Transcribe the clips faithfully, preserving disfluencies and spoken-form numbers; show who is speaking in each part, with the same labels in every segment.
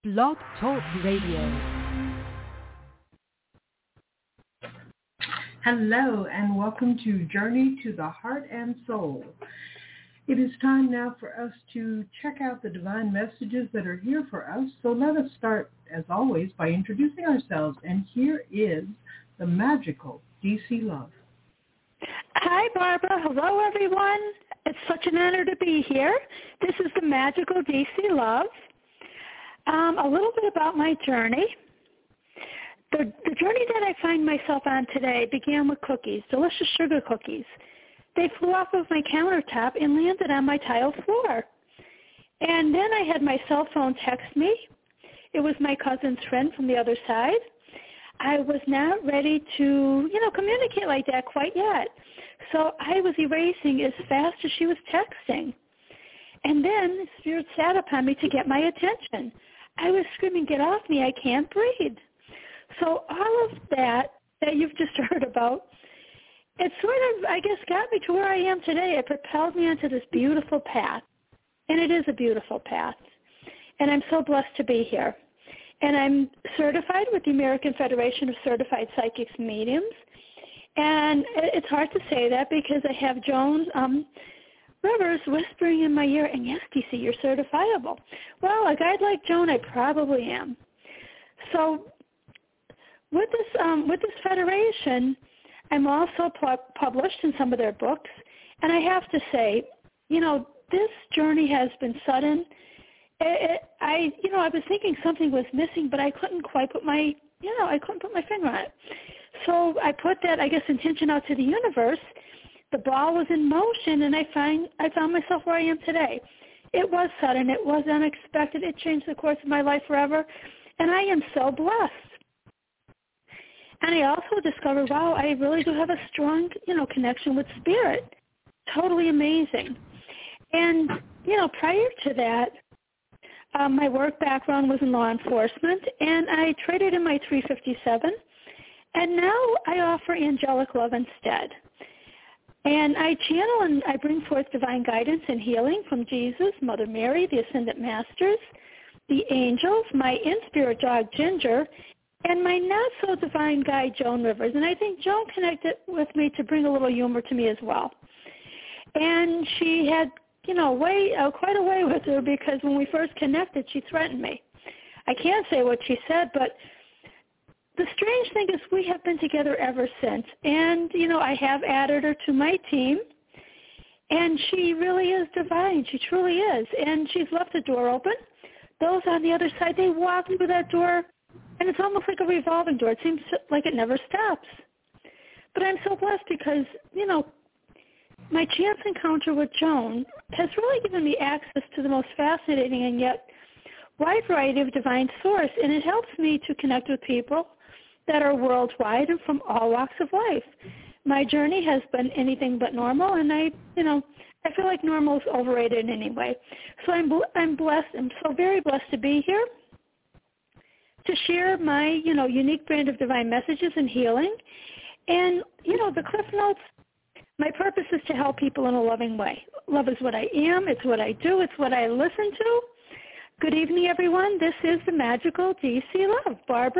Speaker 1: Blog Talk Radio.
Speaker 2: Hello and welcome to Journey to the Heart and Soul. It is time now for us to check out the divine messages that are here for us. So let us start, as always, by introducing ourselves. And here is the magical D C Love.
Speaker 3: Hi, Barbara. Hello, everyone. It's such an honor to be here. This is the magical D C Love. Um, a little bit about my journey. The, the journey that I find myself on today began with cookies, delicious sugar cookies. They flew off of my countertop and landed on my tile floor. And then I had my cell phone text me. It was my cousin's friend from the other side. I was not ready to, you know, communicate like that quite yet. So I was erasing as fast as she was texting. And then Spirit sat upon me to get my attention. I was screaming, "Get off me, I can't breathe." So all of that that you've just heard about, it sort of, I guess, got me to where I am today. It propelled me onto this beautiful path. And it is a beautiful path. And I'm so blessed to be here. And I'm certified with the American Federation of Certified Psychics and Mediums. And it's hard to say that because I have Joan um, Rivers whispering in my ear, and yes, D C, you're certifiable. Well, a guide like Joan, I probably am. So with this, um, with this federation, I'm also pu- published in some of their books. And I have to say, you know, this journey has been sudden. It, it, I, you know, I was thinking something was missing, but I couldn't quite put my, you know, I couldn't put my finger on it. So I put that, I guess, intention out to the universe. The ball was in motion, and I find I found myself where I am today. It was sudden. It was unexpected. It changed the course of my life forever, and I am so blessed. And I also discovered, wow, I really do have a strong, you know, connection with spirit. Totally amazing. And, you know, prior to that, um, my work background was in law enforcement, and I traded in my three fifty-seven, and now I offer angelic love instead. And I channel and I bring forth divine guidance and healing from Jesus, Mother Mary, the Ascended Masters, the angels, my in-spirit dog, Ginger, and my not-so-divine guide, Joan Rivers. And I think Joan connected with me to bring a little humor to me as well. And she had, you know, way, uh, quite a way with her because when we first connected, she threatened me. I can't say what she said, but the strange thing is we have been together ever since. And, you know, I have added her to my team, and she really is divine. She truly is. And she's left the door open. Those on the other side, they walk through that door, and it's almost like a revolving door. It seems like it never stops. But I'm so blessed because, you know, my chance encounter with Joan has really given me access to the most fascinating and yet wide variety of divine source, and it helps me to connect with people that are worldwide and from all walks of life. My journey has been anything but normal, and I, you know, I feel like normal is overrated anyway. So I'm I'm blessed. I'm so very blessed to be here to share my, you know, unique brand of divine messages and healing. And, you know, the Cliff Notes, my purpose is to help people in a loving way. Love is what I am. It's what I do. It's what I listen to. Good evening, everyone. This is the magical D C Love. Barbara?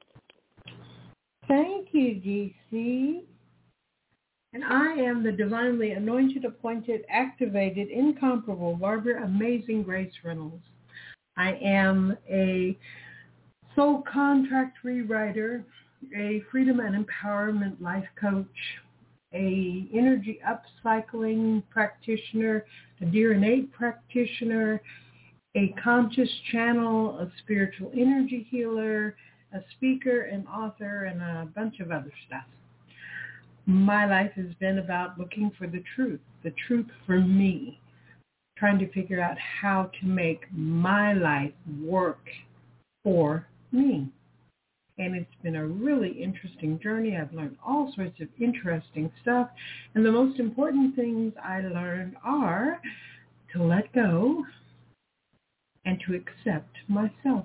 Speaker 2: Thank you, D C. And I am the divinely anointed, appointed, activated, incomparable Barbara Amazing Grace Reynolds. I am a soul contract rewriter, a freedom and empowerment life coach, a energy upcycling practitioner, a dear innate practitioner, a conscious channel, a spiritual energy healer, a speaker, an author, and a bunch of other stuff. My life has been about looking for the truth, the truth for me, trying to figure out how to make my life work for me. And it's been a really interesting journey. I've learned all sorts of interesting stuff. And the most important things I learned are to let go and to accept myself.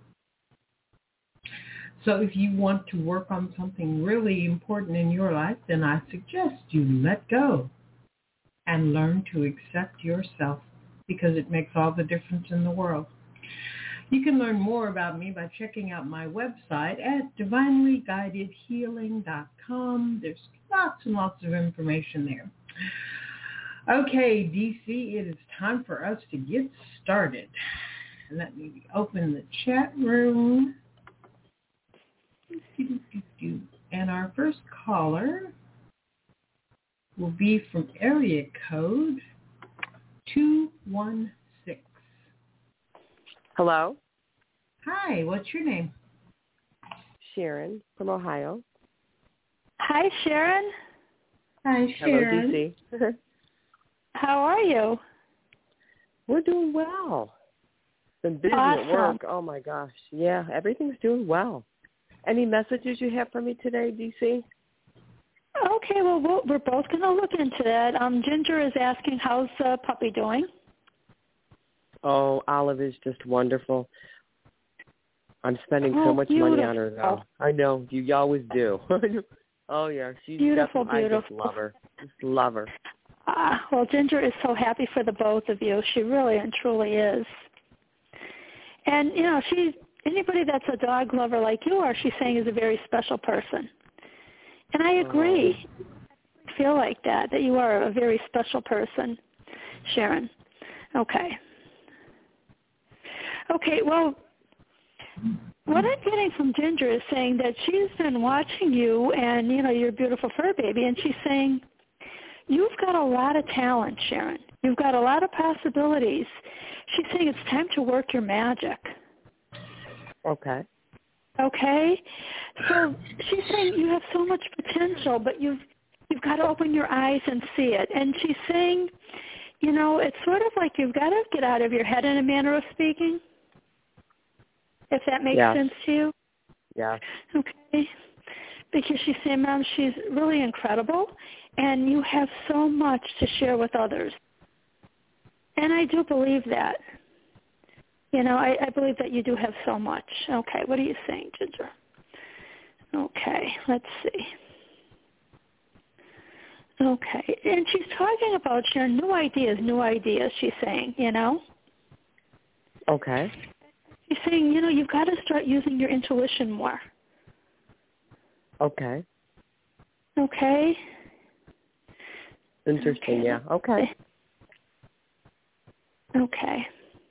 Speaker 2: So if you want to work on something really important in your life, then I suggest you let go and learn to accept yourself, because it makes all the difference in the world. You can learn more about me by checking out my website at divinely guided healing dot com. There's lots and lots of information there. Okay, D C, it is time for us to get started. Let me open the chat room. And our first caller will be from area code two one six.
Speaker 4: Hello?
Speaker 2: Hi, what's your name?
Speaker 4: Sharon from Ohio.
Speaker 3: Hi, Sharon.
Speaker 2: Hi, Sharon.
Speaker 4: Hello, D C.
Speaker 3: How are you?
Speaker 4: We're doing well. Been busy
Speaker 3: Awesome.
Speaker 4: at work. Oh, my gosh. Yeah, everything's doing well. Any messages you have for me today, D C?
Speaker 3: Okay, well, we'll we're both going to look into that. Um, Ginger is asking, how's the puppy doing?
Speaker 4: Oh, Olive is just wonderful. I'm spending
Speaker 3: Oh,
Speaker 4: so much
Speaker 3: beautiful.
Speaker 4: money on her, though. I know. You always do. Oh, yeah. She's
Speaker 3: Beautiful, beautiful.
Speaker 4: I just love her. Just love her.
Speaker 3: Uh, well, Ginger is so happy for the both of you. She really and truly is. And, you know, she's, anybody that's a dog lover like you are, she's saying is a very special person. And I agree.
Speaker 4: Oh.
Speaker 3: I feel like that, that you are a very special person, Sharon. Okay. Okay, well, what I'm getting from Ginger is saying that she's been watching you and, you know, your beautiful fur baby, and she's saying, you've got a lot of talent, Sharon. You've got a lot of possibilities. She's saying it's time to work your magic.
Speaker 4: Okay.
Speaker 3: Okay? So she's saying you have so much potential, but you've you've got to open your eyes and see it. And she's saying, you know, it's sort of like you've got to get out of your head in a manner of speaking, if that makes
Speaker 4: Yeah.
Speaker 3: sense to you.
Speaker 4: Yeah.
Speaker 3: Okay? Because she's saying, Mom, she's really incredible, and you have so much to share with others. And I do believe that. You know, I, I believe that you do have so much. Okay, what are you saying, Ginger? Okay, let's see. Okay, and she's talking about sharing new ideas, new ideas, she's saying, you know.
Speaker 4: Okay.
Speaker 3: She's saying, you know, you've got to start using your intuition more.
Speaker 4: Okay.
Speaker 3: Okay?
Speaker 4: Interesting,
Speaker 3: okay.
Speaker 4: yeah. Okay.
Speaker 3: Okay.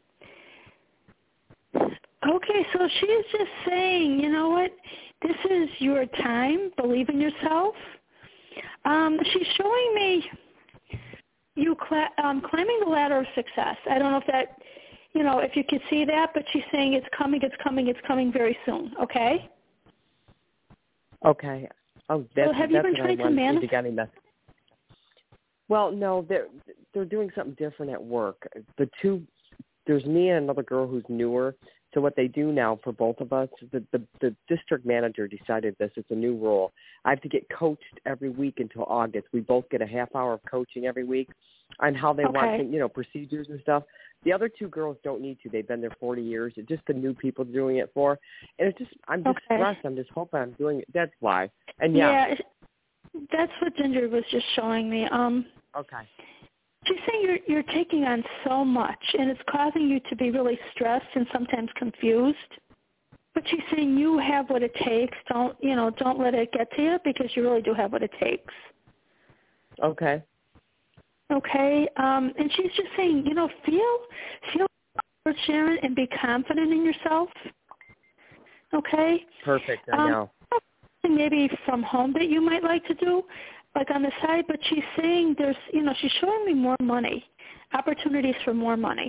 Speaker 3: Okay, so she's just saying, you know what, this is your time, believe in yourself. Um, she's showing me you cl- um, climbing the ladder of success. I don't know if that, you know, if you could see that, but she's saying it's coming, it's coming, it's coming very soon, okay?
Speaker 4: Okay. Oh, that's,
Speaker 3: so have you
Speaker 4: that's
Speaker 3: been
Speaker 4: what
Speaker 3: trying
Speaker 4: I
Speaker 3: to
Speaker 4: wanted
Speaker 3: manifest?
Speaker 4: to get in. Well, no, they're, they're doing something different at work. The two, there's me and another girl who's newer. So what they do now for both of us, the, the, the district manager decided this. It's a new rule. I have to get coached every week until August. We both get a half hour of coaching every week on how they
Speaker 3: Okay.
Speaker 4: want, you know, procedures and stuff. The other two girls don't need to. They've been there forty years. It's just the new people doing it for. And it's just, I'm just
Speaker 3: Okay.
Speaker 4: stressed. I'm just hoping I'm doing it. That's why. And yeah.
Speaker 3: Yeah, that's what Ginger was just showing me. Um,
Speaker 4: Okay.
Speaker 3: She's saying you're you're taking on so much, and it's causing you to be really stressed and sometimes confused. But she's saying you have what it takes. Don't you know? Don't let it get to you because you really do have what it takes.
Speaker 4: Okay.
Speaker 3: Okay. Um, and she's just saying, you know, feel feel for Sharon and be confident in yourself. Okay.
Speaker 4: Perfect. I
Speaker 3: um,
Speaker 4: know.
Speaker 3: Maybe from home that you might like to do, like on the side, but she's saying there's, you know, she's showing me more money, opportunities for more money.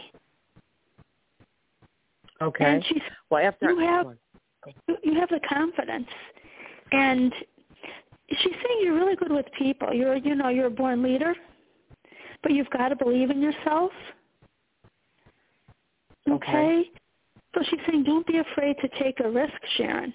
Speaker 4: Okay.
Speaker 3: And she's,
Speaker 4: well, after
Speaker 3: you have,
Speaker 4: I,
Speaker 3: you have the confidence, and she's saying you're really good with people. You're, you know, you're a born leader, but you've got to believe in yourself. Okay.
Speaker 4: Okay.
Speaker 3: So she's saying don't be afraid to take a risk, Sharon.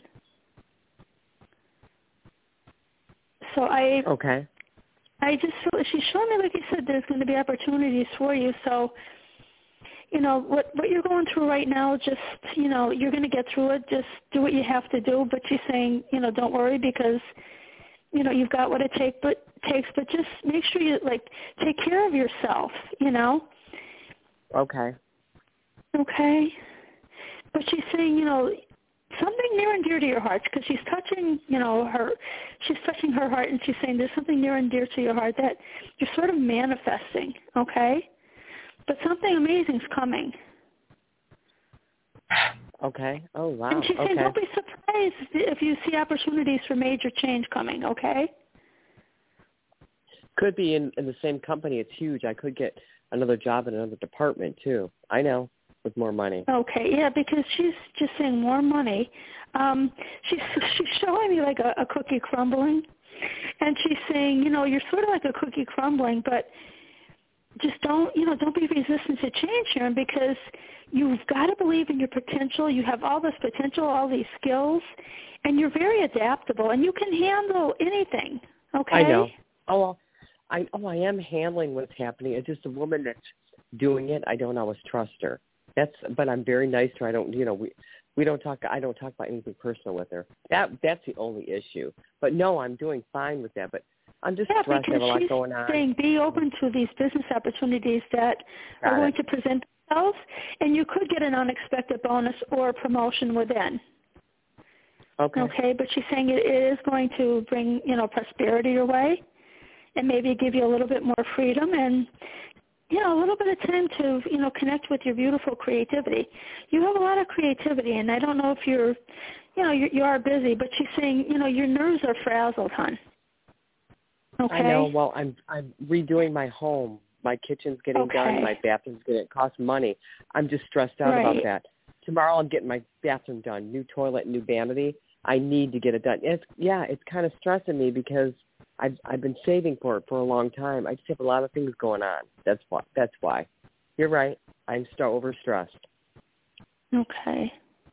Speaker 3: So I
Speaker 4: okay.
Speaker 3: I just feel she's showing me, like you said, there's going to be opportunities for you. So, you know, what what you're going through right now, just, you know, you're going to get through it. Just do what you have to do. But she's saying, you know, don't worry because, you know, you've got what it take, but takes. But just make sure you, like, take care of yourself, you know.
Speaker 4: Okay.
Speaker 3: Okay. but she's saying, you know, something near and dear to your heart, because she's touching, you know, her, she's touching her heart, and she's saying there's something near and dear to your heart that you're sort of manifesting, okay? But something amazing's coming.
Speaker 4: Okay. Oh, wow.
Speaker 3: And she's saying,
Speaker 4: okay.
Speaker 3: don't be surprised if you see opportunities for major change coming, okay?
Speaker 4: Could be in, in the same company. It's huge. I could get another job in another department, too. I know, with more money.
Speaker 3: Okay, yeah, because she's just saying more money. Um, she's she's showing me like a, a cookie crumbling, and she's saying, you know, you're sort of like a cookie crumbling, but just don't, you know, don't be resistant to change, Sharon, because you've got to believe in your potential. You have all this potential, all these skills, and you're very adaptable, and you can handle anything, okay?
Speaker 4: I know. Oh, well, I, oh, I am handling what's happening. It's just a woman that's doing it. I don't always trust her. That's, but I'm very nice to her. I don't, you know, we we don't talk. I don't talk about anything personal with her. That that's the only issue. But no, I'm doing fine with that. But I'm just
Speaker 3: yeah,
Speaker 4: stressed. I have a lot
Speaker 3: she's
Speaker 4: going on.
Speaker 3: saying be open to these business opportunities that
Speaker 4: Got
Speaker 3: are going
Speaker 4: it.
Speaker 3: to present themselves, and you could get an unexpected bonus or promotion within.
Speaker 4: Okay.
Speaker 3: Okay, but she's saying it is going to bring, you know, prosperity your way, and maybe give you a little bit more freedom and, you know, a little bit of time to, you know, connect with your beautiful creativity. You have a lot of creativity, and I don't know if you're, you know, you, you are busy, but she's saying, you know, your nerves are frazzled, hon. Okay?
Speaker 4: I know. Well, I'm I'm redoing my home. My kitchen's getting
Speaker 3: Okay.
Speaker 4: done. My bathroom's going to cost money. I'm just stressed out
Speaker 3: Right.
Speaker 4: about that. Tomorrow I'm getting my bathroom done. New toilet, new vanity. I need to get it done. It's yeah, it's kind of stressing me because I've I've been saving for it for a long time. I just have a lot of things going on. That's why. That's why. You're right. I'm so overstressed.
Speaker 3: Okay.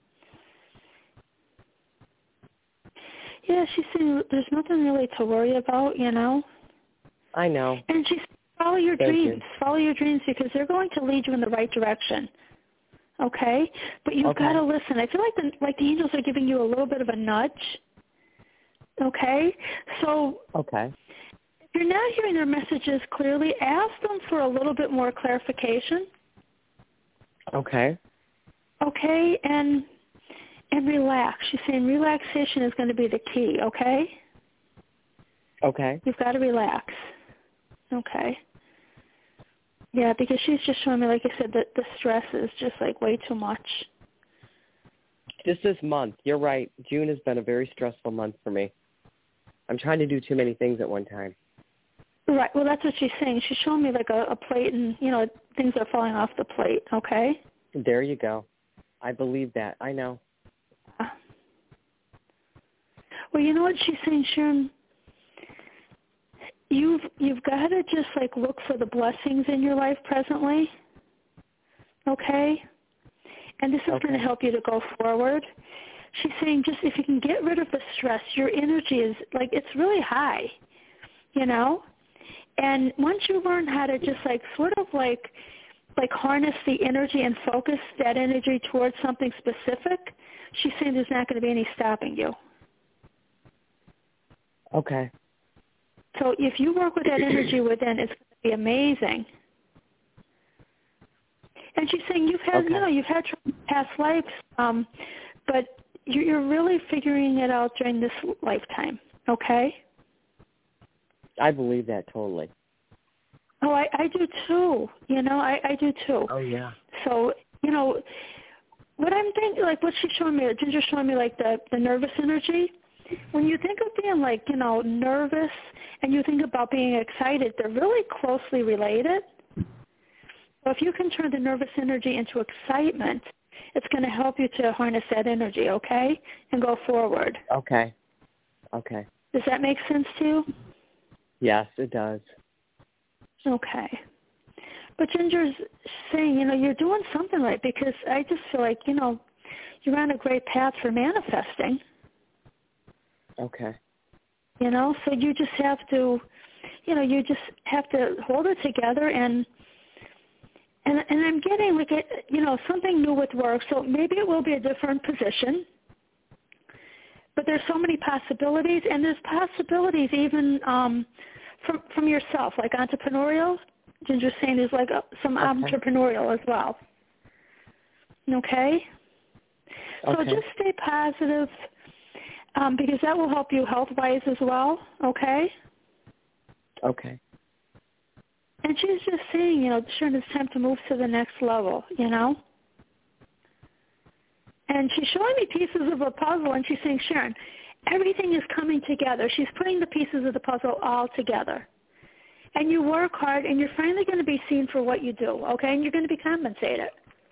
Speaker 3: Yeah, she's saying there's nothing really to worry about, you know.
Speaker 4: I know.
Speaker 3: And she's follow your
Speaker 4: Thank
Speaker 3: dreams.
Speaker 4: you.
Speaker 3: Follow your dreams because they're going to lead you in the right direction. Okay? But you've
Speaker 4: Okay.
Speaker 3: got to listen. I feel like the like the angels are giving you a little bit of a nudge. Okay? So
Speaker 4: Okay.
Speaker 3: if you're not hearing their messages clearly, ask them for a little bit more clarification.
Speaker 4: Okay.
Speaker 3: Okay? And and relax. She's saying relaxation is going to be the key, okay?
Speaker 4: Okay.
Speaker 3: You've got to relax. Okay. Yeah, because she's just showing me, like I said, that the stress is just like way too much.
Speaker 4: Just this month, you're right. June has been a very stressful month for me. I'm trying to do too many things at one time.
Speaker 3: Right. Well, that's what she's saying. She's showing me like a, a plate and, you know, things are falling off the plate, okay?
Speaker 4: There you go. I believe that. I know.
Speaker 3: Well, you know what she's saying, Sharon? You've you've got to just like look for the blessings in your life presently, okay? And this is
Speaker 4: Okay.
Speaker 3: going to help you to go forward. She's saying just if you can get rid of the stress, your energy is like it's really high, you know? And once you learn how to just like sort of like like harness the energy and focus that energy towards something specific, she's saying there's not going to be any stopping you.
Speaker 4: Okay.
Speaker 3: So if you work with that energy within, it's going to be amazing. And she's saying you've had,
Speaker 4: Okay.
Speaker 3: you know, you've had past lives, um, but you're really figuring it out during this lifetime. Okay.
Speaker 4: I believe that totally.
Speaker 3: Oh, I, I do too. You know, I, I do too.
Speaker 4: Oh, yeah.
Speaker 3: So, you know, what I'm thinking, like what she's showing me, Ginger's showing me like the, the nervous energy. When you think of being like, you know, nervous and you think about being excited, they're really closely related. So if you can turn the nervous energy into excitement, it's going to help you to harness that energy, okay, and go forward.
Speaker 4: Okay. Okay.
Speaker 3: Does that make sense to you?
Speaker 4: Yes, it does.
Speaker 3: Okay. But Ginger's saying, you know, you're doing something right because I just feel like, you know, you're on a great path for manifesting.
Speaker 4: Okay.
Speaker 3: You know, so you just have to, you know, you just have to hold it together and and and I'm getting like a, you know, something new with work. So maybe it will be a different position. But there's so many possibilities, and there's possibilities even um, from from yourself, like entrepreneurial. Ginger's saying there's like a, some
Speaker 4: Okay.
Speaker 3: entrepreneurial as well. Okay. So
Speaker 4: Okay.
Speaker 3: just stay positive um, because that will help you health-wise as well, okay?
Speaker 4: Okay.
Speaker 3: And she's just saying, you know, Sharon, it's time to move to the next level, you know? And she's showing me pieces of a puzzle, and she's saying, Sharon, everything is coming together. She's putting the pieces of the puzzle all together. And you work hard, and you're finally going to be seen for what you do, okay? And you're going to be compensated.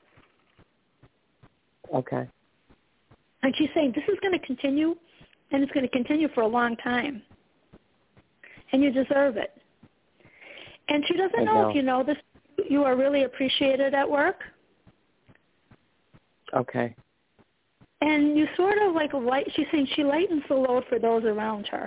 Speaker 4: Okay.
Speaker 3: And she's saying this is going to continue, and it's going to continue for a long time. And you deserve it. And she doesn't
Speaker 4: I
Speaker 3: know,
Speaker 4: know
Speaker 3: if you know this, you are really appreciated at work.
Speaker 4: Okay.
Speaker 3: And you sort of like, light, she's saying she lightens the load for those around her.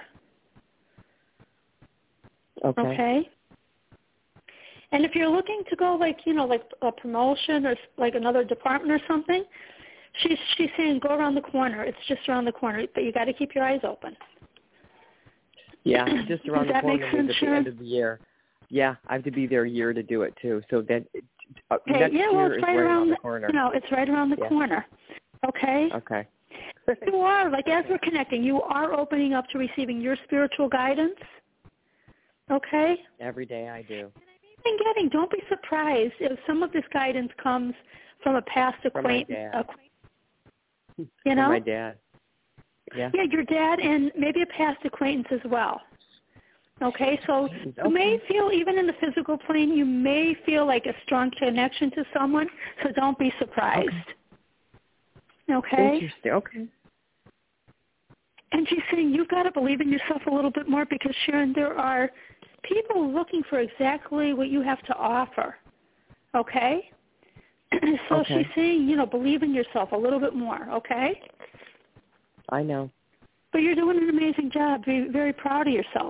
Speaker 4: Okay.
Speaker 3: Okay? And if you're looking to go like, you know, like a promotion or like another department or something, she's she's saying go around the corner. It's just around the corner, but you got to keep your eyes open.
Speaker 4: Yeah, just around
Speaker 3: Does
Speaker 4: the
Speaker 3: that
Speaker 4: corner
Speaker 3: make
Speaker 4: is
Speaker 3: sense,
Speaker 4: at the
Speaker 3: Sharon?
Speaker 4: end of the year. Yeah, I have to be there a year to do it too. So that uh,
Speaker 3: Okay,
Speaker 4: next
Speaker 3: yeah, well,
Speaker 4: year
Speaker 3: it's
Speaker 4: is
Speaker 3: right
Speaker 4: right
Speaker 3: around
Speaker 4: the
Speaker 3: the
Speaker 4: corner.
Speaker 3: You know, it's right around the
Speaker 4: Yeah.
Speaker 3: corner. Okay?
Speaker 4: Okay.
Speaker 3: You are, like as we're connecting, you are opening up to receiving your spiritual guidance. Okay?
Speaker 4: Every day I do.
Speaker 3: And getting, don't be surprised if some of this guidance comes from a past
Speaker 4: From my
Speaker 3: acquaintance.
Speaker 4: dad.
Speaker 3: You know?
Speaker 4: From my dad. Yeah.
Speaker 3: Yeah, your dad and maybe a past acquaintance as well. Okay, so
Speaker 4: Okay.
Speaker 3: you may feel, even in the physical plane, you may feel like a strong connection to someone, so don't be surprised. Okay?
Speaker 4: Interesting. Okay.
Speaker 3: And she's saying you've got to believe in yourself a little bit more because, Sharon, there are people looking for exactly what you have to offer. Okay? So
Speaker 4: Okay.
Speaker 3: she's saying, you know, believe in yourself a little bit more, okay?
Speaker 4: I know.
Speaker 3: But you're doing an amazing job. Be very proud of yourself.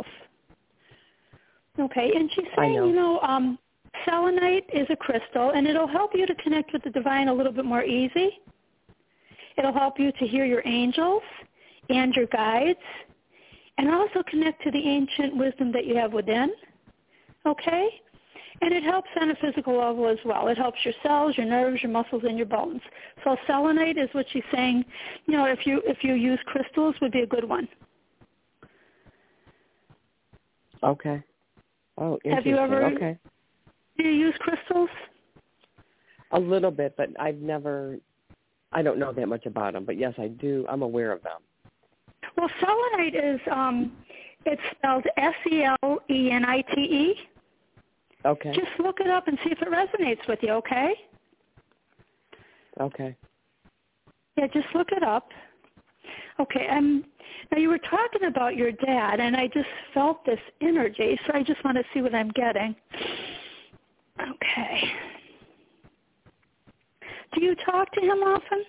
Speaker 3: Okay, and she's
Speaker 4: I
Speaker 3: saying,
Speaker 4: know.
Speaker 3: you know, um, selenite is a crystal, and it'll help you to connect with the divine a little bit more easy. It'll help you to hear your angels and your guides, and also connect to the ancient wisdom that you have within, okay? And it helps on a physical level as well. It helps your cells, your nerves, your muscles, and your bones. So selenite is what she's saying, you know, if you if you use crystals, would be a good one.
Speaker 4: Okay. Oh, interesting.
Speaker 3: Have you ever,
Speaker 4: okay.
Speaker 3: do you use crystals?
Speaker 4: A little bit, but I've never, I don't know that much about them. But yes, I do. I'm aware of them.
Speaker 3: Well, selenite is, um, it's spelled S E L E N I T E.
Speaker 4: Okay.
Speaker 3: Just look it up and see if it resonates with you, okay?
Speaker 4: Okay.
Speaker 3: Yeah, just look it up. Okay, um, now you were talking about your dad, and I just felt this energy, so I just want to see what I'm getting. Okay. Do you talk to him often?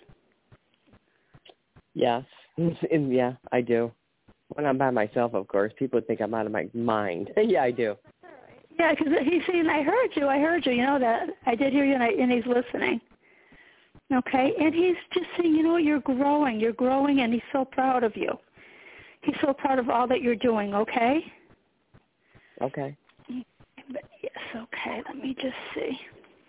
Speaker 4: Yes. And yeah, I do. When I'm by myself, of course, people think I'm out of my mind. Yeah, I do.
Speaker 3: Yeah, because he's saying, I heard you, I heard you, you know that. I did hear you, and, I, and he's listening. Okay, and he's just saying, you know what, you're growing, you're growing, and he's so proud of you. He's so proud of all that you're doing, okay?
Speaker 4: Okay.
Speaker 3: But yes, okay, let me just see.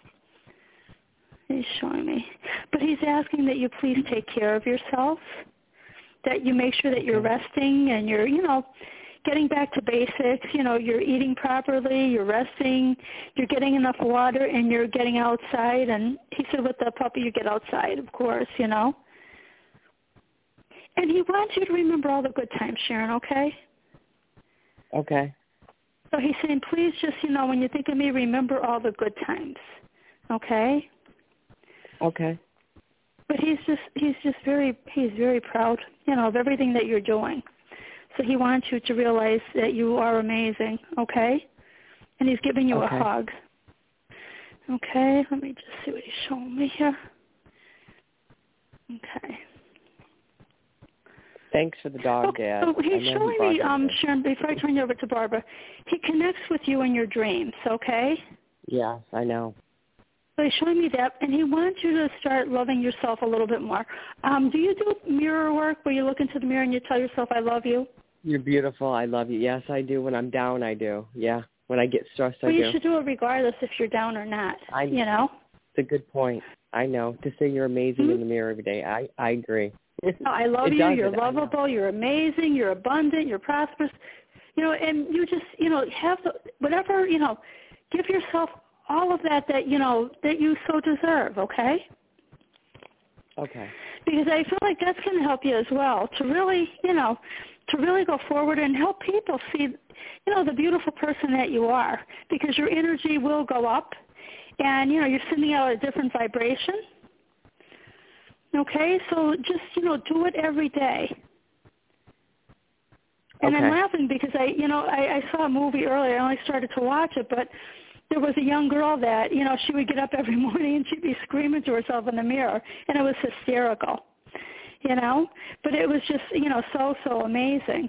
Speaker 3: He's showing me. But he's asking that you please take care of yourself, that you make sure that you're resting and you're, you know, getting back to basics. You know, you're eating properly, you're resting, you're getting enough water, and you're getting outside. And he said with the puppy, you get outside, of course, you know. And he wants you to remember all the good times, Sharon, okay?
Speaker 4: Okay.
Speaker 3: So he's saying, please just, you know, when you think of me, remember all the good times, okay?
Speaker 4: Okay.
Speaker 3: But he's just, he's just very, he's very proud, you know, of everything that you're doing. So he wants you to realize that you are amazing, okay? And he's giving you
Speaker 4: Okay.
Speaker 3: a hug. Okay, let me just see what he's showing me here. Okay.
Speaker 4: Thanks for the dog,
Speaker 3: Okay,
Speaker 4: Dad.
Speaker 3: so he's
Speaker 4: I know
Speaker 3: showing
Speaker 4: he brought
Speaker 3: me,
Speaker 4: him
Speaker 3: um,
Speaker 4: here.
Speaker 3: Sharon, before I turn you over to Barbara, he connects with you in your dreams, okay?
Speaker 4: Yes, I know.
Speaker 3: So he's showing me that, and he wants you to start loving yourself a little bit more. Um, do you do mirror work where you look into the mirror and you tell yourself, I love you?
Speaker 4: You're beautiful. I love you. Yes, I do. When I'm down, I do. Yeah. When I get stressed,
Speaker 3: Well,
Speaker 4: I
Speaker 3: you
Speaker 4: do.
Speaker 3: should do it regardless if you're down or not,
Speaker 4: I,
Speaker 3: you know?
Speaker 4: It's a good point. I know. To say you're amazing mm-hmm. in the mirror every day. I, I agree.
Speaker 3: Oh, I love you. You're
Speaker 4: it,
Speaker 3: lovable. You're amazing. You're abundant. You're prosperous. You know, and you just, you know, have the, whatever, you know, give yourself all of that that, you know, that you so deserve, okay?
Speaker 4: Okay.
Speaker 3: Because I feel like that's going to help you as well to really, you know, to really go forward and help people see, you know, the beautiful person that you are, because your energy will go up and, you know, you're sending out a different vibration. Okay, so just, you know, do it every day. And
Speaker 4: okay.
Speaker 3: I'm laughing because I, you know, I, I saw a movie earlier. I only started to watch it, but there was a young girl that, you know, she would get up every morning and she'd be screaming to herself in the mirror, and it was hysterical, you know. But it was just, you know, so, so amazing.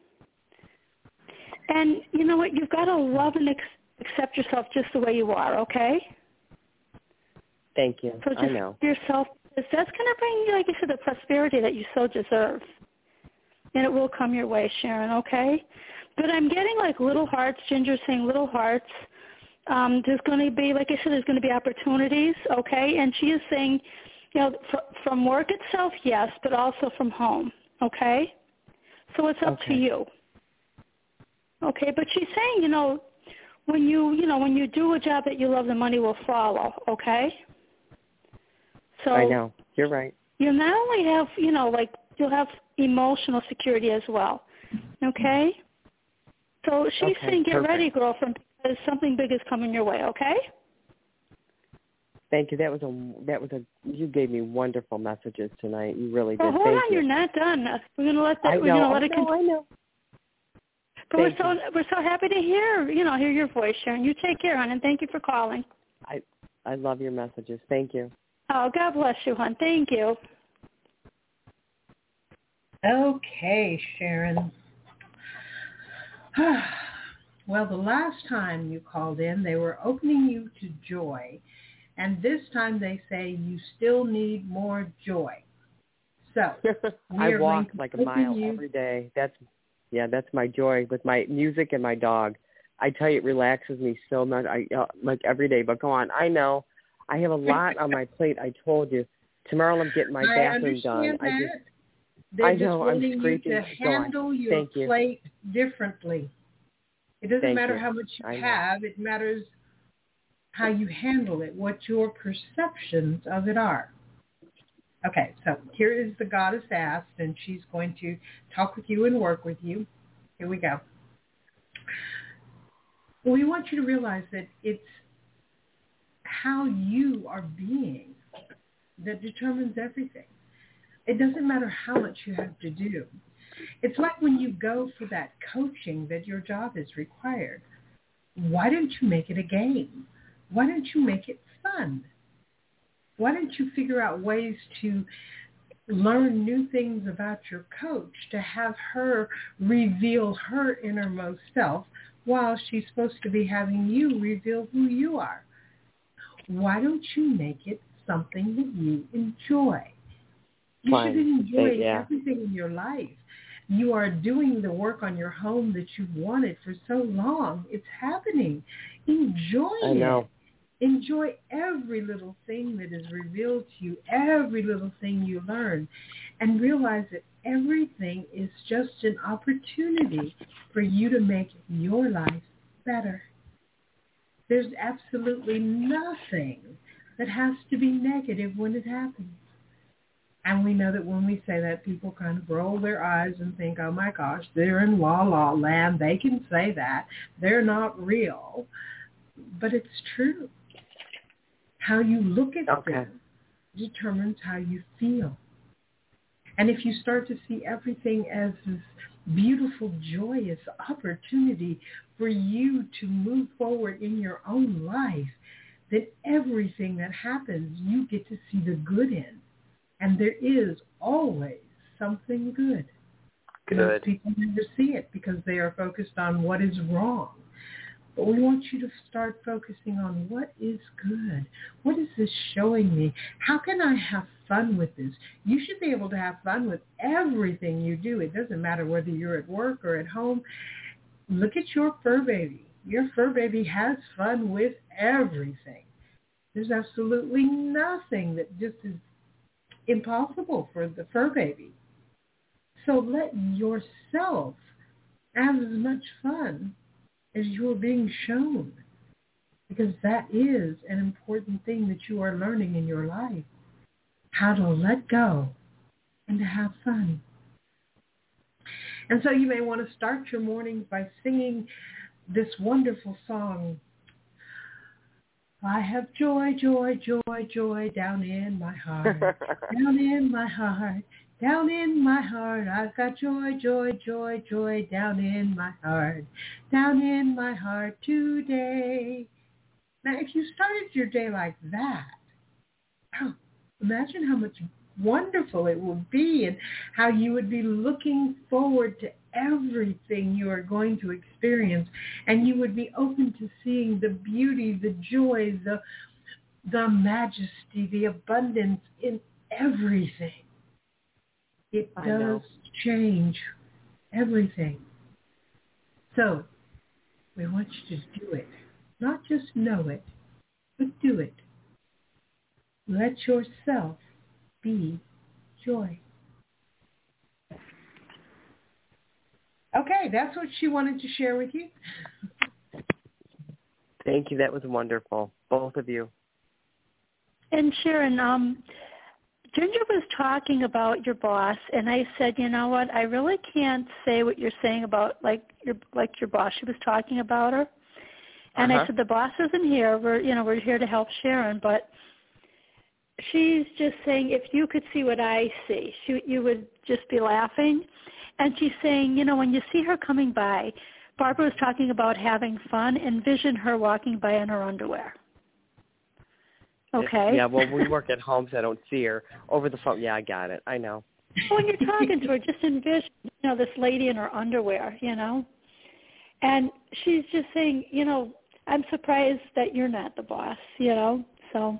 Speaker 3: And you know what? You've got to love and ex- accept yourself just the way you are, okay?
Speaker 4: Thank you.
Speaker 3: So just
Speaker 4: I know.
Speaker 3: yourself. That's going to bring you, like you said, the prosperity that you so deserve. And it will come your way, Sharon, okay? But I'm getting like little hearts. Ginger's saying little hearts. Um, there's going to be, like I said, there's going to be opportunities, okay? And she is saying, you know, fr- from work itself, yes, but also from home, okay? So it's up
Speaker 4: okay.
Speaker 3: to you. Okay, but she's saying, you know, when you, you know, when you do a job that you love, the money will follow, okay? So
Speaker 4: I know. You're right.
Speaker 3: You not only have, you know, like you'll have emotional security as well, okay? So she's
Speaker 4: okay,
Speaker 3: saying, get
Speaker 4: perfect.
Speaker 3: ready, girlfriend, because something big is coming your way, okay?
Speaker 4: Thank you. That was a that was a you gave me wonderful messages tonight. You really did.
Speaker 3: Well, hold
Speaker 4: Thank
Speaker 3: on,
Speaker 4: you.
Speaker 3: you're not done. We're gonna let that.
Speaker 4: I
Speaker 3: We're
Speaker 4: know.
Speaker 3: gonna let
Speaker 4: I
Speaker 3: it
Speaker 4: know.
Speaker 3: continue.
Speaker 4: I know.
Speaker 3: But
Speaker 4: thank
Speaker 3: we're so
Speaker 4: you.
Speaker 3: we're so happy to hear, you know, hear your voice, Sharon. You take care, hon, and thank you for calling.
Speaker 4: I I love your messages. Thank you.
Speaker 3: Oh, God bless you, hon. Thank you.
Speaker 2: Okay, Sharon. Well, the last time you called in, they were opening you to joy. And this time they say you still need more joy. So
Speaker 4: I walk like a mile
Speaker 2: you.
Speaker 4: every day. That's yeah, that's my joy with my music and my dog. I tell you, it relaxes me so much. I uh, like every day. But go on. I know I have a lot on my plate. I told you. Tomorrow I'm getting my
Speaker 2: I
Speaker 4: bathroom done.
Speaker 2: That.
Speaker 4: I just
Speaker 2: They're
Speaker 4: I
Speaker 2: just
Speaker 4: know I'm
Speaker 2: wanting
Speaker 4: scraping.
Speaker 2: you to handle your
Speaker 4: Thank you.
Speaker 2: plate differently. It doesn't
Speaker 4: Thank
Speaker 2: matter
Speaker 4: you.
Speaker 2: how much you
Speaker 4: I
Speaker 2: have.
Speaker 4: know.
Speaker 2: It matters how you handle it, what your perceptions of it are. Okay, so here is the goddess asked, and she's going to talk with you and work with you. Here we go. We want you to realize that it's how you are being that determines everything. It doesn't matter how much you have to do. It's like when you go for that coaching that your job is required. Why don't you make it a game? Why don't you make it fun? Why don't you figure out ways to learn new things about your coach, to have her reveal her innermost self while she's supposed to be having you reveal who you are? Why don't you make it something that you enjoy? You
Speaker 4: Fine.
Speaker 2: should enjoy
Speaker 4: yeah.
Speaker 2: everything in your life. You are doing the work on your home that you've wanted for so long. It's happening. Enjoy
Speaker 4: I know.
Speaker 2: it. Enjoy every little thing that is revealed to you, every little thing you learn, and realize that everything is just an opportunity for you to make your life better. There's absolutely nothing that has to be negative when it happens. And we know that when we say that, people kind of roll their eyes and think, oh my gosh, they're in la-la land. They can say that. They're not real. But it's true. How you look at
Speaker 4: okay.
Speaker 2: things determines how you feel. And if you start to see everything as this beautiful, joyous opportunity for you to move forward in your own life, then everything that happens, you get to see the good in. And there is always something good.
Speaker 4: Good.
Speaker 2: Most people never see it because they are focused on what is wrong. But we want you to start focusing on what is good. What is this showing me? How can I have fun with this? You should be able to have fun with everything you do. It doesn't matter whether you're at work or at home. Look at your fur baby. Your fur baby has fun with everything. There's absolutely nothing that just is impossible for the fur baby. So let yourself have as much fun as you're being shown, because that is an important thing that you are learning in your life, how to let go and to have fun. And so you may want to start your morning by singing this wonderful song. I have joy, joy, joy, joy down in my heart, down in my heart, down in my heart. I've got joy, joy, joy, joy down in my heart, down in my heart today. Now, if you started your day like that, oh, imagine how much wonderful it would be and how you would be looking forward to everything you are going to experience, and you would be open to seeing the beauty, the joy, the the majesty, the abundance in everything. It does change everything. So we want you to do it. Not just know it, but do it. Let yourself be joy. Okay, that's what she wanted to share with you.
Speaker 4: Thank you. That was wonderful, both of you.
Speaker 3: And Sharon, um, Ginger was talking about your boss, and I said, you know what, I really can't say what you're saying about like your like your boss. She was talking about her, and
Speaker 4: uh-huh.
Speaker 3: I said the boss isn't here. We're you know we're here to help Sharon, but she's just saying if you could see what I see, she, you would just be laughing. And she's saying, you know, when you see her coming by, Barbara was talking about having fun. Envision her walking by in her underwear. Okay.
Speaker 4: Yeah, well, we work at home, so I don't see her. Over the phone, yeah, I got it. I know.
Speaker 3: When you're talking to her, just envision, you know, this lady in her underwear, you know. And she's just saying, you know, I'm surprised that you're not the boss, you know, so.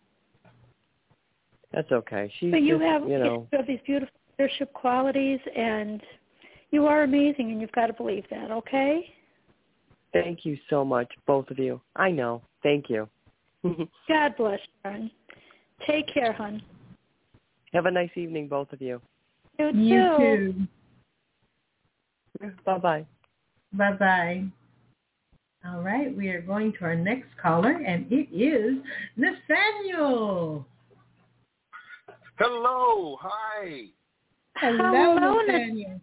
Speaker 4: That's okay. She's
Speaker 3: but you
Speaker 4: just,
Speaker 3: have,
Speaker 4: you know.
Speaker 3: you have these beautiful leadership qualities, and you are amazing, and you've got to believe that, okay?
Speaker 4: Thank you so much, both of you. I know. Thank you.
Speaker 3: God bless, Sharon. Take care, hon.
Speaker 4: Have a nice evening, both of you.
Speaker 3: You too.
Speaker 2: You too.
Speaker 4: Bye-bye.
Speaker 2: Bye-bye. All right, we are going to our next caller, and it is Nathaniel.
Speaker 5: Hello. Hi.
Speaker 2: Hello,
Speaker 3: Hello,
Speaker 2: Nathaniel.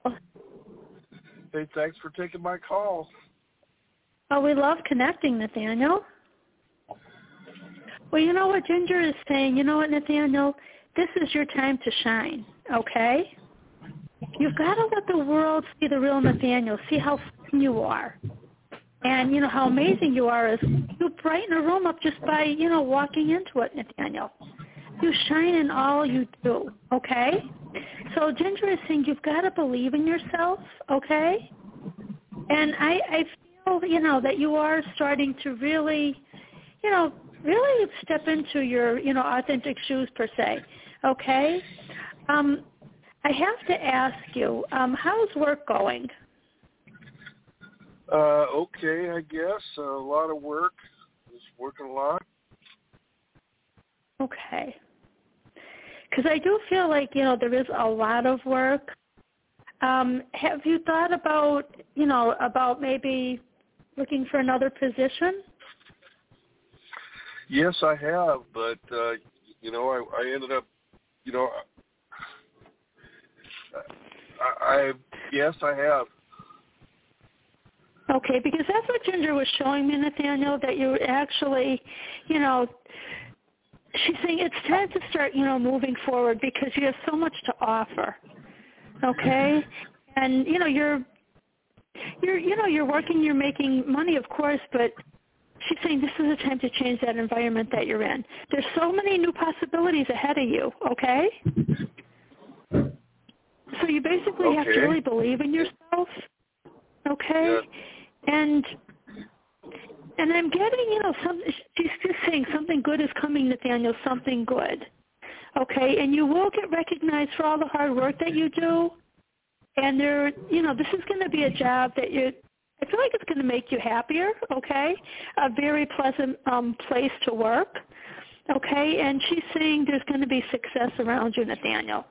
Speaker 5: Hey, thanks for taking my call.
Speaker 3: Oh, we love connecting, Nathaniel. Well, you know what Ginger is saying? You know what, Nathaniel? This is your time to shine, okay? You've got to let the world see the real Nathaniel, see how fun you are. And, you know, how amazing you are is you brighten a room up just by, you know, walking into it, Nathaniel. You shine in all you do, okay? So Ginger is saying you've got to believe in yourself, okay? And I, I feel, you know, that you are starting to really, you know, really step into your, you know, authentic shoes per se, okay? Um, I have to ask you, um, how's work going?
Speaker 5: Uh, okay, I guess. A lot of work. Just working a lot.
Speaker 3: Okay. Because I do feel like, you know, there is a lot of work. Um, have you thought about, you know, about maybe looking for another position?
Speaker 5: Yes, I have, but, uh, you know, I, I ended up, you know, I, I, yes, I have.
Speaker 3: Okay, because that's what Ginger was showing me, Nathaniel, that you actually, you know, she's saying it's time to start, you know, moving forward because you have so much to offer. Okay? And, you know, you're, you're, you know, you're working, you're making money, of course, but she's saying this is the time to change that environment that you're in. There's so many new possibilities ahead of you, okay? So you basically
Speaker 5: okay.
Speaker 3: have to really believe in yourself, okay?
Speaker 5: Yeah.
Speaker 3: And and I'm getting, you know, some, she's just saying something good is coming, Nathaniel, something good, okay? And you will get recognized for all the hard work that you do. And there, you know, this is going to be a job that you I feel like it's going to make you happier, okay? A very pleasant um, place to work, okay? And she's saying there's going to be success around you, Nathaniel.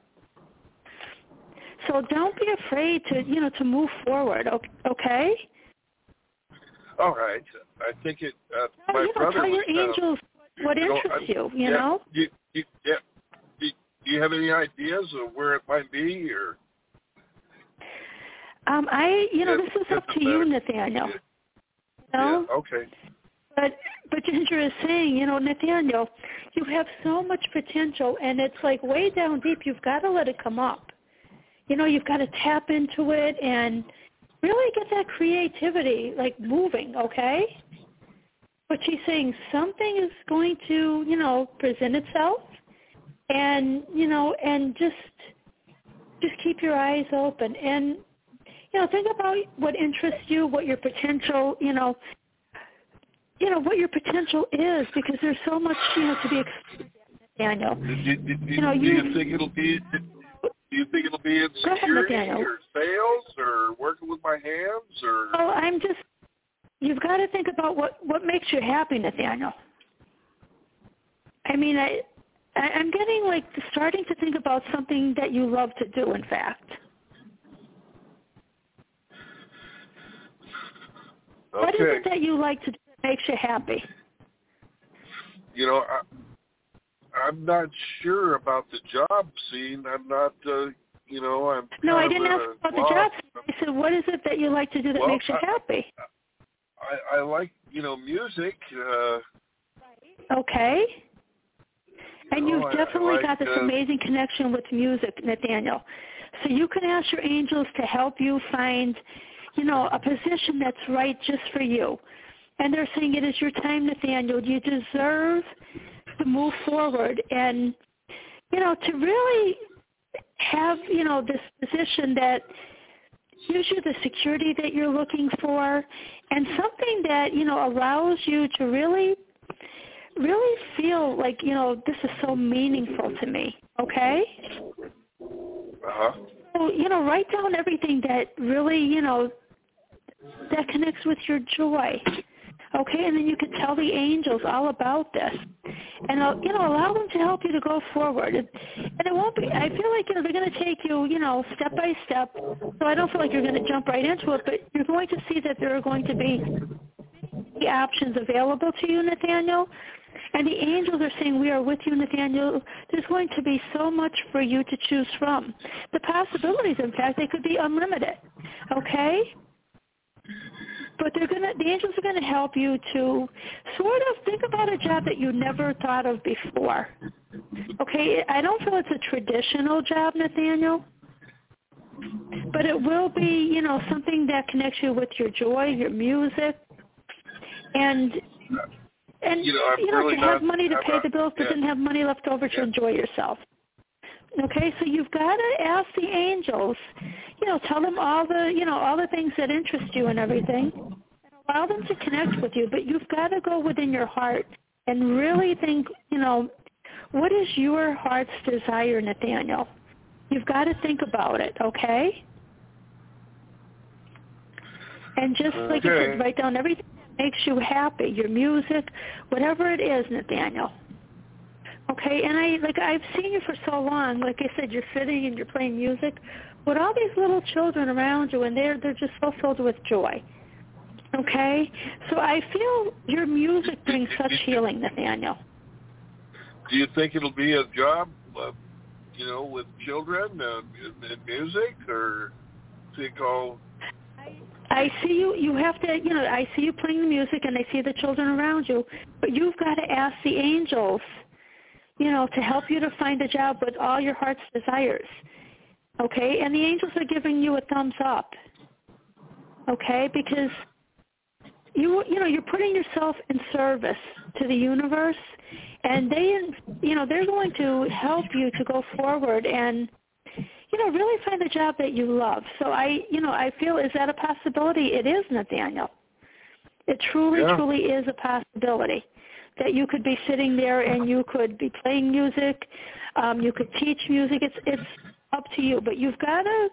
Speaker 3: So don't be afraid to, you know, to move forward, okay?
Speaker 5: All right. I think it. Uh,
Speaker 3: tell,
Speaker 5: my
Speaker 3: you know,
Speaker 5: brother
Speaker 3: tell
Speaker 5: was
Speaker 3: your
Speaker 5: kind
Speaker 3: angels
Speaker 5: of,
Speaker 3: what
Speaker 5: you know,
Speaker 3: interests
Speaker 5: I,
Speaker 3: you. You
Speaker 5: yeah,
Speaker 3: know.
Speaker 5: You, you, yeah. Do, do you have any ideas of where it might be, or?
Speaker 3: Um, I, you know,
Speaker 5: Yeah,
Speaker 3: this is up to
Speaker 5: better.
Speaker 3: you, Nathaniel.
Speaker 5: Yeah.
Speaker 3: You know?
Speaker 5: Yeah. Okay.
Speaker 3: But but Ginger is saying, you know, Nathaniel, you have so much potential, and it's like way down deep. You've got to let it come up. You know, you've got to tap into it and really get that creativity, like, moving, okay? But she's saying something is going to, you know, present itself, and, you know, and just just keep your eyes open. And, you know, think about what interests you, what your potential, you know, you know, what your potential is, because there's so much, you know, to be explored, Daniel.
Speaker 5: Do, do, do,
Speaker 3: you know,
Speaker 5: do
Speaker 3: you,
Speaker 5: you think it'll be? Do you think it'll be in
Speaker 3: Go ahead,
Speaker 5: security
Speaker 3: Nathaniel.
Speaker 5: or sales or working with my hands or?
Speaker 3: Well, I'm just, you've got to think about what, what makes you happy, Nathaniel. I mean, I, I, I'm getting like starting to think about something that you love to do, in fact.
Speaker 5: Okay.
Speaker 3: What is it that you like to do that makes you happy?
Speaker 5: You know, I, I'm not sure about the job scene. I'm not, uh, you know, I'm
Speaker 3: No, I
Speaker 5: kind
Speaker 3: didn't
Speaker 5: of
Speaker 3: ask about the job. I said, what is it that you like to do that
Speaker 5: Well,
Speaker 3: makes you
Speaker 5: I-
Speaker 3: happy?
Speaker 5: I, I like, you know, music. Uh,
Speaker 3: Okay. And
Speaker 5: know,
Speaker 3: you've
Speaker 5: I- I
Speaker 3: definitely
Speaker 5: like,
Speaker 3: got this
Speaker 5: uh,
Speaker 3: amazing connection with music, Nathaniel. So you can ask your angels to help you find, you know, a position that's right just for you. And they're saying it is your time, Nathaniel. You deserve to move forward and, you know, to really have, you know, this position that gives you the security that you're looking for and something that, you know, allows you to really, really feel like, you know, this is so meaningful to me, okay?
Speaker 5: uh-huh.
Speaker 3: So, you know, write down everything that really, you know, that connects with your joy. Okay, and then you can tell the angels all about this, and uh, you know, allow them to help you to go forward. And, and it won't be. I feel like you know they're going to take you, you know, step by step. So I don't feel like you're going to jump right into it, but you're going to see that there are going to be the options available to you, Nathaniel. And the angels are saying, we are with you, Nathaniel. There's going to be so much for you to choose from. The possibilities, in fact, they could be unlimited. Okay. But they're gonna, the angels are going to help you to sort of think about a job that you never thought of before. Okay, I don't feel it's a traditional job, Nathaniel, but it will be, you know, something that connects you with your joy, your music, and and
Speaker 5: You know, I'm
Speaker 3: you know
Speaker 5: really
Speaker 3: to have
Speaker 5: not-
Speaker 3: money to
Speaker 5: I'm
Speaker 3: pay
Speaker 5: not-
Speaker 3: the bills, but
Speaker 5: yeah.
Speaker 3: then have money left over to
Speaker 5: Yeah.
Speaker 3: enjoy yourself. Okay, so you've got to ask the angels, you know, tell them all the, you know, all the things that interest you and everything, and allow them to connect with you. But you've got to go within your heart and really think, you know, what is your heart's desire, Nathaniel? You've got to think about it, okay? And just like I
Speaker 5: Okay.
Speaker 3: said, write down everything that makes you happy, your music, whatever it is, Nathaniel. Okay, and I like I've seen you for so long. Like I said, you're sitting and you're playing music with all these little children around you, and they're they're just so filled with joy. Okay, so I feel your music brings such healing, Nathaniel.
Speaker 5: Do you think it'll be a job, uh, you know, with children uh, in, in music, or think all?
Speaker 3: I see you, you have to, you know, I see you playing the music and I see the children around you, but you've got to ask the angels, you know, to help you to find a job with all your heart's desires, okay? And the angels are giving you a thumbs up, okay? Because you, you know, you're putting yourself in service to the universe, and they, you know, they're going to help you to go forward and, you know, really find a job that you love. So I, you know, I feel, is that a possibility? It is, Nathaniel. It truly,
Speaker 5: Yeah.
Speaker 3: truly is a possibility that you could be sitting there and you could be playing music. Um, you could teach music. It's it's up to you. But you've got to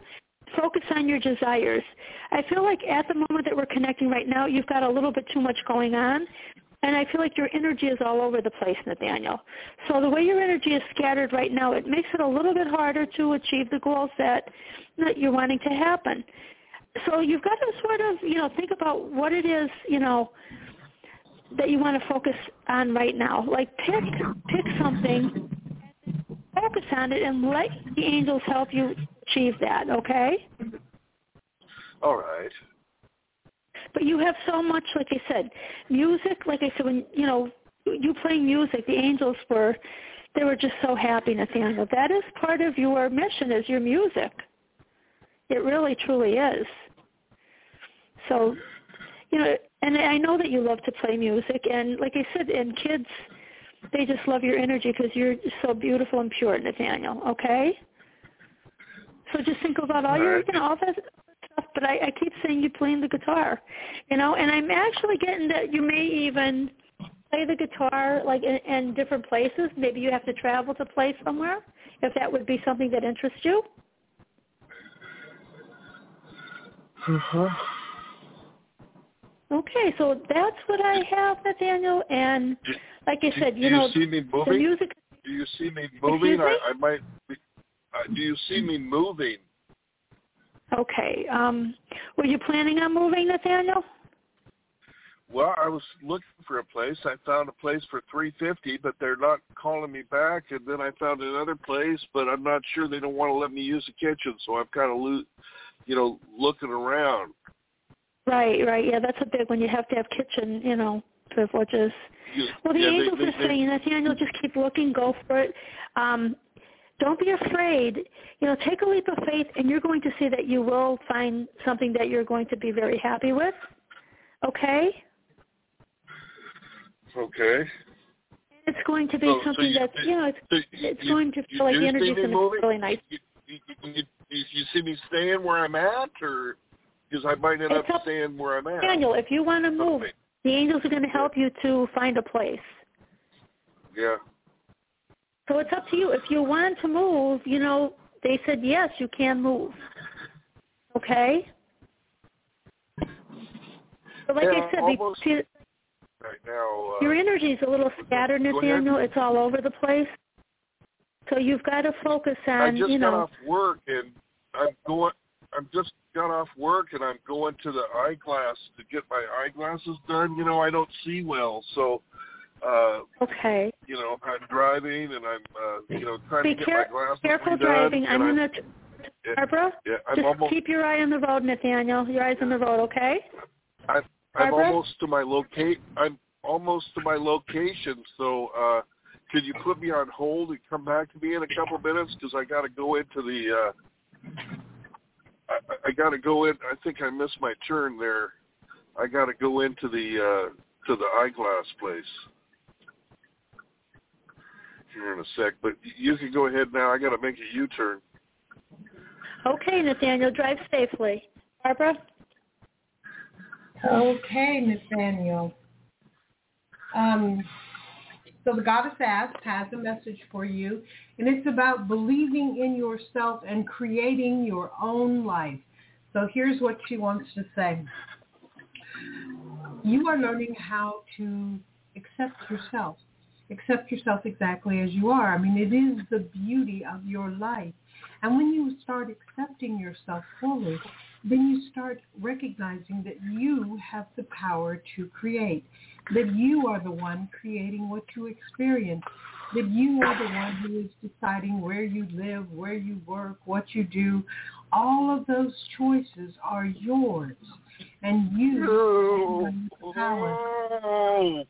Speaker 3: focus on your desires. I feel like at the moment that we're connecting right now, you've got a little bit too much going on, and I feel like your energy is all over the place, Nathaniel. So the way your energy is scattered right now, it makes it a little bit harder to achieve the goals that, that you're wanting to happen. So you've got to sort of, you know, think about what it is, you know, that you want to focus on right now. Like pick pick something, focus on it, and let the angels help you achieve that, okay?
Speaker 5: All right.
Speaker 3: But you have so much, like I said, music, like I said, when, you know, you playing music, the angels were, they were just so happy, Nathaniel. That is part of your mission, is your music. It really, truly is. So, you know, and I know that you love to play music, and like I said, and kids, they just love your energy because you're so beautiful and pure, Nathaniel, okay? So just think about all, all your, right. you know, all that stuff, but I, I keep saying you playing the guitar, you know, and I'm actually getting that you may even play the guitar, like, in, in different places. Maybe you have to travel to play somewhere, if that would be something that interests you.
Speaker 5: Uh-huh.
Speaker 3: Okay, so that's what I have, Nathaniel, and
Speaker 5: do,
Speaker 3: like I
Speaker 5: do,
Speaker 3: said, you
Speaker 5: do
Speaker 3: know,
Speaker 5: you see me moving?
Speaker 3: the music...
Speaker 5: Do you see me moving? I, I might... Be, uh, do you see me moving?
Speaker 3: Okay. Um, were you planning on moving, Nathaniel?
Speaker 5: Well, I was looking for a place. I found a place for three hundred fifty dollars, but they're not calling me back. And then I found another place, but I'm not sure they don't want to let me use the kitchen. So I'm kind of, lo- you know, looking around.
Speaker 3: Right, right. Yeah, that's a big one. You have to have kitchen, you know, privileges.
Speaker 5: You,
Speaker 3: well, the
Speaker 5: yeah,
Speaker 3: angels
Speaker 5: they, they,
Speaker 3: are saying, Nathaniel, just keep looking, go for it. Um, don't be afraid. You know, take a leap of faith, and you're going to see that you will find something that you're going to be very happy with. Okay?
Speaker 5: Okay.
Speaker 3: It's going to be
Speaker 5: so,
Speaker 3: something
Speaker 5: so you,
Speaker 3: that's, you know, it's,
Speaker 5: so
Speaker 3: it's
Speaker 5: you,
Speaker 3: going to feel like the energy is going to be really nice.
Speaker 5: You, you, you, you, you see me staying where I'm at, or because I might end
Speaker 3: it's
Speaker 5: up
Speaker 3: up,
Speaker 5: staying where I'm at?
Speaker 3: Daniel, if you want to move,
Speaker 5: okay.
Speaker 3: the angels are going to help you to find a place.
Speaker 5: Yeah.
Speaker 3: So it's up to you. If you want to move, you know, they said, yes, you can move. Okay? But like
Speaker 5: yeah,
Speaker 3: I said,
Speaker 5: almost
Speaker 3: the,
Speaker 5: right now, uh,
Speaker 3: your energy is a little scattered, Nathaniel. It's all over the place. So you've got to focus on,
Speaker 5: I just
Speaker 3: you
Speaker 5: got
Speaker 3: know.
Speaker 5: off work, and I'm going, I'm just got off work, and I'm going to the eyeglass to get my eyeglasses done. You know, I don't see well, so... Uh,
Speaker 3: okay.
Speaker 5: You know, I'm driving and I'm, uh, you know, trying
Speaker 3: Be
Speaker 5: to get
Speaker 3: care-
Speaker 5: my glasses
Speaker 3: careful
Speaker 5: redone.
Speaker 3: driving. I'm
Speaker 5: I'm,
Speaker 3: going to, Barbara,
Speaker 5: yeah, I'm
Speaker 3: just
Speaker 5: almost,
Speaker 3: keep your eye on the road, Nathaniel. Your eyes on the road, okay?
Speaker 5: I'm, I'm almost to my locate. I'm almost to my location. So, uh, could you put me on hold and come back to me in a couple minutes? Because I got to go into the. Uh, I, I got to go in. I think I missed my turn there. I got to go into the uh, to the eyeglass place here in a sec, but you can go ahead now. I got to make a U-turn.
Speaker 3: Okay, Nathaniel, drive safely. Barbara?
Speaker 2: Okay, Nathaniel. Um, so the Goddess Ask has a message for you, and it's about believing in yourself and creating your own life. So here's what she wants to say. You are learning how to accept yourself. Accept yourself exactly as you are. I mean, it is the beauty of your life. And when you start accepting yourself fully, then you start recognizing that you have the power to create, that you are the one creating what you experience, that you are the one who is deciding where you live, where you work, what you do. All of those choices are yours, and you have the power.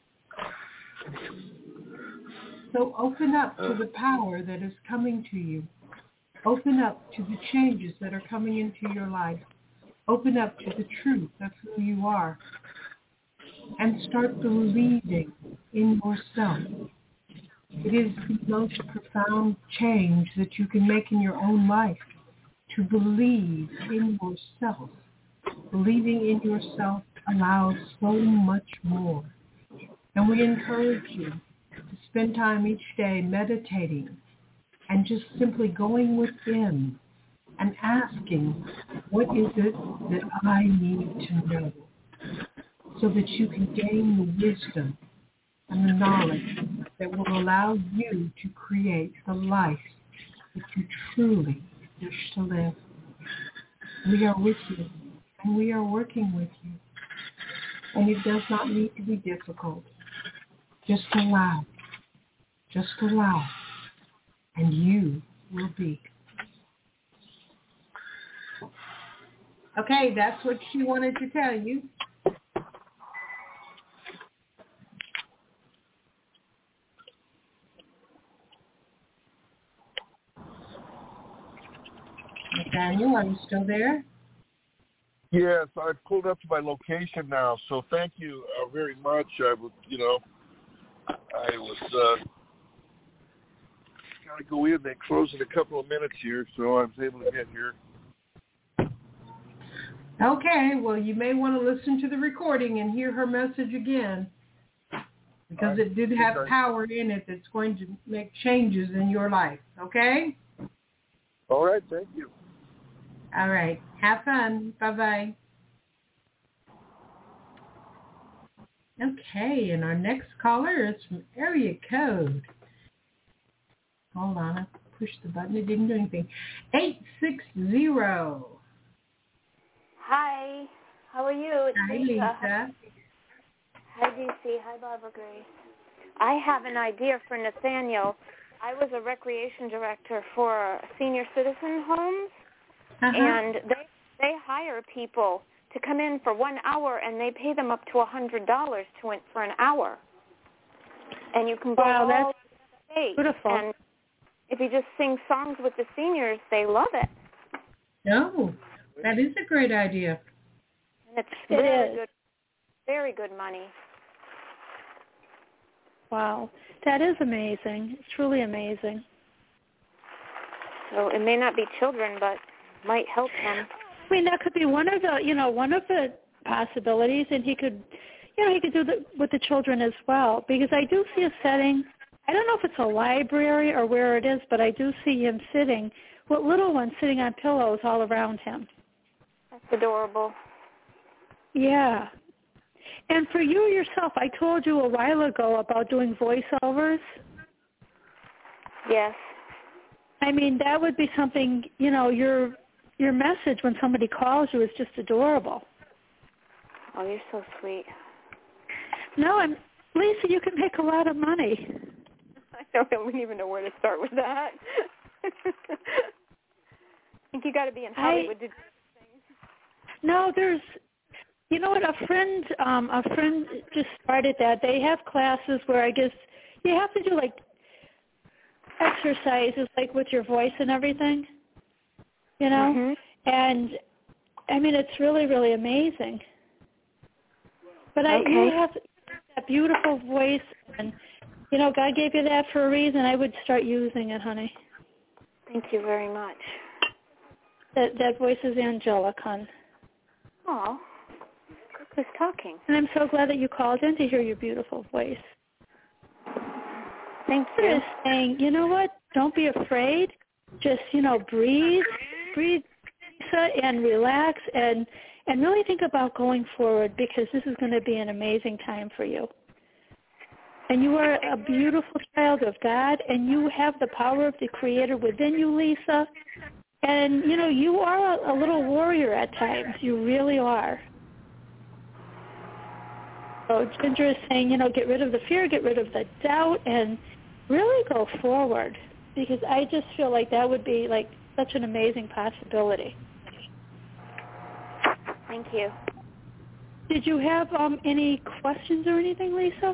Speaker 2: So open up to the power that is coming to you. Open up to the changes that are coming into your life. Open up to the truth of who you are. And start believing in yourself. It is the most profound change that you can make in your own life, to believe in yourself. Believing in yourself allows so much more. And we encourage you to spend time each day meditating and just simply going within and asking, what is it that I need to know? So that you can gain the wisdom and the knowledge that will allow you to create the life that you truly wish to live. We are with you, and we are working with you. And it does not need to be difficult. Just allow. Just allow. And you will be. Okay, that's what she wanted to tell you. Nathaniel, are you still there?
Speaker 5: Yes, I pulled up to my location now, so thank you uh, very much. I was, you know, I was uh, got to go in. They close in a couple of minutes here, so I was able to get here.
Speaker 2: Okay, well, you may want to listen to the recording and hear her message again, because it did have power in it that's going to make changes in your life, okay?
Speaker 5: All right, thank you.
Speaker 2: All right, have fun. Bye-bye. Okay, and our next caller is from area code. Hold on, I pushed the button. It didn't do anything. eight six zero.
Speaker 6: Hi, how are you? It's
Speaker 2: Hi,
Speaker 6: Lisa.
Speaker 2: Lisa.
Speaker 6: Hi, D C. Hi, Barbara Grace. I have an idea for Nathaniel. I was a recreation director for senior citizen homes,
Speaker 2: Uh-huh.
Speaker 6: and they they hire people to come in for one hour, and they pay them up to a hundred dollars to for an hour. And you can go
Speaker 3: Wow,
Speaker 6: all
Speaker 3: that's
Speaker 6: over the state.
Speaker 3: beautiful.
Speaker 6: And if you just sing songs with the seniors, they love it.
Speaker 2: No, that is a great idea.
Speaker 6: And it's
Speaker 3: It
Speaker 6: very
Speaker 3: is.
Speaker 6: good, very good money.
Speaker 3: Wow, that is amazing. It's truly amazing.
Speaker 6: So it may not be children, but might help him.
Speaker 3: I mean, that could be one of the, you know, one of the possibilities, and he could, you know, he could do that with the children as well. Because I do see a setting. I don't know if it's a library or where it is, but I do see him sitting with little ones sitting on pillows all around him.
Speaker 6: That's adorable.
Speaker 3: Yeah. And for you yourself, I told you a while ago about doing voiceovers.
Speaker 6: Yes.
Speaker 3: I mean, that would be something, you know, your your message when somebody calls you is just adorable.
Speaker 6: Oh, you're so sweet.
Speaker 3: No, and Lisa, you can make a lot of money.
Speaker 6: I don't even know where to start with that. I think you got to be in Hollywood
Speaker 3: I,
Speaker 6: to do things.
Speaker 3: No, there's, you know what, a friend, um, a friend just started that. They have classes where I guess you have to do like exercises, like with your voice and everything, you know.
Speaker 6: Mm-hmm.
Speaker 3: And I mean, it's really, really amazing. But I,
Speaker 6: Okay.
Speaker 3: you have that beautiful voice, and you know, God gave you that for a reason. I would start using it, honey.
Speaker 6: Thank you very much.
Speaker 3: That that voice is angelic, hon.
Speaker 6: Oh, who's talking?
Speaker 3: And I'm so glad that you called in to hear your beautiful voice.
Speaker 6: Thank
Speaker 3: I'm
Speaker 6: you.
Speaker 3: just saying, you know what? Don't be afraid. Just, you know, breathe, breathe, Lisa, and relax, and and really think about going forward, because this is going to be an amazing time for you. And you are a beautiful child of God, and you have the power of the Creator within you, Lisa. And, you know, you are a, a little warrior at times. You really are. So Ginger is saying, you know, get rid of the fear, get rid of the doubt, and really go forward, because I just feel like that would be, like, such an amazing possibility.
Speaker 6: Thank you.
Speaker 3: Did you have um, any questions or anything, Lisa?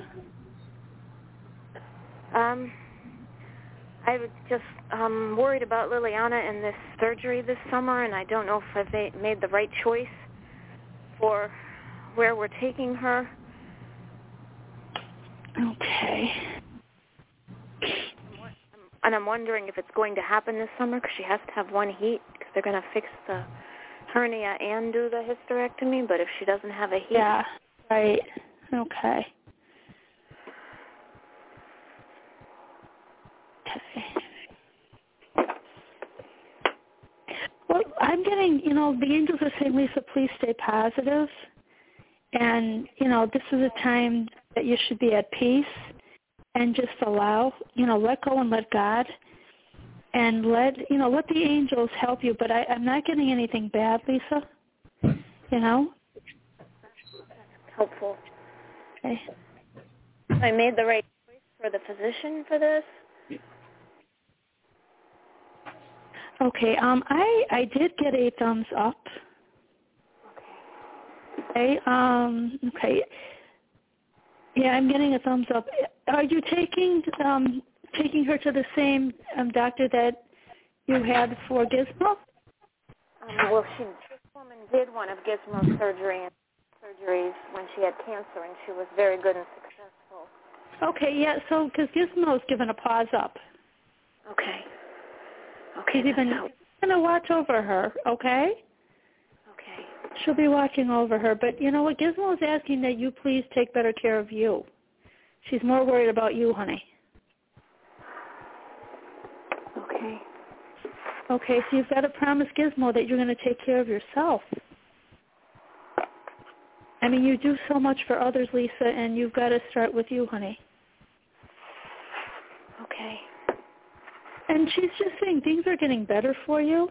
Speaker 6: Um, I was just um, worried about Liliana and this surgery this summer, and I don't know if I've made the right choice for where we're taking her.
Speaker 3: Okay.
Speaker 6: And I'm wondering if it's going to happen this summer, because she has to have one heat, because they're going to fix the hernia and do the hysterectomy. But if she doesn't have a heat...
Speaker 3: Yeah, right. Okay. Okay. Well, I'm getting, you know, the angels are saying, Lisa, please stay positive. And, you know, this is a time that you should be at peace and just allow, you know, let go and let God and let, you know, let the angels help you. But I, I'm not getting anything bad, Lisa, you know.
Speaker 6: Helpful.
Speaker 3: Okay.
Speaker 6: I made the right choice for the physician for this.
Speaker 3: Okay. Um, I I did get a thumbs up. Okay. Um. Okay. Yeah, I'm getting a thumbs up. Are you taking um taking her to the same um, doctor that you had for Gizmo?
Speaker 6: Um, well, she this woman did one of Gizmo's surgery and surgeries when she had cancer, and she was very good and successful.
Speaker 3: Okay. Yeah. So because Gizmo's given a pause up.
Speaker 6: Okay. Okay.
Speaker 3: She's even going to watch over her. Okay.
Speaker 6: Okay.
Speaker 3: She'll be watching over her. But you know what? Gizmo is asking that you please take better care of you. She's more worried about you, honey.
Speaker 6: Okay.
Speaker 3: Okay, so you've got to promise Gizmo that you're going to take care of yourself. I mean, you do so much for others, Lisa, and you've got to start with you, honey.
Speaker 6: Okay.
Speaker 3: And she's just saying things are getting better for you.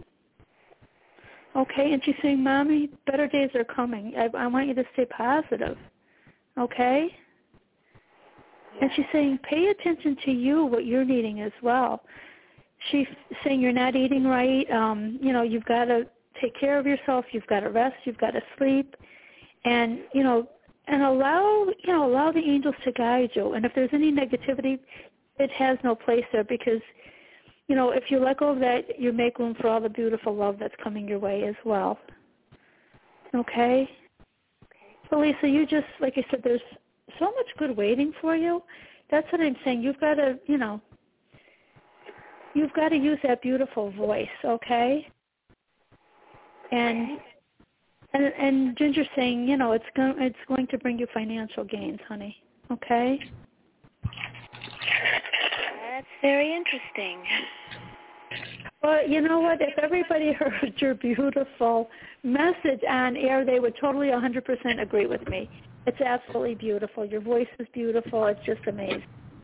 Speaker 3: Okay, and she's saying, Mommy, better days are coming. I, I want you to stay positive. Okay? Yeah. And she's saying, pay attention to you, what you're needing as well. She's saying you're not eating right. Um, you know, you've got to take care of yourself. You've got to rest. You've got to sleep. And, you know, and allow, you know, allow the angels to guide you. And if there's any negativity, it has no place there because, you know, if you let go of that, you make room for all the beautiful love that's coming your way as well. Okay? Okay. So, Lisa, you just, like I said, there's so much good waiting for you. That's what I'm saying. You've got to, you know, you've got to use that beautiful voice, okay? And
Speaker 6: okay.
Speaker 3: and and Ginger's saying, you know, it's going it's going to bring you financial gains, honey. Okay?
Speaker 6: That's very interesting.
Speaker 3: Well, you know what? If everybody heard your beautiful message on air, they would totally one hundred percent agree with me. It's absolutely beautiful. Your voice is beautiful. It's just amazing.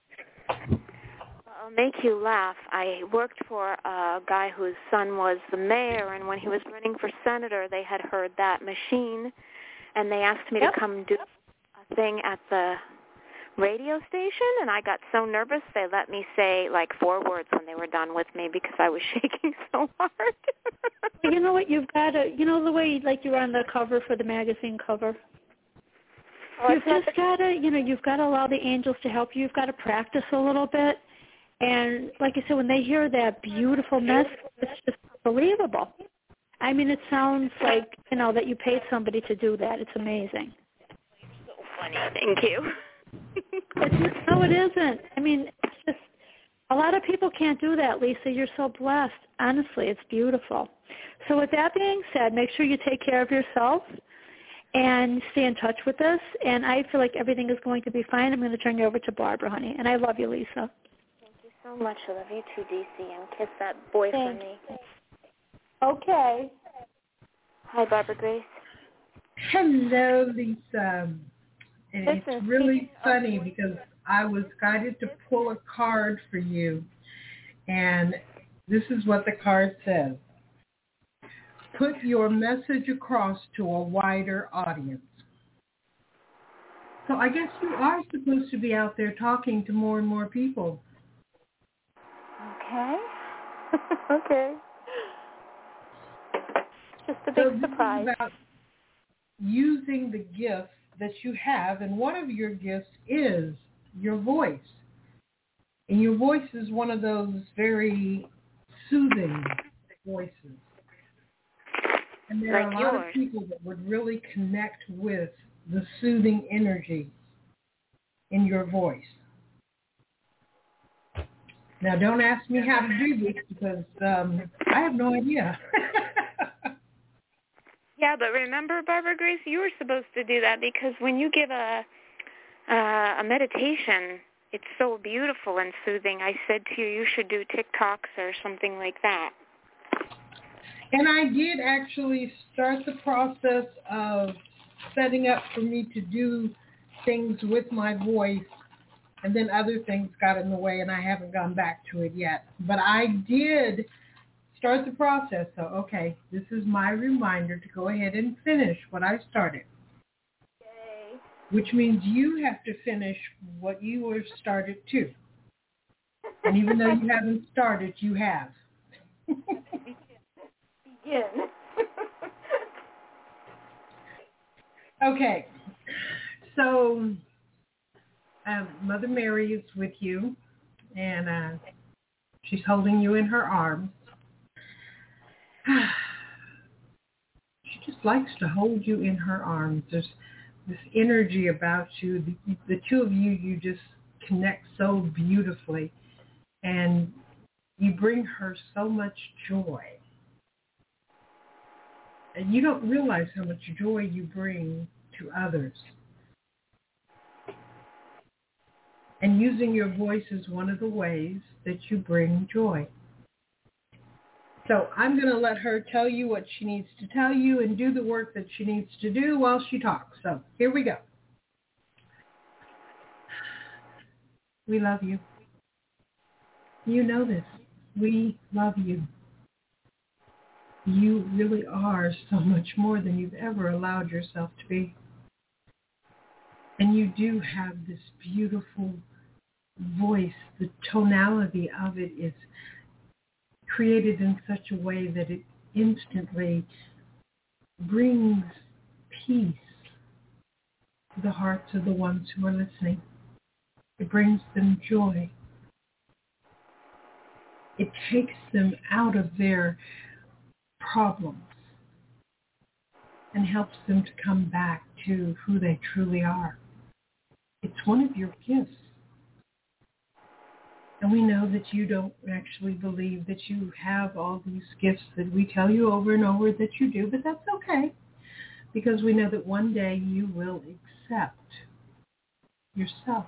Speaker 6: I'll make you laugh. I worked for a guy whose son was the mayor, and when he was running for senator, they had heard that machine, and they asked me
Speaker 3: yep.
Speaker 6: to come do a thing at the radio station, and I got so nervous they let me say like four words when they were done with me because I was shaking so hard.
Speaker 3: Well, you know what? You've got to, you know the way like you're on the cover for the magazine cover? Oh, you've just got to, you know, you've got to allow the angels to help you. You've got to practice a little bit. And like I said, when they hear that beautiful message, it's just unbelievable. I mean, it sounds like, you know, that you paid somebody to do that. It's amazing.
Speaker 6: So funny. Thank you.
Speaker 3: It's, no, it isn't. I mean, it's just, a lot of people can't do that, Lisa. You're so blessed. Honestly, it's beautiful. So with that being said, make sure you take care of yourself and stay in touch with us. And I feel like everything is going to be fine. I'm going to turn you over to Barbara, honey. And I love you, Lisa.
Speaker 6: So much. I love you too, D C, and kiss that boy for me.
Speaker 3: Okay.
Speaker 6: Hi, Barbara Grace.
Speaker 2: Hello, Lisa. And
Speaker 6: Listen,
Speaker 2: it's really funny because I was guided to pull a card for you, and this is what the card says. Put your message across to a wider audience. So I guess you are supposed to be out there talking to more and more people.
Speaker 6: Okay. Okay. Just a big
Speaker 2: so this
Speaker 6: surprise.
Speaker 2: Is about using the gifts that you have, and one of your gifts is your voice. And your voice is one of those very soothing voices. And there
Speaker 6: like
Speaker 2: are a lot
Speaker 6: yours.
Speaker 2: of people that would really connect with the soothing energy in your voice. Now, don't ask me how to do this because um, I have no idea.
Speaker 6: Yeah, but remember, Barbara Grace, you were supposed to do that because when you give a uh, a meditation, it's so beautiful and soothing. I said to you, you should do TikToks or something like that.
Speaker 2: And I did actually start the process of setting up for me to do things with my voice, and then other things got in the way, and I haven't gone back to it yet. But I did start the process. So, okay, this is my reminder to go ahead and finish what I started.
Speaker 6: Yay.
Speaker 2: Which means you have to finish what you were started too. And even though you haven't started, you have.
Speaker 6: Begin.
Speaker 2: Okay. So, um, Mother Mary is with you, and uh, she's holding you in her arms. She just likes to hold you in her arms. There's this energy about you. The, the two of you, you just connect so beautifully, and you bring her so much joy. And you don't realize how much joy you bring to others. And using your voice is one of the ways that you bring joy. So I'm going to let her tell you what she needs to tell you and do the work that she needs to do while she talks. So here we go. We love you. You know this. We love you. You really are so much more than you've ever allowed yourself to be. And you do have this beautiful voice. The tonality of it is created in such a way that it instantly brings peace to the hearts of the ones who are listening. It brings them joy. It takes them out of their problems and helps them to come back to who they truly are. It's one of your gifts. And we know that you don't actually believe that you have all these gifts that we tell you over and over that you do, but that's okay, because we know that one day you will accept yourself.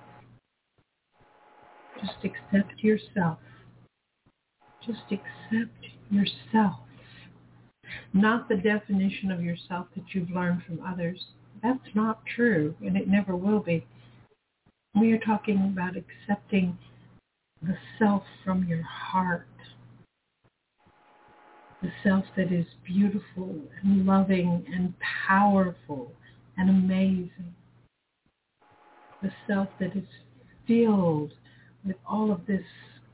Speaker 2: Just accept yourself. Just accept yourself. Not the definition of yourself that you've learned from others. That's not true, and it never will be. We are talking about accepting the self from your heart. The self that is beautiful and loving and powerful and amazing. The self that is filled with all of this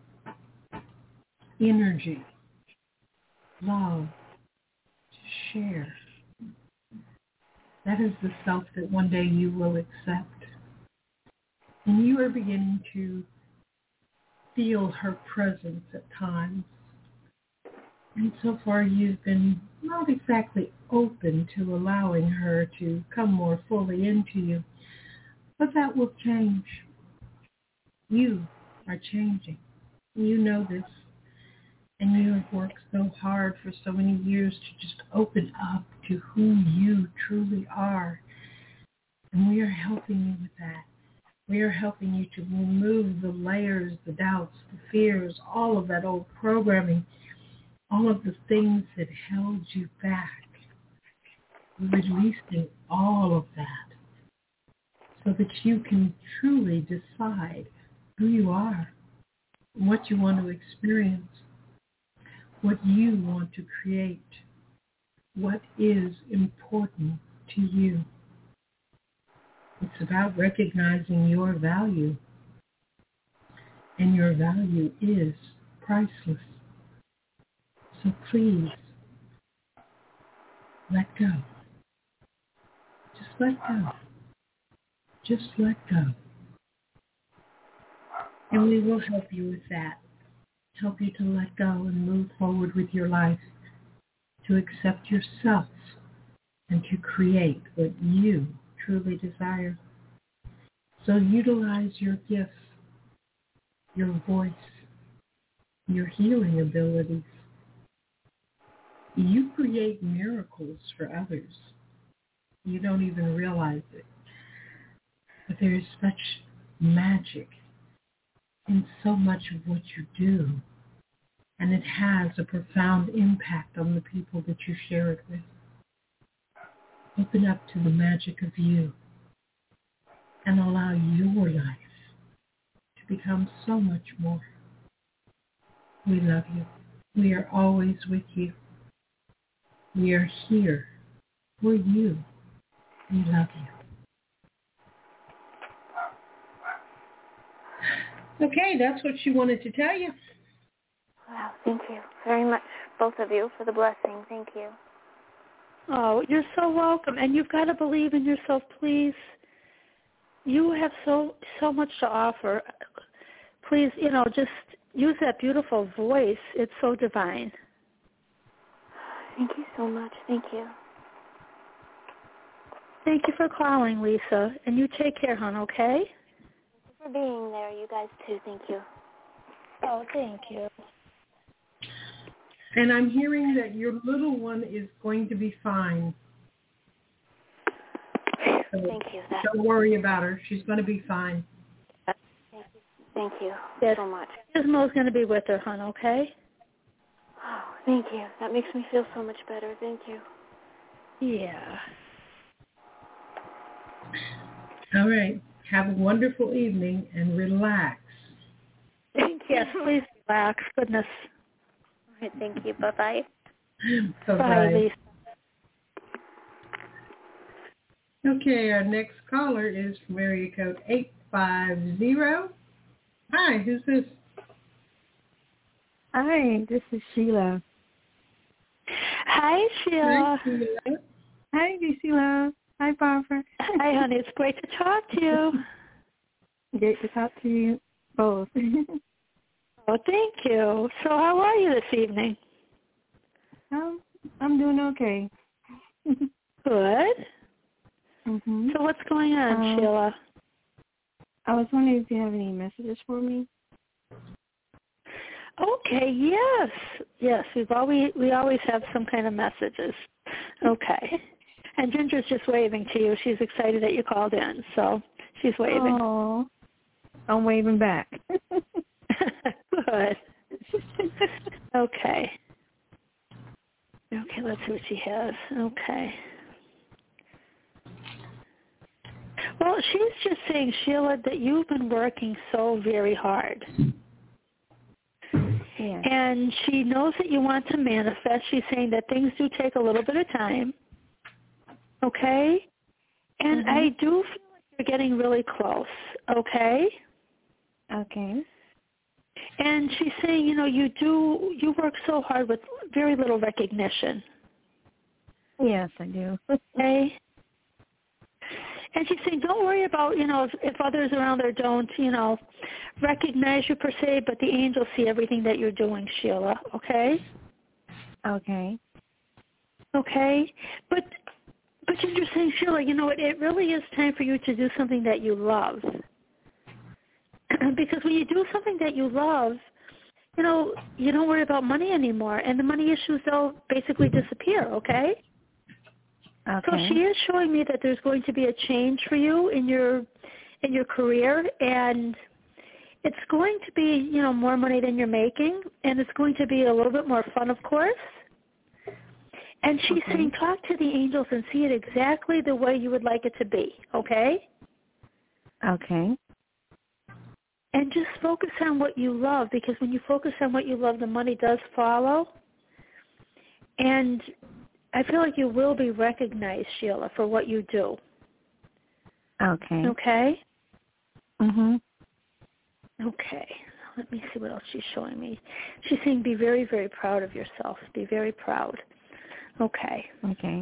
Speaker 2: energy, love, to share. That is the self that one day you will accept. And you are beginning to feel her presence at times. And so far you've been not exactly open to allowing her to come more fully into you. But that will change. You are changing. You know this. And you have worked so hard for so many years to just open up to who you truly are. And we are helping you with that. We are helping you to remove the layers, the doubts, the fears, all of that old programming, all of the things that held you back. We're releasing all of that so that you can truly decide who you are, what you want to experience, what you want to create, what is important to you. It's about recognizing your value, and your value is priceless. So please, let go. Just let go. Just let go. And we will help you with that. Help you to let go and move forward with your life, to accept yourself, and to create what you truly desire. So utilize your gifts, your voice, your healing abilities. You create miracles for others. You don't even realize it. But there is such magic in so much of what you do. and it has a profound impact on the people that you share it with. Open up to the magic of you and allow your life to become so much more. We love you. We are always with you. We are here for you. We love you. Okay, that's what she wanted to tell you.
Speaker 6: Wow, thank you very much, both of you, for the blessing. Thank you.
Speaker 3: Oh, you're so welcome. And you've got to believe in yourself, please. You have so so much to offer. Please, you know, just use that beautiful voice. It's so divine.
Speaker 6: Thank you so much. Thank you.
Speaker 3: Thank you for calling, Lisa. And you take care, hon, okay?
Speaker 6: Thank you for being there, you guys, too. Thank you.
Speaker 3: Oh, thank you.
Speaker 2: And I'm hearing that your little one is going to be fine. So
Speaker 6: thank you. That,
Speaker 2: don't worry about her. She's going to be fine.
Speaker 6: Thank you. Thank you
Speaker 3: yes.
Speaker 6: so much.
Speaker 3: Gizmo's going to be with her, hon, okay?
Speaker 6: Oh, thank you. That makes me feel so much better. Thank you.
Speaker 3: Yeah.
Speaker 2: All right. Have a wonderful evening and relax.
Speaker 6: Thank you.
Speaker 3: Yes, please relax. Goodness.
Speaker 6: All right, thank you. Bye-bye.
Speaker 2: Bye-bye.
Speaker 3: Bye, Lisa.
Speaker 2: Okay, our next caller is from area code eight five zero. Hi, who's this?
Speaker 7: Hi, this is Sheila.
Speaker 3: Hi, Sheila.
Speaker 2: Hi, Sheila.
Speaker 7: Hi, Sheila. Hi, Barbara.
Speaker 3: Hi, honey. It's great to talk to you.
Speaker 7: Great to talk to you both.
Speaker 3: Oh, thank you. So how are you this evening?
Speaker 7: Um, I'm doing okay.
Speaker 3: Good.
Speaker 7: Mm-hmm.
Speaker 3: So what's going on,
Speaker 7: um,
Speaker 3: Sheila?
Speaker 7: I was wondering if you have any messages for me.
Speaker 3: Okay, yes. Yes, we've always, we always have some kind of messages. Okay. And Ginger's just waving to you. She's excited that you called in, so she's waving.
Speaker 7: Oh, I'm waving back.
Speaker 3: Good. Okay. Okay, let's see what she has. Okay. Well, she's just saying, Sheila, that you've been working so very hard.
Speaker 7: Yeah.
Speaker 3: And she knows that you want to manifest. She's saying that things do take a little bit of time. Okay? And
Speaker 7: Mm-hmm.
Speaker 3: I do feel like you're getting really close. Okay?
Speaker 7: Okay.
Speaker 3: And she's saying, you know, you do, you work so hard with very little recognition.
Speaker 7: Yes, I do.
Speaker 3: Okay? And she's saying, don't worry about, you know, if, if others around there don't, you know, recognize you per se, but the angels see everything that you're doing, Sheila, okay?
Speaker 7: Okay.
Speaker 3: Okay? But but you're just saying, Sheila, you know, it, it really is time for you to do something that you love. Because when you do something that you love, you know, you don't worry about money anymore, and the money issues, they'll basically disappear, okay?
Speaker 7: Okay.
Speaker 3: So she is showing me that there's going to be a change for you in your in your career, and it's going to be, you know, more money than you're making, and it's going to be a little bit more fun, of course. And she's
Speaker 7: okay.
Speaker 3: saying, talk to the angels and see it exactly the way you would like it to be, okay?
Speaker 7: Okay.
Speaker 3: And just focus on what you love, because when you focus on what you love, the money does follow. And I feel like you will be recognized, Sheila, for what you do.
Speaker 7: Okay.
Speaker 3: Okay?
Speaker 7: Mhm.
Speaker 3: Okay. Let me see what else she's showing me. She's saying be very, very proud of yourself. Be very proud. Okay.
Speaker 7: Okay.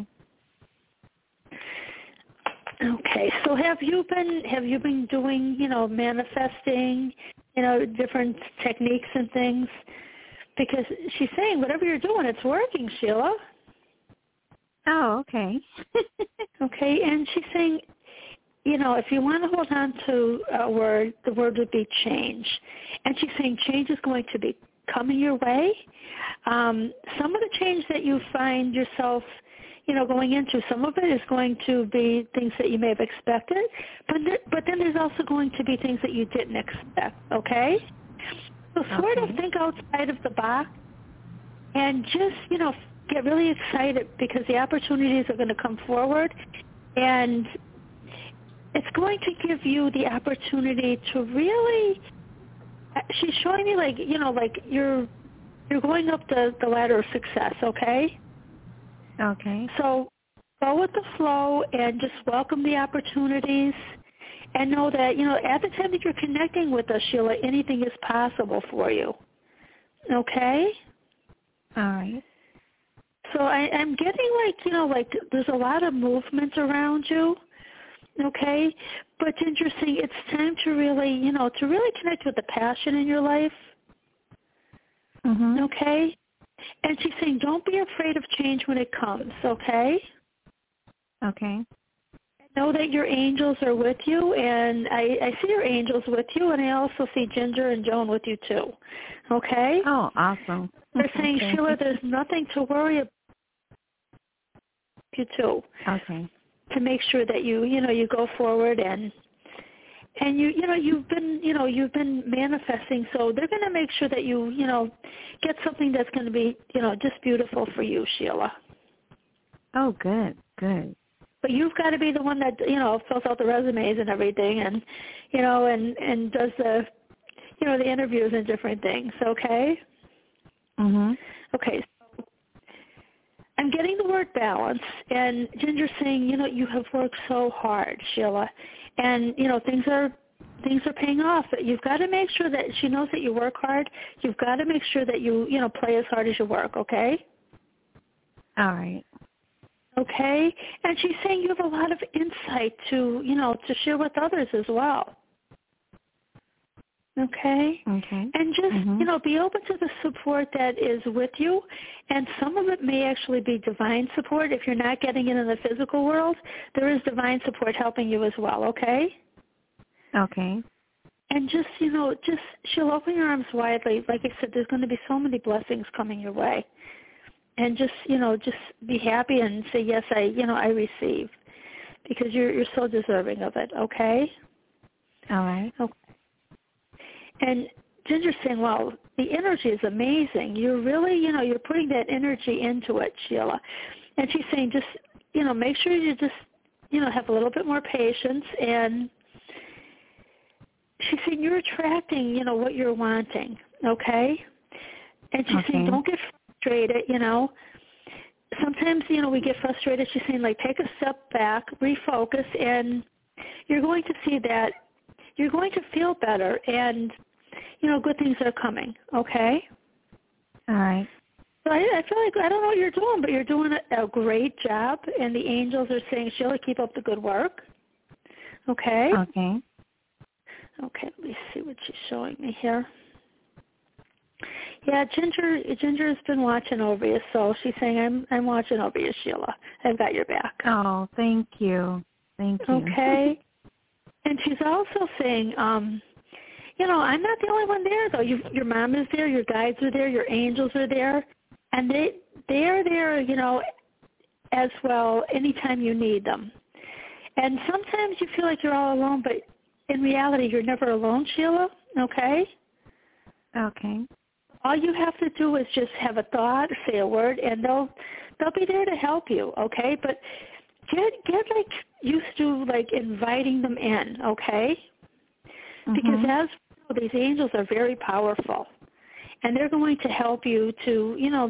Speaker 3: Okay. So have you been have you been doing, you know, manifesting, you know, different techniques and things? Because she's saying whatever you're doing, it's working, Sheila.
Speaker 7: Oh, okay.
Speaker 3: Okay, and she's saying, you know, if you want to hold on to a word, the word would be change. And she's saying change is going to be coming your way. Um, some of the change that you find yourself, you know, going into, some of it is going to be things that you may have expected, but th- but then there's also going to be things that you didn't expect, okay? So sort
Speaker 7: okay.
Speaker 3: of think outside of the box and just, you know, get really excited because the opportunities are going to come forward, and it's going to give you the opportunity to really, she's showing me like, you know, like you're, you're going up the, the ladder of success, okay?
Speaker 7: Okay.
Speaker 3: So go with the flow and just welcome the opportunities and know that, you know, at the time that you're connecting with us, Sheila, anything is possible for you. Okay?
Speaker 7: All right.
Speaker 3: So I, I'm getting like, you know, like there's a lot of movement around you. Okay? But it's interesting. It's time to really, you know, to really connect with the passion in your life.
Speaker 7: Mm-hmm.
Speaker 3: Okay? And she's saying don't be afraid of change when it comes. Okay?
Speaker 7: Okay.
Speaker 3: Know that your angels are with you, and I, I see your angels with you, and I also see Ginger and Joan with you too. Okay?
Speaker 7: Oh, awesome.
Speaker 3: They're saying,
Speaker 7: Okay.
Speaker 3: Sheila, there's nothing to worry about you too.
Speaker 7: Okay.
Speaker 3: To make sure that you, you know, you go forward and and you, you know, you've been, you know, you've been manifesting, so they're going to make sure that you, you know, get something that's going to be, you know, just beautiful for you, Sheila.
Speaker 7: Oh, good, good.
Speaker 3: But you've got to be the one that, you know, fills out the resumes and everything, and, you know, and, and does the, you know, the interviews and different things, okay?
Speaker 7: Mm-hmm.
Speaker 3: Okay, so I'm getting the word balance, and Ginger's saying, you know, you have worked so hard, Sheila, and, you know, things are, things are paying off. You've got to make sure that she knows that you work hard. You've got to make sure that you, you know, play as hard as you work, okay?
Speaker 7: All right.
Speaker 3: Okay, and she's saying you have a lot of insight to, you know, to share with others as well. Okay?
Speaker 7: Okay.
Speaker 3: And just,
Speaker 7: mm-hmm.
Speaker 3: you know, be open to the support that is with you, and some of it may actually be divine support. If you're not getting it in the physical world, there is divine support helping you as well, okay?
Speaker 7: Okay.
Speaker 3: And just, you know, just, she'll open your arms widely. Like I said, there's going to be so many blessings coming your way. And just, you know, just be happy and say, yes, I, you know, I receive. Because you're you're so deserving of it, okay?
Speaker 7: All right.
Speaker 3: Okay. And Ginger's saying, well, the energy is amazing. You're really, you know, you're putting that energy into it, Sheila. And she's saying just, you know, make sure you just, you know, have a little bit more patience. And she's saying you're attracting, you know, what you're wanting, okay? And she's
Speaker 7: okay.
Speaker 3: saying don't get frustrated, you know. Sometimes, you know, we get frustrated. She's saying, like, take a step back, refocus, and you're going to see that you're going to feel better, and, you know, good things are coming, okay?
Speaker 7: All right.
Speaker 3: So I, I feel like, I don't know what you're doing, but you're doing a, a great job, and the angels are saying, Sheila, keep up the good work, okay?
Speaker 7: Okay.
Speaker 3: Okay, let me see what she's showing me here. Yeah, Ginger Ginger has been watching over you, so she's saying, I'm I'm watching over you, Sheila. I've got your back.
Speaker 7: Oh, thank you. Thank you.
Speaker 3: Okay. And she's also saying, um, you know, I'm not the only one there, though. You, your mom is there, your guides are there, your angels are there, and they they are there, you know, as well anytime you need them. And sometimes you feel like you're all alone, but in reality, you're never alone, Sheila, okay?
Speaker 7: Okay.
Speaker 3: All you have to do is just have a thought, say a word, and they'll they'll be there to help you, okay? But get get like used to like inviting them in, okay?
Speaker 7: Mm-hmm.
Speaker 3: Because as you know, these angels are very powerful, and they're going to help you to, you know,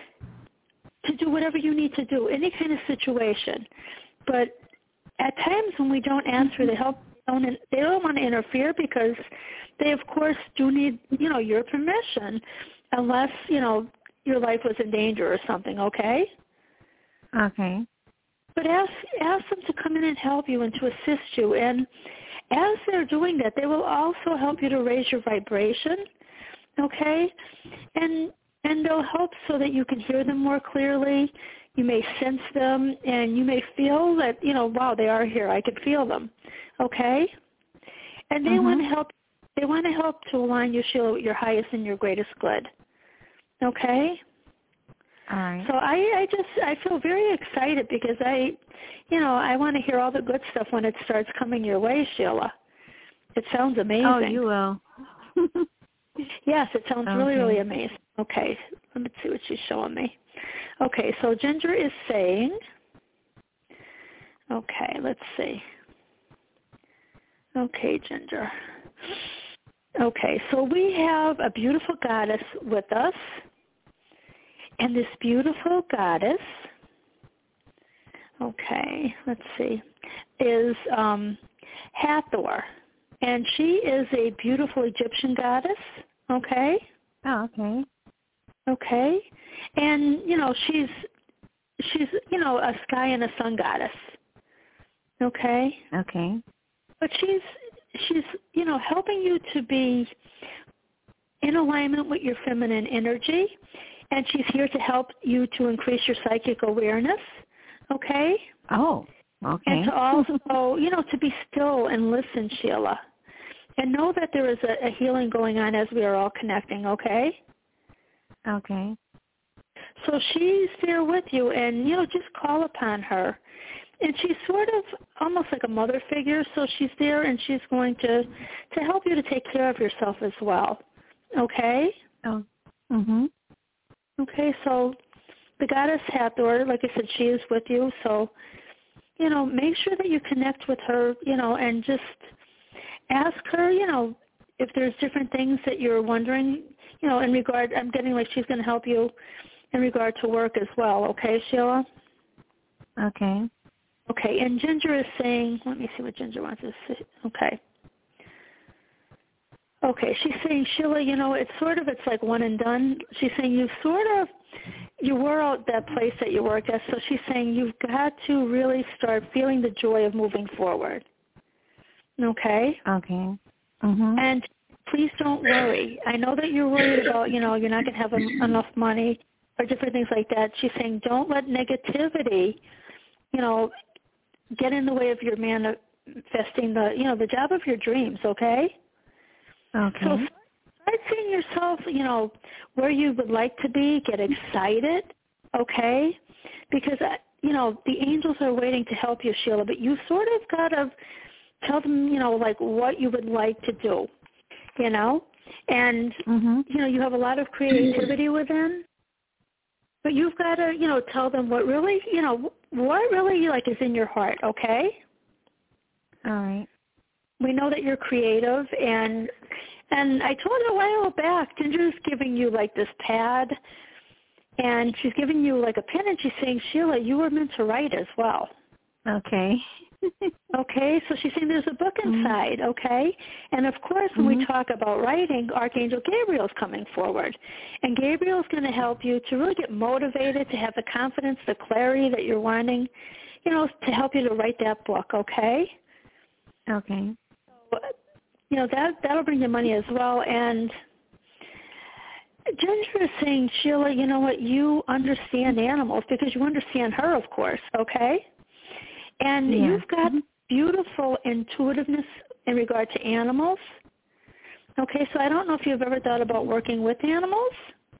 Speaker 3: to do whatever you need to do, any kind of situation. But at times when we don't ask for the help, they don't, they don't want to interfere because they, of course, do need, you know, your permission unless, you know, your life was in danger or something, okay?
Speaker 7: Okay.
Speaker 3: But ask, ask them to come in and help you and to assist you. And as they're doing that, they will also help you to raise your vibration, okay? And and they'll help so that you can hear them more clearly. You may sense them, and you may feel that, you know, wow, they are here. I can feel them, okay? And they mm-hmm. want to help. They want to help to align you, Sheila, with your highest and your greatest good, okay?
Speaker 7: All right.
Speaker 3: So I, I just, I feel very excited because I, you know, I want to hear all the good stuff when it starts coming your way, Sheila. It sounds amazing.
Speaker 7: Oh, you will.
Speaker 3: Yes, it sounds
Speaker 7: Okay.
Speaker 3: really, really amazing. Okay, let me see what she's showing me. Okay, so Ginger is saying, okay, let's see. Okay, Ginger. Okay, so we have a beautiful goddess with us, and this beautiful goddess, okay, let's see, is um, Hathor, and she is a beautiful Egyptian goddess, okay?
Speaker 7: Oh, okay.
Speaker 3: Okay, and, you know, she's, she's, you know, a sky and a sun goddess, okay?
Speaker 7: Okay.
Speaker 3: But she's, she's, you know, helping you to be in alignment with your feminine energy, and she's here to help you to increase your psychic awareness, okay?
Speaker 7: Oh, okay.
Speaker 3: And to also, you know, to be still and listen, Sheila, and know that there is a, a healing going on as we are all connecting, okay?
Speaker 7: Okay.
Speaker 3: So she's there with you, and, you know, just call upon her. And she's sort of almost like a mother figure, so she's there and she's going to, to help you to take care of yourself as well. Okay?
Speaker 7: Oh. Mhm.
Speaker 3: Okay, so the goddess Hathor, like I said, she is with you, so, you know, make sure that you connect with her, you know, and just ask her, you know, if there's different things that you're wondering, you know, in regard, I'm getting like she's going to help you in regard to work as well. Okay, Sheila?
Speaker 7: Okay.
Speaker 3: Okay, and Ginger is saying, let me see what Ginger wants to say. Okay. Okay, she's saying, Sheila, you know, it's sort of, it's like one and done. She's saying you sort of, you were at that place that you worked at, so she's saying you've got to really start feeling the joy of moving forward. Okay?
Speaker 7: Okay. Mhm.
Speaker 3: And please don't worry. I know that you're worried about, you know, you're not going to have en- enough money or different things like that. She's saying don't let negativity, you know, get in the way of your manifesting the, you know, the job of your dreams, okay?
Speaker 7: Okay.
Speaker 3: So start seeing yourself, you know, where you would like to be, get excited, okay? Because, uh, you know, the angels are waiting to help you, Sheila, but you sort of got to tell them, you know, like what you would like to do, you know? And,
Speaker 7: Mhm.
Speaker 3: you know, you have a lot of creativity within, but you've got to, you know, tell them what really, you know, what really, like, is in your heart, okay?
Speaker 7: All right.
Speaker 3: We know that you're creative, and and I told her a while back, Ginger's giving you, like, this pad, and she's giving you, like, a pen, and she's saying, Sheila, you were meant to write as well.
Speaker 7: Okay.
Speaker 3: Okay, so she's saying there's a book inside, mm-hmm. okay? And, of course, when mm-hmm. we talk about writing, Archangel Gabriel's coming forward. And Gabriel's going to help you to really get motivated, to have the confidence, the clarity that you're wanting, you know, to help you to write that book, okay?
Speaker 7: Okay.
Speaker 3: So, you know, that, that'll bring you money as well. And Ginger is saying, Sheila, you know what, you understand animals because you understand her, of course, okay? And
Speaker 7: yeah.
Speaker 3: you've got beautiful intuitiveness in regard to animals. Okay, so I don't know if you've ever thought about working with animals,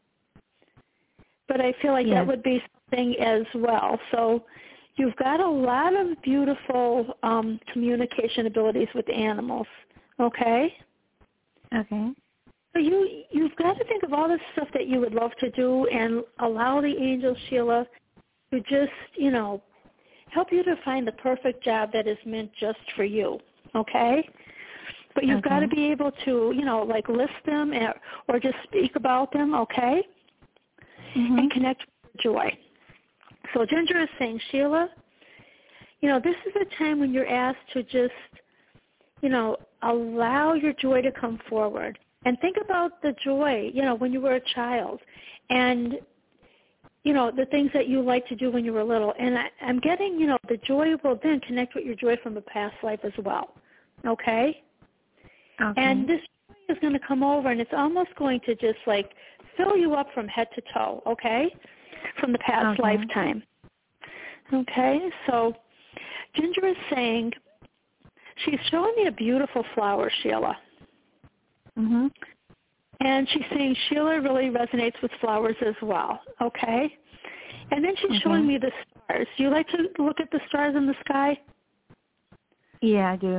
Speaker 3: but I feel like
Speaker 7: yes.
Speaker 3: that would be something as well. So you've got a lot of beautiful um, communication abilities with animals, okay?
Speaker 7: Okay.
Speaker 3: So you, you've got to think of all the stuff that you would love to do and allow the angel, Sheila, to just, you know, help you to find the perfect job that is meant just for you, okay? But you've
Speaker 7: okay.
Speaker 3: got to be able to, you know, like list them or just speak about them, okay?
Speaker 7: Mm-hmm.
Speaker 3: And connect with joy. So Ginger is saying, Sheila, you know, this is a time when you're asked to just, you know, allow your joy to come forward. And think about the joy, you know, when you were a child. And you know, the things that you liked to do when you were little. And I, I'm getting, you know, the joy will then connect with your joy from a past life as well, okay?
Speaker 7: Okay.
Speaker 3: And this joy is going to come over, and it's almost going to just, like, fill you up from head to toe, okay, from the past
Speaker 7: okay.
Speaker 3: lifetime. Okay, so Ginger is saying, she's showing me a beautiful flower, Sheila.
Speaker 7: Mm-hmm.
Speaker 3: And she's saying Sheila really resonates with flowers as well, okay? And then she's
Speaker 7: okay.
Speaker 3: showing me the stars. Do you like to look at the stars in the sky?
Speaker 7: Yeah, I do.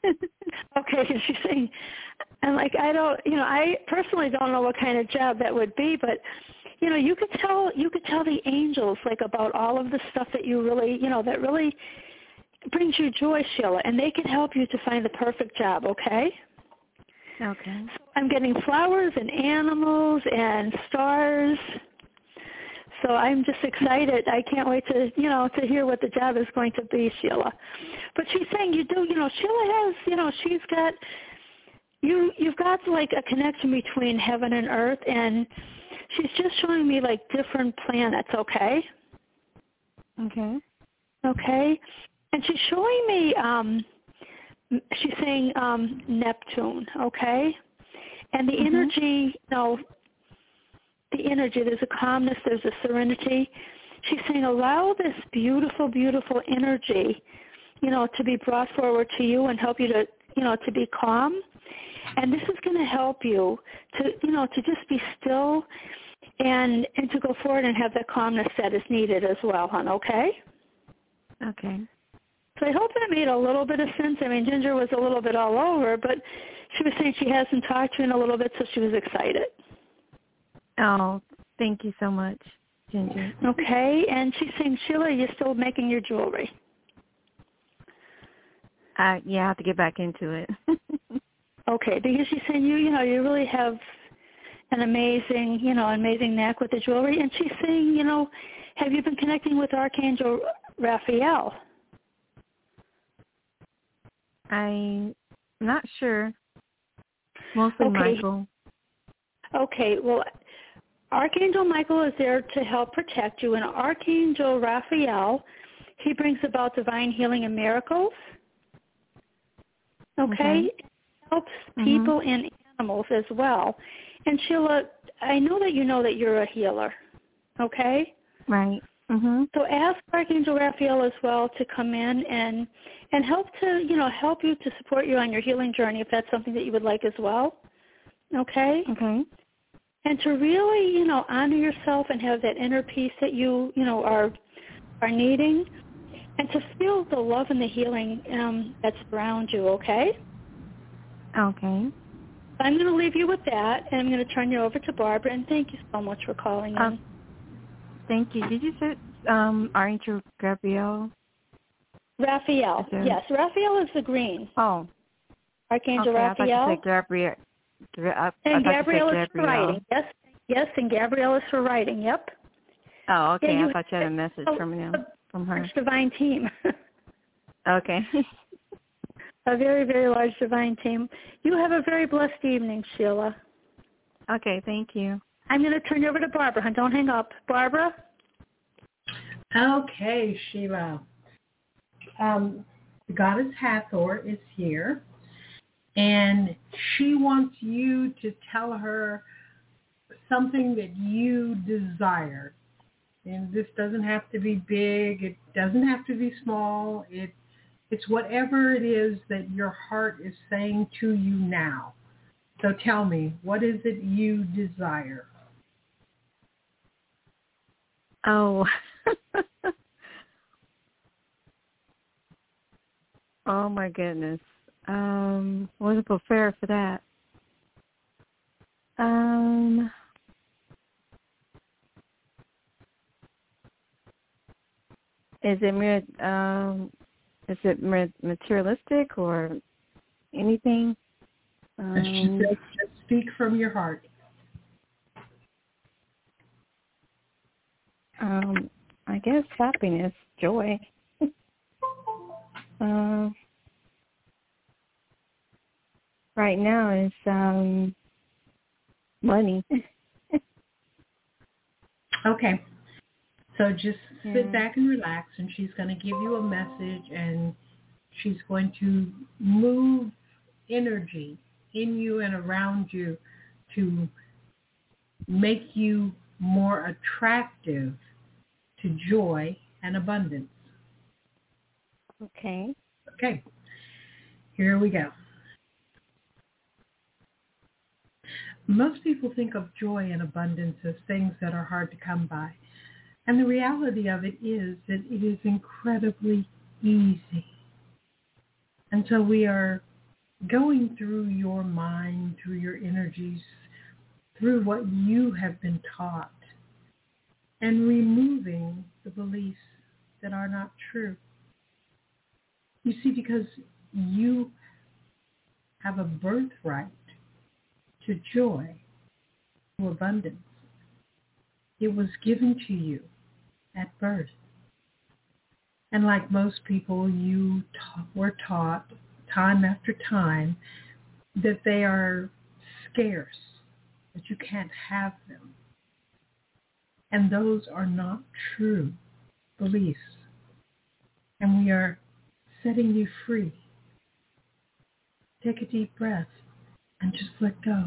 Speaker 3: Okay, she's saying, and like I don't, you know, I personally don't know what kind of job that would be, but you know, you could tell, you could tell the angels like about all of the stuff that you really, you know, that really brings you joy, Sheila, and they can help you to find the perfect job. Okay.
Speaker 7: Okay.
Speaker 3: So I'm getting flowers and animals and stars. So I'm just excited. I can't wait to, you know, to hear what the job is going to be, Sheila. But she's saying you do, you know, Sheila has, you know, she's got, you, you've got like a connection between heaven and earth, and she's just showing me like different planets, okay?
Speaker 7: Okay.
Speaker 3: Okay. And she's showing me, um, she's saying um, Neptune, okay? And the mm-hmm. energy, you know, the energy, there's a calmness, there's a serenity. She's saying allow this beautiful, beautiful energy, you know, to be brought forward to you and help you to, you know, to be calm. And this is going to help you to, you know, to just be still and and to go forward and have that calmness that is needed as well, hon, okay?
Speaker 7: Okay.
Speaker 3: So I hope that made a little bit of sense. I mean, Ginger was a little bit all over, but she was saying she hasn't talked to you in a little bit, so she was excited.
Speaker 7: Oh, thank you so much, Ginger.
Speaker 3: Okay, and she's saying, Sheila, you're still making your jewelry.
Speaker 7: Uh, yeah, I have to get back into it.
Speaker 3: Okay, because she's saying you, you know, you really have an amazing, you know, amazing knack with the jewelry. And she's saying, you know, have you been connecting with Archangel Raphael?
Speaker 7: I'm not sure. Mostly
Speaker 3: okay.
Speaker 7: Michael.
Speaker 3: Okay, well, Archangel Michael is there to help protect you, and Archangel Raphael, he brings about divine healing and miracles. Okay?
Speaker 7: Okay.
Speaker 3: Helps
Speaker 7: mm-hmm.
Speaker 3: people and animals as well. And Sheila, I know that you know that you're a healer. Okay?
Speaker 7: Right. Mm-hmm.
Speaker 3: So ask Archangel Raphael as well to come in and and help to, you know, help you to support you on your healing journey if that's something that you would like as well. Okay?
Speaker 7: Okay.
Speaker 3: And to really, you know, honor yourself and have that inner peace that you, you know, are are needing, and to feel the love and the healing um, that's around you, okay?
Speaker 7: Okay.
Speaker 3: I'm going to leave you with that, and I'm going to turn you over to Barbara, and thank you so much for calling in.
Speaker 7: Uh, thank you. Did you say um, Archangel Gabriel?
Speaker 3: Raphael. Yes, Raphael is the green.
Speaker 7: Oh.
Speaker 3: Archangel
Speaker 7: okay,
Speaker 3: Raphael.
Speaker 7: I thought you said Gabriel. I,
Speaker 3: and
Speaker 7: I
Speaker 3: Gabriel is
Speaker 7: Gabriel.
Speaker 3: for writing. Yes, yes, and Gabriel is for writing. Yep.
Speaker 7: Oh, okay.
Speaker 3: Yeah,
Speaker 7: I thought you had a message
Speaker 3: oh,
Speaker 7: from him, from her.
Speaker 3: Large divine team.
Speaker 7: Okay.
Speaker 3: A very, very large divine team. You have a very blessed evening, Sheila.
Speaker 7: Okay, thank you.
Speaker 3: I'm going to turn you over to Barbara. Don't hang up. Barbara?
Speaker 2: Okay, Sheila. Um, the goddess Hathor is here, and she wants you to tell her something that you desire. And this doesn't have to be big. It doesn't have to be small. It, it's whatever it is that your heart is saying to you now. So tell me, what is it you desire?
Speaker 7: Oh. Oh, my goodness. Um, wasn't prepared for that. Um... Is it um, is it materialistic or anything? Um,
Speaker 2: she says, just speak from your heart.
Speaker 7: Um, I guess happiness, joy. uh, right now is um, money.
Speaker 2: Okay. So just sit
Speaker 7: yeah.
Speaker 2: back and relax, and she's going to give you a message, and she's going to move energy in you and around you to make you more attractive to joy and abundance.
Speaker 7: Okay.
Speaker 2: Okay. Here we go. Most people think of joy and abundance as things that are hard to come by. And the reality of it is that it is incredibly easy. And so we are going through your mind, through your energies, through what you have been taught, and removing the beliefs that are not true. You see, because you have a birthright to joy, to abundance. It was given to you at birth. And like most people, you ta- were taught time after time that they are scarce, that you can't have them. And those are not true beliefs. And we are setting you free. Take a deep breath and just let go.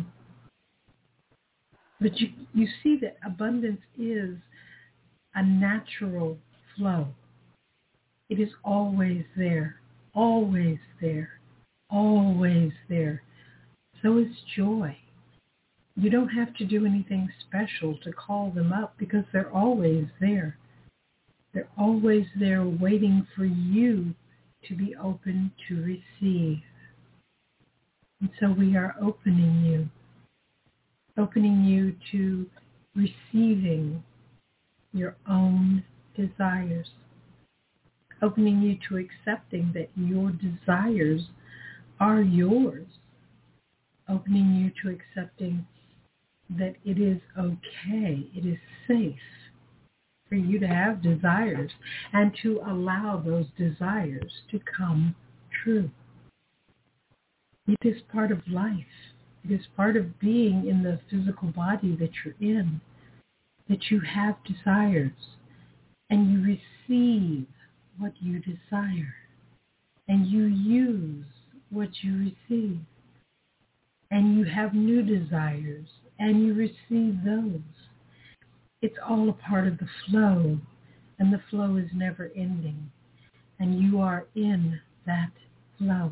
Speaker 2: But you, you see that abundance is a natural flow. It is always there, always there, always there. So is joy. You don't have to do anything special to call them up because they're always there. They're always there waiting for you to be open to receive. And so we are opening you, opening you to receiving your own desires, opening you to accepting that your desires are yours, opening you to accepting that it is okay, it is safe for you to have desires and to allow those desires to come true. It is part of life. It is part of being in the physical body that you're in, that you have desires and you receive what you desire and you use what you receive and you have new desires and you receive those. It's all a part of the flow, and the flow is never ending, and you are in that flow.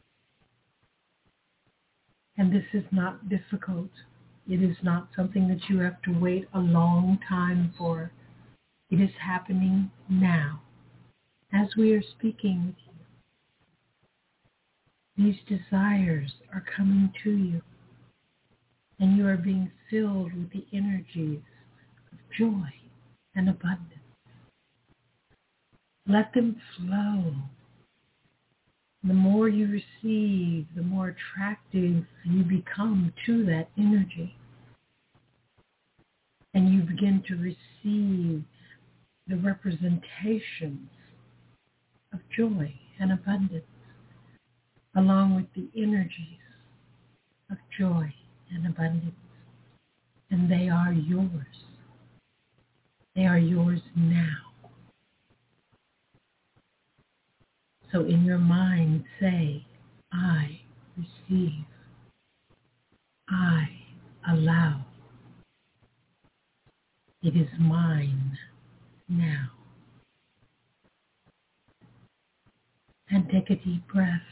Speaker 2: And this is not difficult. It is not something that you have to wait a long time for. It is happening now, as we are speaking with you. These desires are coming to you, and you are being filled with the energies of joy and abundance. Let them flow. The more you receive, the more attractive you become to that energy. And you begin to receive the representations of joy and abundance, along with the energies of joy and abundance. And they are yours. They are yours now. So in your mind, say, I receive. I allow. It is mine now. And take a deep breath.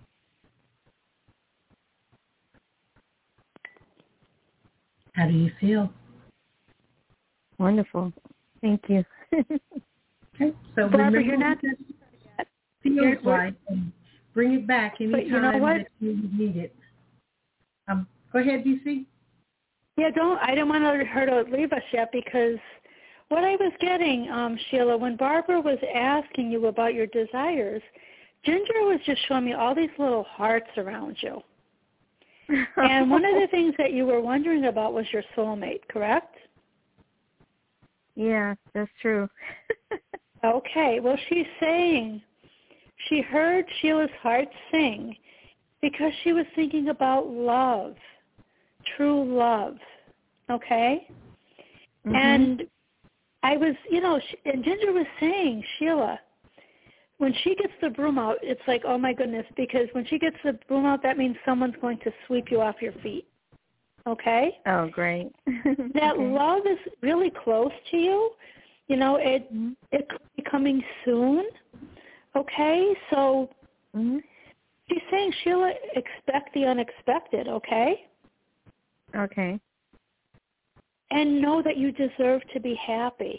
Speaker 2: How do you feel?
Speaker 7: Wonderful. Thank you.
Speaker 2: Okay, so
Speaker 3: Barbara, you're not
Speaker 2: feels
Speaker 3: you're,
Speaker 2: like, and bring it back anytime
Speaker 3: you know
Speaker 2: that you need it. Um, go ahead, D C.
Speaker 3: Yeah, don't. I don't want her to leave us yet because what I was getting, um, Sheila, when Barbara was asking you about your desires, Ginger was just showing me all these little hearts around you. And one of the things that you were wondering about was your soulmate, correct?
Speaker 7: Yeah, that's true.
Speaker 3: Okay. Well, she's saying she heard Sheila's heart sing because she was thinking about love, true love. Okay?
Speaker 7: Mm-hmm.
Speaker 3: And I was, you know, and Ginger was saying, Sheila, when she gets the broom out, it's like, oh, my goodness, because when she gets the broom out, that means someone's going to sweep you off your feet. Okay?
Speaker 7: Oh, great.
Speaker 3: That
Speaker 7: okay.
Speaker 3: love is really close to you. You know, it
Speaker 7: mm-hmm.
Speaker 3: it could be coming soon. Okay? So
Speaker 7: mm-hmm.
Speaker 3: she's saying, Sheila, expect the unexpected, okay?
Speaker 7: Okay.
Speaker 3: And know that you deserve to be happy.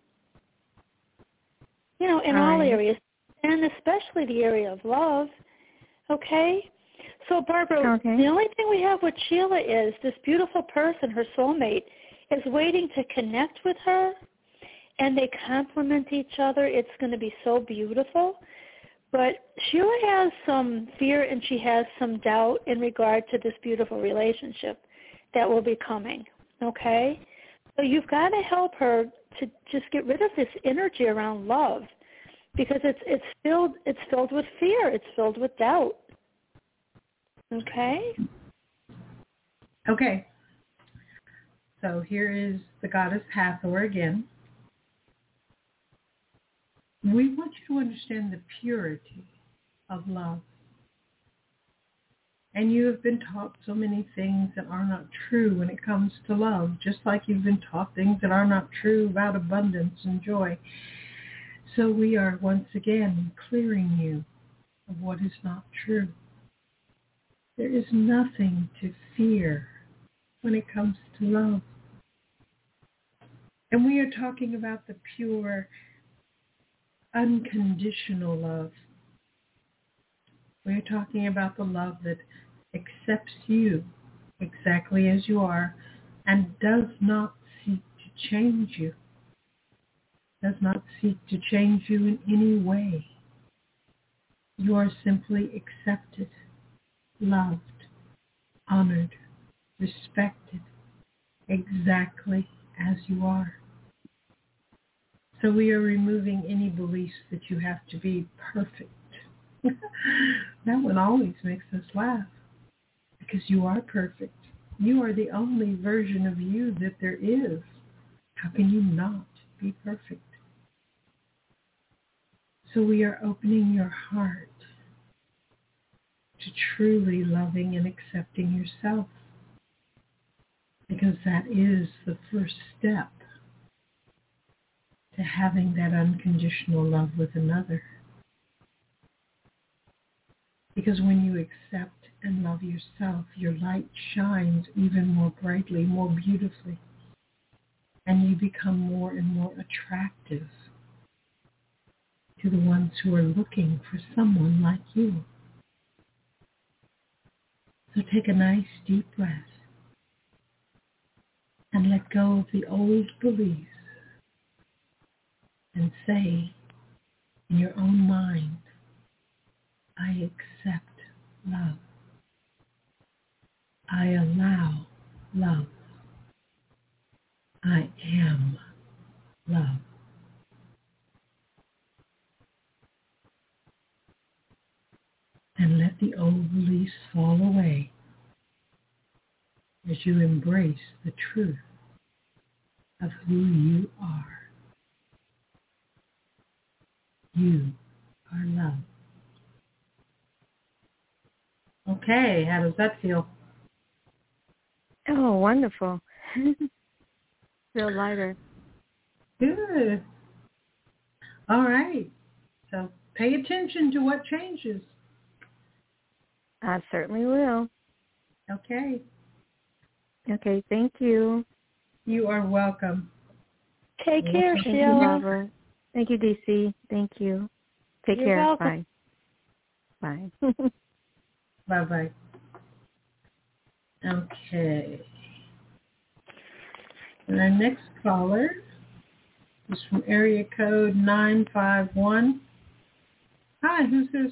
Speaker 3: You know, in
Speaker 7: all
Speaker 3: all
Speaker 7: right.
Speaker 3: areas, and especially the area of love, okay? So, Barbara,
Speaker 7: Okay.
Speaker 3: the only thing we have with Sheila is this beautiful person, her soulmate, is waiting to connect with her, and they complement each other. It's going to be so beautiful. But Sheila has some fear and she has some doubt in regard to this beautiful relationship that will be coming, okay? So you've got to help her to just get rid of this energy around love, because it's it's filled it's filled with fear, it's filled with doubt. Okay?
Speaker 2: Okay. So here is the goddess Hathor again. We want you to understand the purity of love. And you have been taught so many things that are not true when it comes to love, just like you've been taught things that are not true about abundance and joy. So we are once again clearing you of what is not true. There is nothing to fear when it comes to love. And we are talking about the pure, unconditional love. We are talking about the love that accepts you exactly as you are and does not seek to change you, does not seek to change you in any way. You are simply accepted, loved, honored, respected, exactly as you are. So we are removing any beliefs that you have to be perfect. That one always makes us laugh, because you are perfect. You are the only version of you that there is. How can you not be perfect? So we are opening your heart to truly loving and accepting yourself, because that is the first step to having that unconditional love with another. Because when you accept and love yourself, your light shines even more brightly, more beautifully, and you become more and more attractive to the ones who are looking for someone like you. So take a nice deep breath and let go of the old beliefs and say in your own mind, I accept love. I allow love. I am love. And let the old beliefs fall away as you embrace the truth of who you are. You are love. Okay, how does that feel?
Speaker 7: Oh, wonderful. Feel lighter.
Speaker 2: Good. All right. So pay attention to what changes.
Speaker 7: I certainly will.
Speaker 2: Okay.
Speaker 7: Okay, thank you.
Speaker 2: You are welcome.
Speaker 3: Take care,
Speaker 7: Thank you,
Speaker 3: Sheila.
Speaker 7: Barbara. Thank you, D C. Thank you. Take
Speaker 3: You're
Speaker 7: care.
Speaker 3: welcome.
Speaker 7: Bye. Bye.
Speaker 2: Bye-bye. Okay. And our next caller is from area code nine five one. Hi, who's this?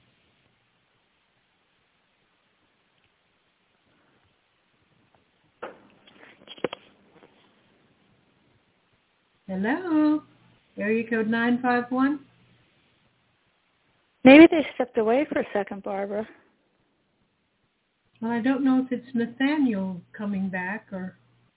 Speaker 2: Hello? Area code nine five one?
Speaker 3: Maybe they stepped away for a second, Barbara.
Speaker 2: Well, I don't know if it's Nathaniel coming back or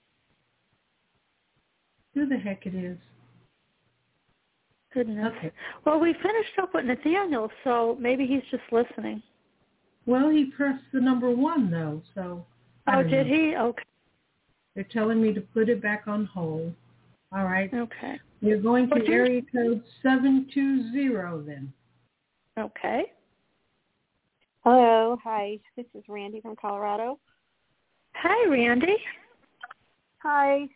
Speaker 2: who the heck it is.
Speaker 3: Goodness.
Speaker 2: Okay.
Speaker 3: Well, we finished up with Nathaniel, so maybe he's just listening.
Speaker 2: Well, he pressed the number one, though, so I
Speaker 3: Oh,
Speaker 2: don't
Speaker 3: did
Speaker 2: know.
Speaker 3: he? Okay.
Speaker 2: They're telling me to put it back on hold. All right.
Speaker 3: Okay.
Speaker 2: We're going to
Speaker 3: What's your-
Speaker 2: area code seven two zero then.
Speaker 3: Okay.
Speaker 8: Hello. Hi. This is Randy from Colorado.
Speaker 3: Hi, Randy.
Speaker 8: Hi.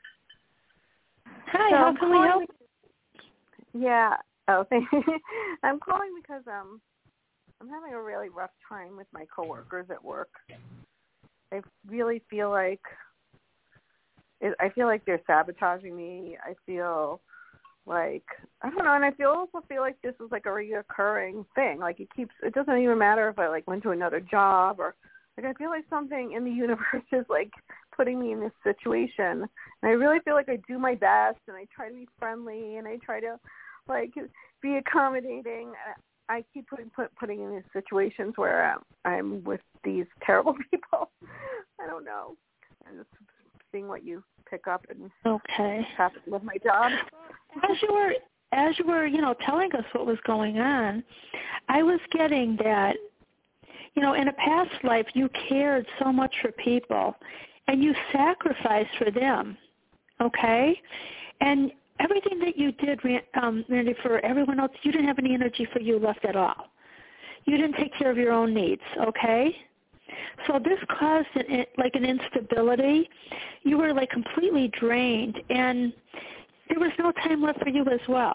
Speaker 3: Hi,
Speaker 8: So
Speaker 3: how
Speaker 8: I'm
Speaker 3: can we
Speaker 8: calling
Speaker 3: help?
Speaker 8: be- Yeah. Oh, thank I'm calling because um I'm having a really rough time with my coworkers at work. I really feel like it, I feel like they're sabotaging me. I feel like I don't know, and I feel also feel like this is like a reoccurring thing. Like it keeps. It doesn't even matter if I like went to another job or like I feel like something in the universe is like putting me in this situation. And I really feel like I do my best and I try to be friendly and I try to like be accommodating. I keep putting put, putting in these situations where um, I'm with these terrible people. I don't know. I'm just seeing what you pick up and
Speaker 3: okay.
Speaker 8: happen with my job.
Speaker 3: As you were, as you were, you know, telling us what was going on, I was getting that, you know, in a past life you cared so much for people, and you sacrificed for them, okay? And everything that you did, um, Randy, for everyone else, you didn't have any energy for you left at all. You didn't take care of your own needs, okay? So this caused an, like an instability. You were like completely drained, and there was no time left for you as well.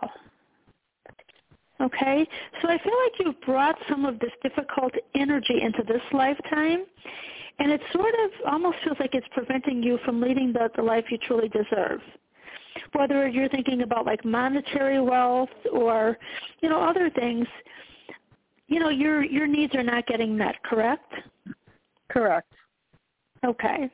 Speaker 3: Okay? So I feel like you've brought some of this difficult energy into this lifetime, and it sort of almost feels like it's preventing you from leading the, the life you truly deserve. Whether you're thinking about like monetary wealth or, you know, other things, you know, your your needs are not getting met, correct?
Speaker 8: Correct.
Speaker 3: Okay.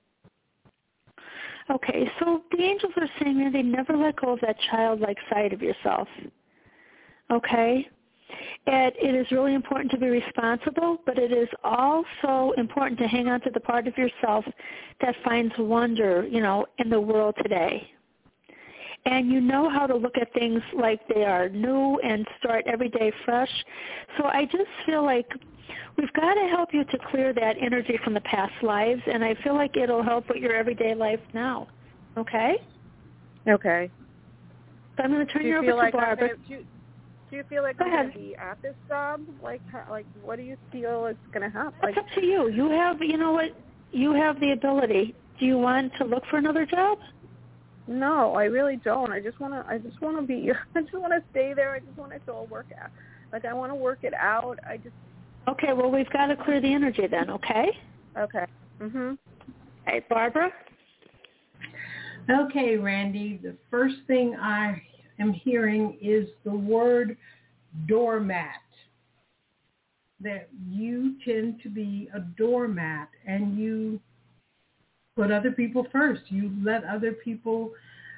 Speaker 3: Okay, so the angels are saying that they never let go of that childlike side of yourself. Okay? And it is really important to be responsible, but it is also important to hang on to the part of yourself that finds wonder, you know, in the world today. And you know how to look at things like they are new and start every day fresh. So I just feel like we've got to help you to clear that energy from the past lives, and I feel like it'll help with your everyday life now. Okay?
Speaker 8: Okay.
Speaker 3: So I'm going to turn you, you over
Speaker 8: like
Speaker 3: to Barbara.
Speaker 8: Gonna, do, you, do you feel like
Speaker 3: Go
Speaker 8: I'm
Speaker 3: ahead.
Speaker 8: going to be at this job? Like, how, like, what do you feel is going to happen?
Speaker 3: It's
Speaker 8: like,
Speaker 3: up to you. You have, you know what, you have the ability. Do you want to look for another job?
Speaker 8: No, I really don't. I just want to. I just want to be. I just want to stay there. I just want it to all work out. Like I want to work it out. I just.
Speaker 3: Okay. Well, we've got to clear the energy then. Okay.
Speaker 8: Okay. Mhm.
Speaker 3: Hey, Barbara.
Speaker 2: Okay, Randy. The first thing I am hearing is the word doormat. That you tend to be a doormat, and you put other people first. You let other people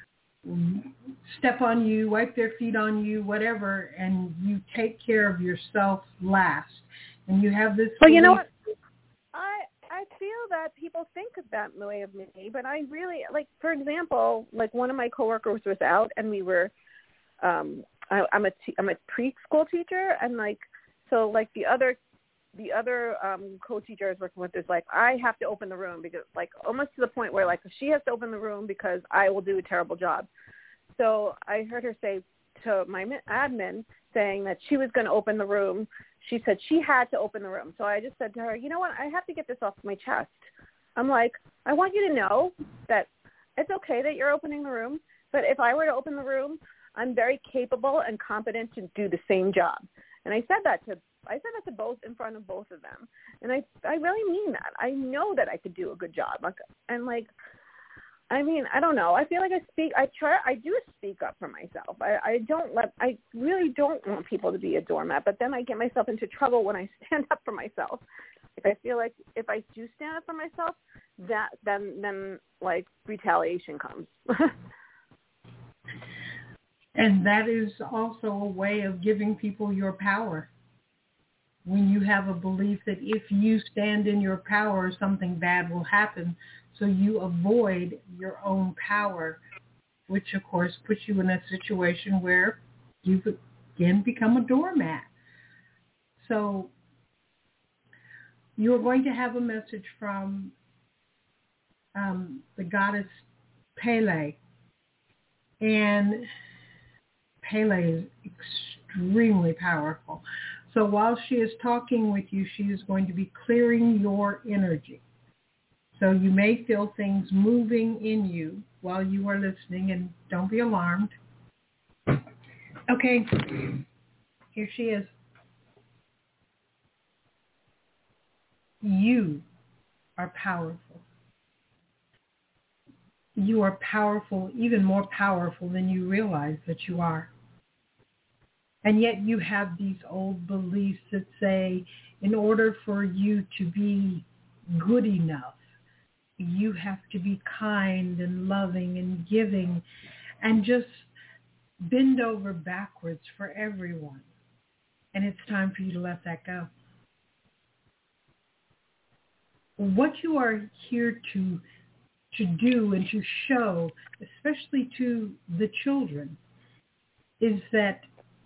Speaker 2: step on you, wipe their feet on you, whatever, and you take care of yourself last. And you have this.
Speaker 8: Well, you know what? I I feel that people think of that way of me, but I really like. For example, like one of my coworkers was out, and we were. Um, I, I'm a t- I'm a preschool teacher, and like so, like the other. The other um, co-teacher I was working with is like, I have to open the room because like almost to the point where like she has to open the room because I will do a terrible job. So I heard her say to my admin saying that she was going to open the room. She said she had to open the room. So I just said to her, you know what? I have to get this off my chest. I'm like, I want you to know that it's okay that you're opening the room, but if I were to open the room, I'm very capable and competent to do the same job. And I said that to I said that to both in front of both of them, and I I really mean that. I know that I could do a good job, like, and like, I mean, I don't know. I feel like I speak. I try. I do speak up for myself. I, I don't let. I really don't want people to be a doormat, but then I get myself into trouble when I stand up for myself. Like, I feel like if I do stand up for myself, that then then like retaliation comes.
Speaker 2: And that is also a way of giving people your power. When you have a belief that if you stand in your power, something bad will happen, so you avoid your own power, which of course puts you in a situation where you again become a doormat. So you're going to have a message from um, the goddess Pele, and Pele is extremely powerful. So while she is talking with you, she is going to be clearing your energy. So you may feel things moving in you while you are listening, and don't be alarmed. Okay, here she is. You are powerful. You are powerful, even more powerful than you realize that you are. And yet you have these old beliefs that say, in order for you to be good enough, you have to be kind and loving and giving and just bend over backwards for everyone. And it's time for you to let that go. What you are here to to do and to show, especially to the children, is that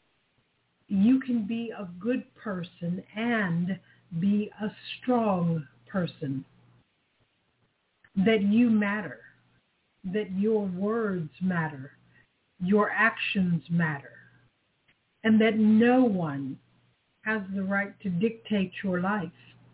Speaker 2: you can be a good person and be a strong person, that you matter, that your words matter, your actions matter, and that no one has the right to dictate your life.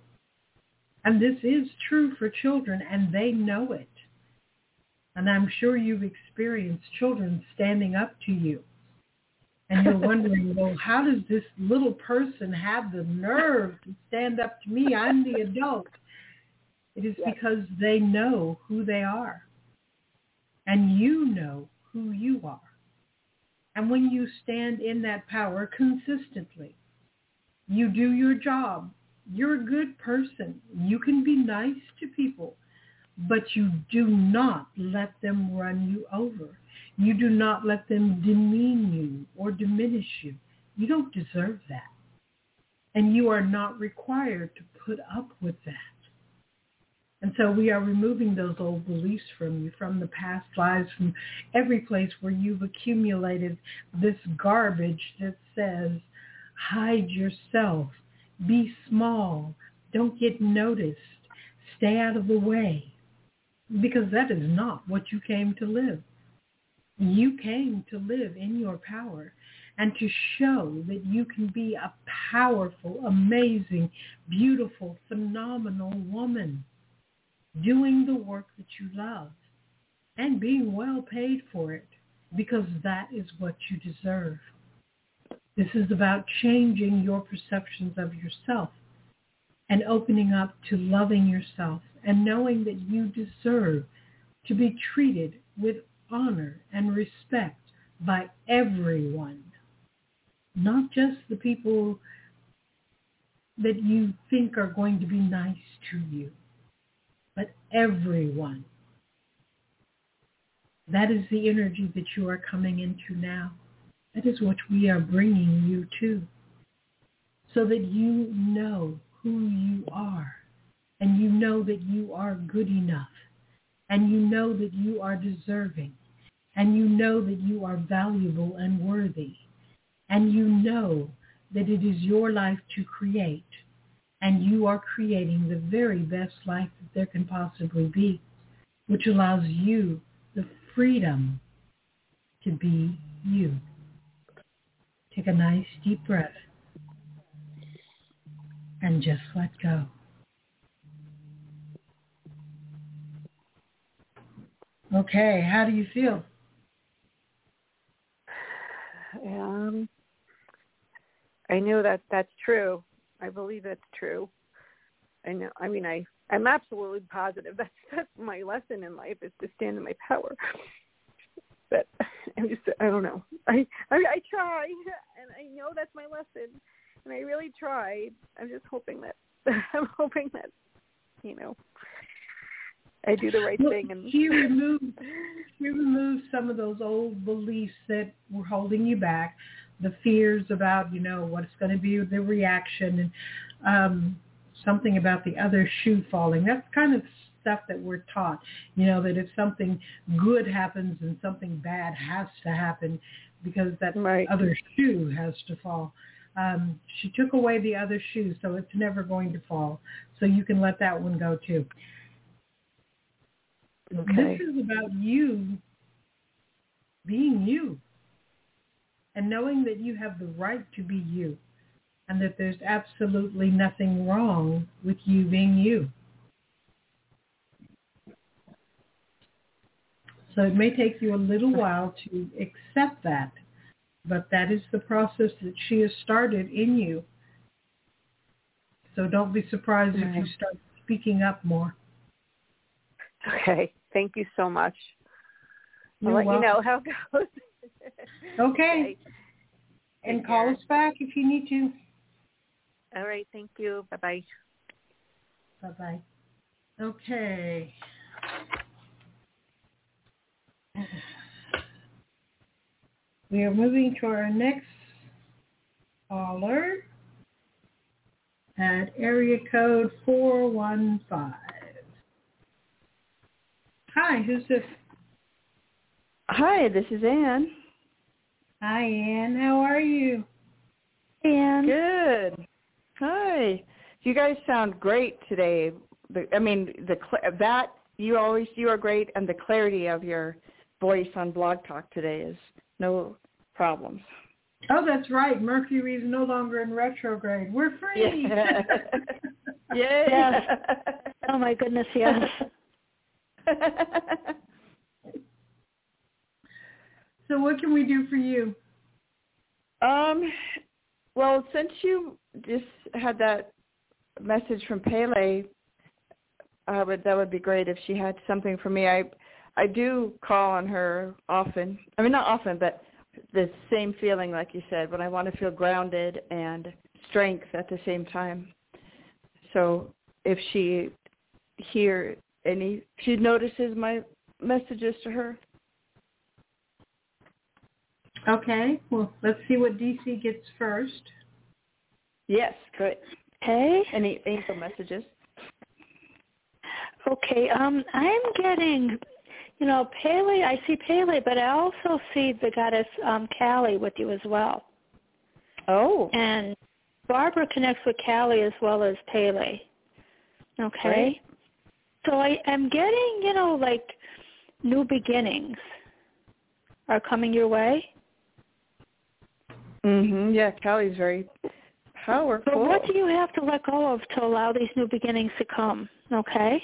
Speaker 2: And this is true for children, and they know it. And I'm sure you've experienced children standing up to you. And you're wondering, well, how does this little person have the nerve to stand up to me? I'm the adult. It is yes. because they know who they are. And you know who you are. And when you stand in that power consistently, you do your job. You're a good person. You can be nice to people, but you do not let them run you over. You do not let them demean you or diminish you. You don't deserve that. And you are not required to put up with that. And so we are removing those old beliefs from you, from the past lives, from every place where you've accumulated this garbage that says, hide yourself, be small, don't get noticed, stay out of the way. Because that is not what you came to live. You came to live in your power and to show that you can be a powerful, amazing, beautiful, phenomenal woman doing the work that you love and being well paid for it, because that is what you deserve. This is about changing your perceptions of yourself and opening up to loving yourself and knowing that you deserve to be treated with honor and respect by everyone, not just the people that you think are going to be nice to you, but everyone. That is the energy that you are coming into now. That is what we are bringing you to, so that you know who you are, and you know that you are good enough, and you know that you are deserving, and you know that you are valuable and worthy, and you know that it is your life to create, and you are creating the very best life that there can possibly be, which allows you the freedom to be you. Take a nice deep breath and just let go. Okay, how do you feel?
Speaker 8: Um, I know that that's true. I believe that's true. I know. I mean, I I'm absolutely positive that's that's my lesson in life, is to stand in my power. But I'm just, I don't know. I, I I try, and I know that's my lesson, and I really tried. I'm just hoping that I'm hoping that you know I do the right
Speaker 2: well,
Speaker 8: thing. And
Speaker 2: you remove you remove some of those old beliefs that were holding you back, the fears about you know what's going to be the reaction, and um, something about the other shoe falling. That's kind of stuff that we're taught, you know, that if something good happens and something bad has to happen because that right. other shoe has to fall. Um, she took away the other shoe, so it's never going to fall. So you can let that one go too.
Speaker 8: Okay.
Speaker 2: This is about you being you and knowing that you have the right to be you and that there's absolutely nothing wrong with you being you. So it may take you a little while to accept that, but that is the process that she has started in you. So don't be surprised
Speaker 8: right.
Speaker 2: if you start speaking up more.
Speaker 8: Okay. Thank you so much.
Speaker 2: You're
Speaker 8: I'll let
Speaker 2: welcome.
Speaker 8: you know how it goes.
Speaker 2: Okay. And
Speaker 8: Take
Speaker 2: call
Speaker 8: care.
Speaker 2: us back if you need to.
Speaker 8: All right. Thank you. Bye-bye.
Speaker 2: Bye-bye. Okay. We are moving to our next caller at area code four one five. Hi, who's this?
Speaker 7: Hi, this is Ann.
Speaker 2: Hi, Ann. How are you?
Speaker 3: And
Speaker 7: Good. Hi. You guys sound great today. The, I mean, the that you always you are great, and the clarity of your voice on Blog Talk today is no problems.
Speaker 2: Oh, that's right. Mercury is no longer in retrograde. We're free.
Speaker 7: Yeah. Yay.
Speaker 3: Yes. Oh my goodness, yes.
Speaker 2: So what can we do for you?
Speaker 7: Um, well, since you just had that message from Pele, I would that would be great if she had something for me. I I do call on her often. I mean, not often, but the same feeling, like you said, when I want to feel grounded and strength at the same time. So if she hear any, she notices my messages to her.
Speaker 2: Okay. Well, let's see what D C gets first.
Speaker 7: Yes, great.
Speaker 3: Okay.
Speaker 7: Any angel messages?
Speaker 3: Okay. Um, I'm getting, you know, Pele. I see Pele, but I also see the goddess um, Kali with you as well.
Speaker 7: Oh.
Speaker 3: And Barbara connects with Kali as well as Pele. Okay.
Speaker 7: Great.
Speaker 3: So I am getting, you know, like new beginnings are coming your way.
Speaker 7: Mhm. Yeah, Kali's very powerful.
Speaker 3: But what do you have to let go of to allow these new beginnings to come? Okay.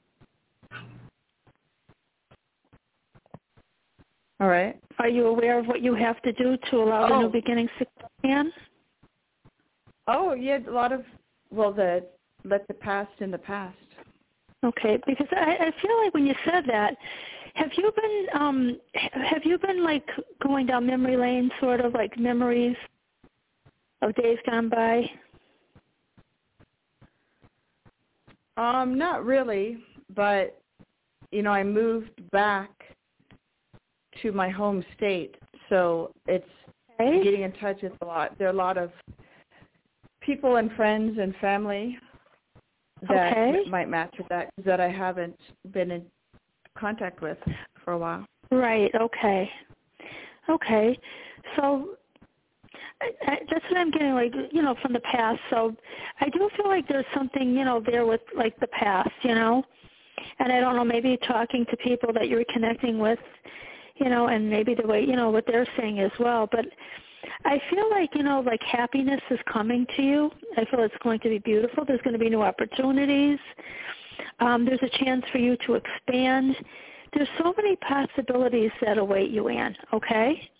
Speaker 7: All right.
Speaker 3: Are you aware of what you have to do to allow the
Speaker 7: Oh.
Speaker 3: new beginnings to come in?
Speaker 7: Oh, yeah, a lot of, well, the let the past in the past.
Speaker 3: Okay, because I, I feel like when you said that, have you been um have you been like going down memory lane, sort of like memories of days gone by?
Speaker 7: Um, not really, but you know, I moved back to my home state, so it's
Speaker 3: Okay.
Speaker 7: getting in touch with a lot. There are a lot of people and friends and family that
Speaker 3: Okay.
Speaker 7: might match with that that I haven't been in contact with for a while.
Speaker 3: Right. Okay. Okay. So I, I, that's what I'm getting, like, you know, from the past. So I do feel like there's something, you know, there with like the past, you know. And I don't know, maybe talking to people that you're connecting with, you know, and maybe the way, you know, what they're saying as well. But I feel like, you know, like happiness is coming to you. I feel it's going to be beautiful. There's going to be new opportunities. Um, there's a chance for you to expand. There's so many possibilities that await you, Anne, okay?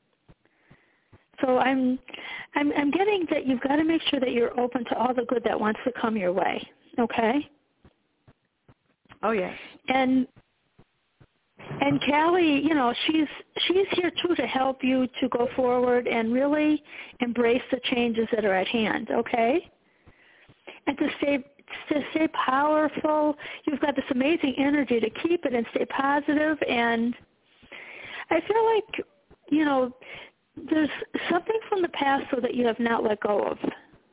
Speaker 3: So I'm, I'm, I'm getting that you've got to make sure that you're open to all the good that wants to come your way, okay?
Speaker 7: Oh, yes.
Speaker 3: And And Kali, you know, she's she's here too to help you to go forward and really embrace the changes that are at hand, okay? And to stay to stay powerful. You've got this amazing energy to keep it and stay positive. And I feel like, you know, there's something from the past so that you have not let go of.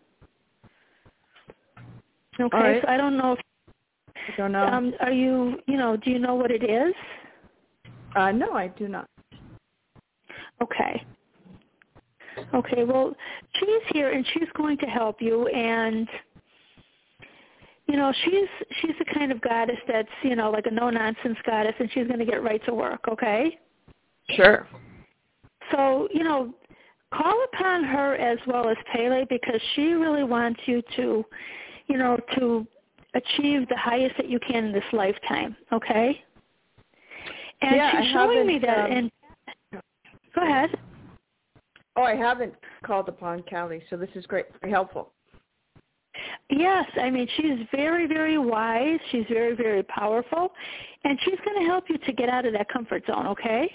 Speaker 3: Okay,
Speaker 7: right.
Speaker 3: so I don't know if
Speaker 7: I don't know.
Speaker 3: um, are you, you know, do you know what it is?
Speaker 7: Uh, no, I do not.
Speaker 3: Okay. Okay, well, she's here and she's going to help you, and you know, she's she's the kind of goddess that's, you know, like a no-nonsense goddess, and she's going to get right to work, okay?
Speaker 7: Sure.
Speaker 3: So, you know, call upon her as well as Pele, because she really wants you to, you know, to achieve the highest that you can in this lifetime, okay? And
Speaker 7: yeah,
Speaker 3: she's
Speaker 7: I
Speaker 3: showing me
Speaker 7: haven't,
Speaker 3: that.
Speaker 7: um,
Speaker 3: And go ahead.
Speaker 7: Oh, I haven't called upon Kali, so this is great, very helpful.
Speaker 3: Yes, I mean, she's very, very wise. She's very, very powerful. And she's going to help you to get out of that comfort zone, okay?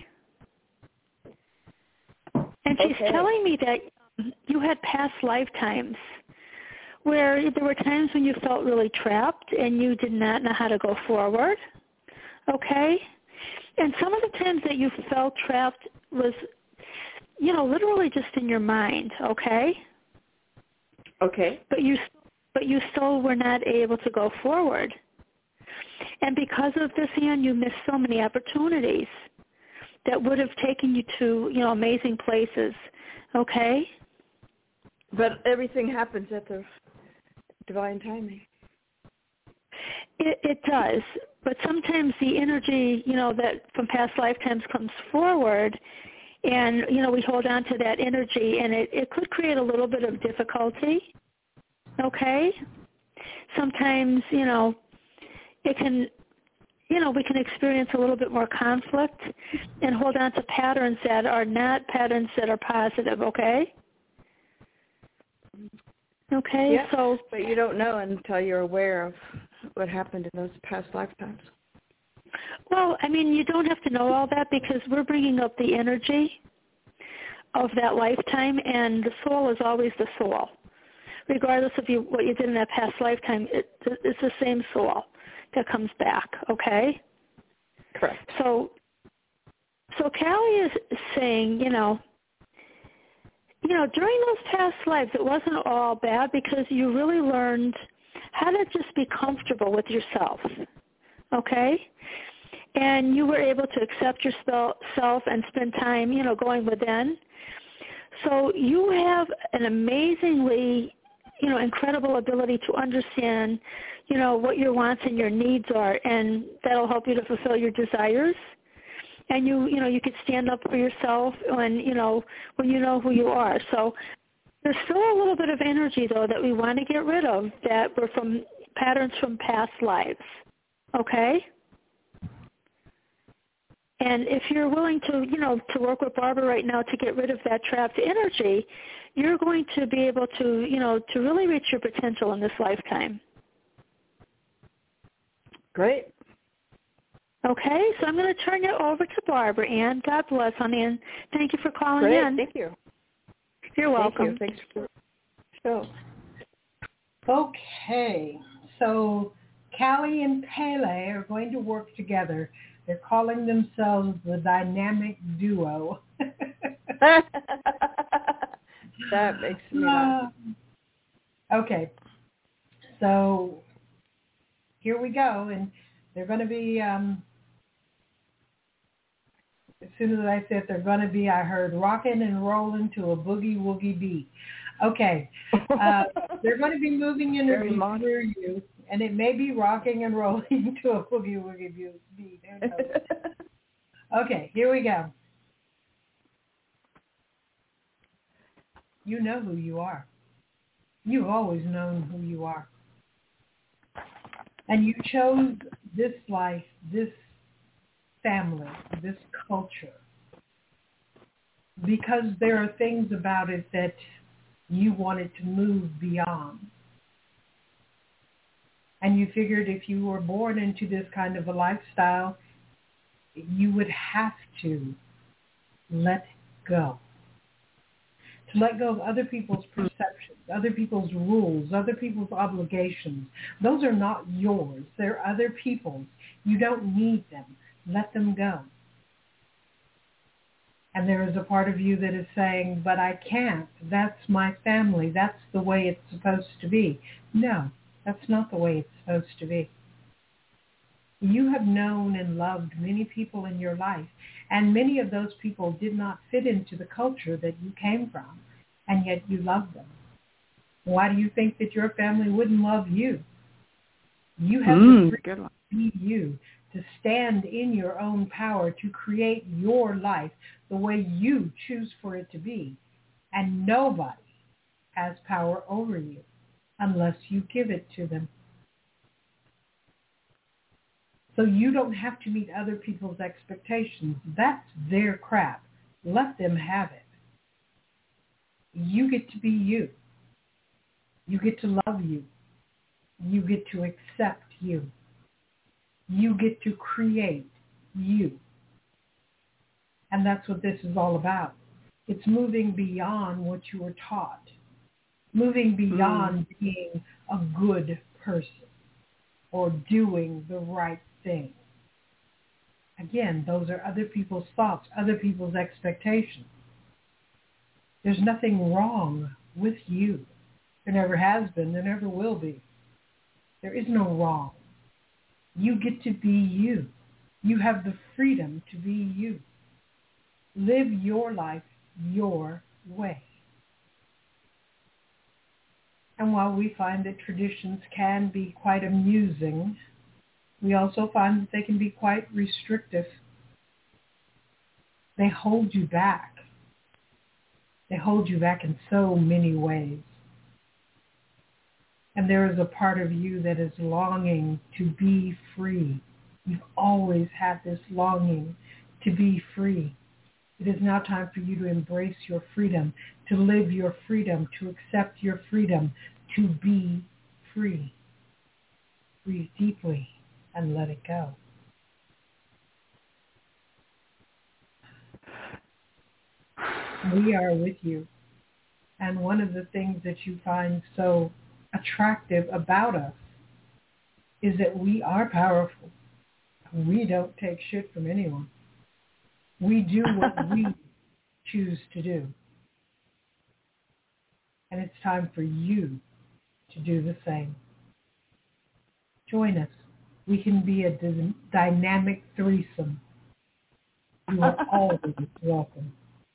Speaker 3: And she's
Speaker 7: Okay.
Speaker 3: telling me that you had past lifetimes where there were times when you felt really trapped and you did not know how to go forward, okay? And some of the times that you felt trapped was, you know, literally just in your mind, okay?
Speaker 7: Okay.
Speaker 3: But you, but you still were not able to go forward. And because of this, Ann, you missed so many opportunities that would have taken you to, you know, amazing places, okay?
Speaker 7: But everything happens at the divine timing.
Speaker 3: It, it does, but sometimes the energy, you know, that from past lifetimes comes forward, and, you know, we hold on to that energy, and it, it could create a little bit of difficulty, okay? Sometimes, you know, it can, you know, we can experience a little bit more conflict and hold on to patterns that are not patterns that are positive, okay? Okay,
Speaker 7: yeah,
Speaker 3: so...
Speaker 7: But you don't know until you're aware of what happened in those past lifetimes.
Speaker 3: Well, I mean, you don't have to know all that because we're bringing up the energy of that lifetime, and the soul is always the soul. Regardless of you, what you did in that past lifetime, it, it's the same soul that comes back, okay?
Speaker 7: Correct.
Speaker 3: So, so Callie is saying, you know, you know, during those past lives, it wasn't all bad because you really learned how to just be comfortable with yourself, okay? And you were able to accept yourself and spend time, you know, going within. So you have an amazingly, you know, incredible ability to understand, you know, what your wants and your needs are, and that'll help you to fulfill your desires. And you, you know, you could stand up for yourself when, you know, when you know who you are. So there's still a little bit of energy, though, that we want to get rid of that were from patterns from past lives, okay? And if you're willing to, you know, to work with Barbara right now to get rid of that trapped energy, you're going to be able to, you know, to really reach your potential in this lifetime.
Speaker 7: Great.
Speaker 3: Okay, so I'm going to turn you over to Barbara, Ann. God bless, honey, and thank you for calling
Speaker 7: Great.
Speaker 3: in.
Speaker 7: Thank you.
Speaker 3: You're welcome.
Speaker 7: Thank you. Thanks for so.
Speaker 2: Okay, so Callie and Pele are going to work together. They're calling themselves the dynamic duo.
Speaker 7: That makes me laugh.
Speaker 2: Uh, okay, so here we go, and they're going to be, um, as soon as I said they're going to be, I heard rocking and rolling to a boogie-woogie beat. Okay, uh, they're going to be moving energy through you, and it may be rocking and rolling to a boogie-woogie beat. Who knows? Okay, here we go. You know who you are. You've always known who you are. And you chose this life, this family, this culture, because there are things about it that you wanted to move beyond. And you figured if you were born into this kind of a lifestyle, you would have to let go. To let go of other people's perceptions, other people's rules, other people's obligations. Those are not yours. They're other people's. You don't need them. Let them go. And there is a part of you that is saying, but I can't. That's my family. That's the way it's supposed to be. No, that's not the way it's supposed to be. You have known and loved many people in your life, and many of those people did not fit into the culture that you came from, and yet you love them. Why do you think that your family wouldn't love you? You have
Speaker 7: Mm,
Speaker 2: the freedom to be you, to stand in your own power, to create your life the way you choose for it to be, and nobody has power over you unless you give it to them. So you don't have to meet other people's expectations. That's their crap. Let them have it. You get to be you. You get to love you. You get to accept you. You get to create you. And that's what this is all about. It's moving beyond what you were taught. Moving beyond mm. being a good person or doing the right thing. Again, those are other people's thoughts, other people's expectations. There's nothing wrong with you. There never has been. There never will be. There is no wrong. You get to be you. You have the freedom to be you. Live your life your way. And while we find that traditions can be quite amusing, we also find that they can be quite restrictive. They hold you back. They hold you back in so many ways. And there is a part of you that is longing to be free. You've always had this longing to be free. It is now time for you to embrace your freedom, to live your freedom, to accept your freedom, to be free. Breathe deeply and let it go. We are with you. And one of the things that you find so attractive about us is that we are powerful. We don't take shit from anyone. We do what we choose to do. And it's time for you to do the same. Join us. We can be a d- dynamic threesome. You are always welcome.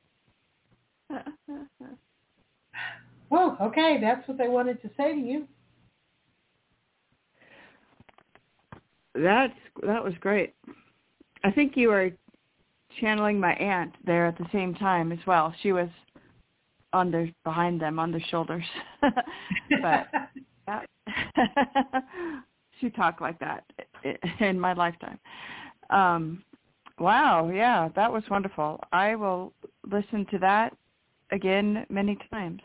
Speaker 2: Oh, okay. That's what they wanted to say to you.
Speaker 7: That's that was great. I think you were channeling my aunt there at the same time as well. She was on their behind them on their shoulders, but that, she talked like that in my lifetime. Um, wow, yeah, that was wonderful. I will listen to that again many times.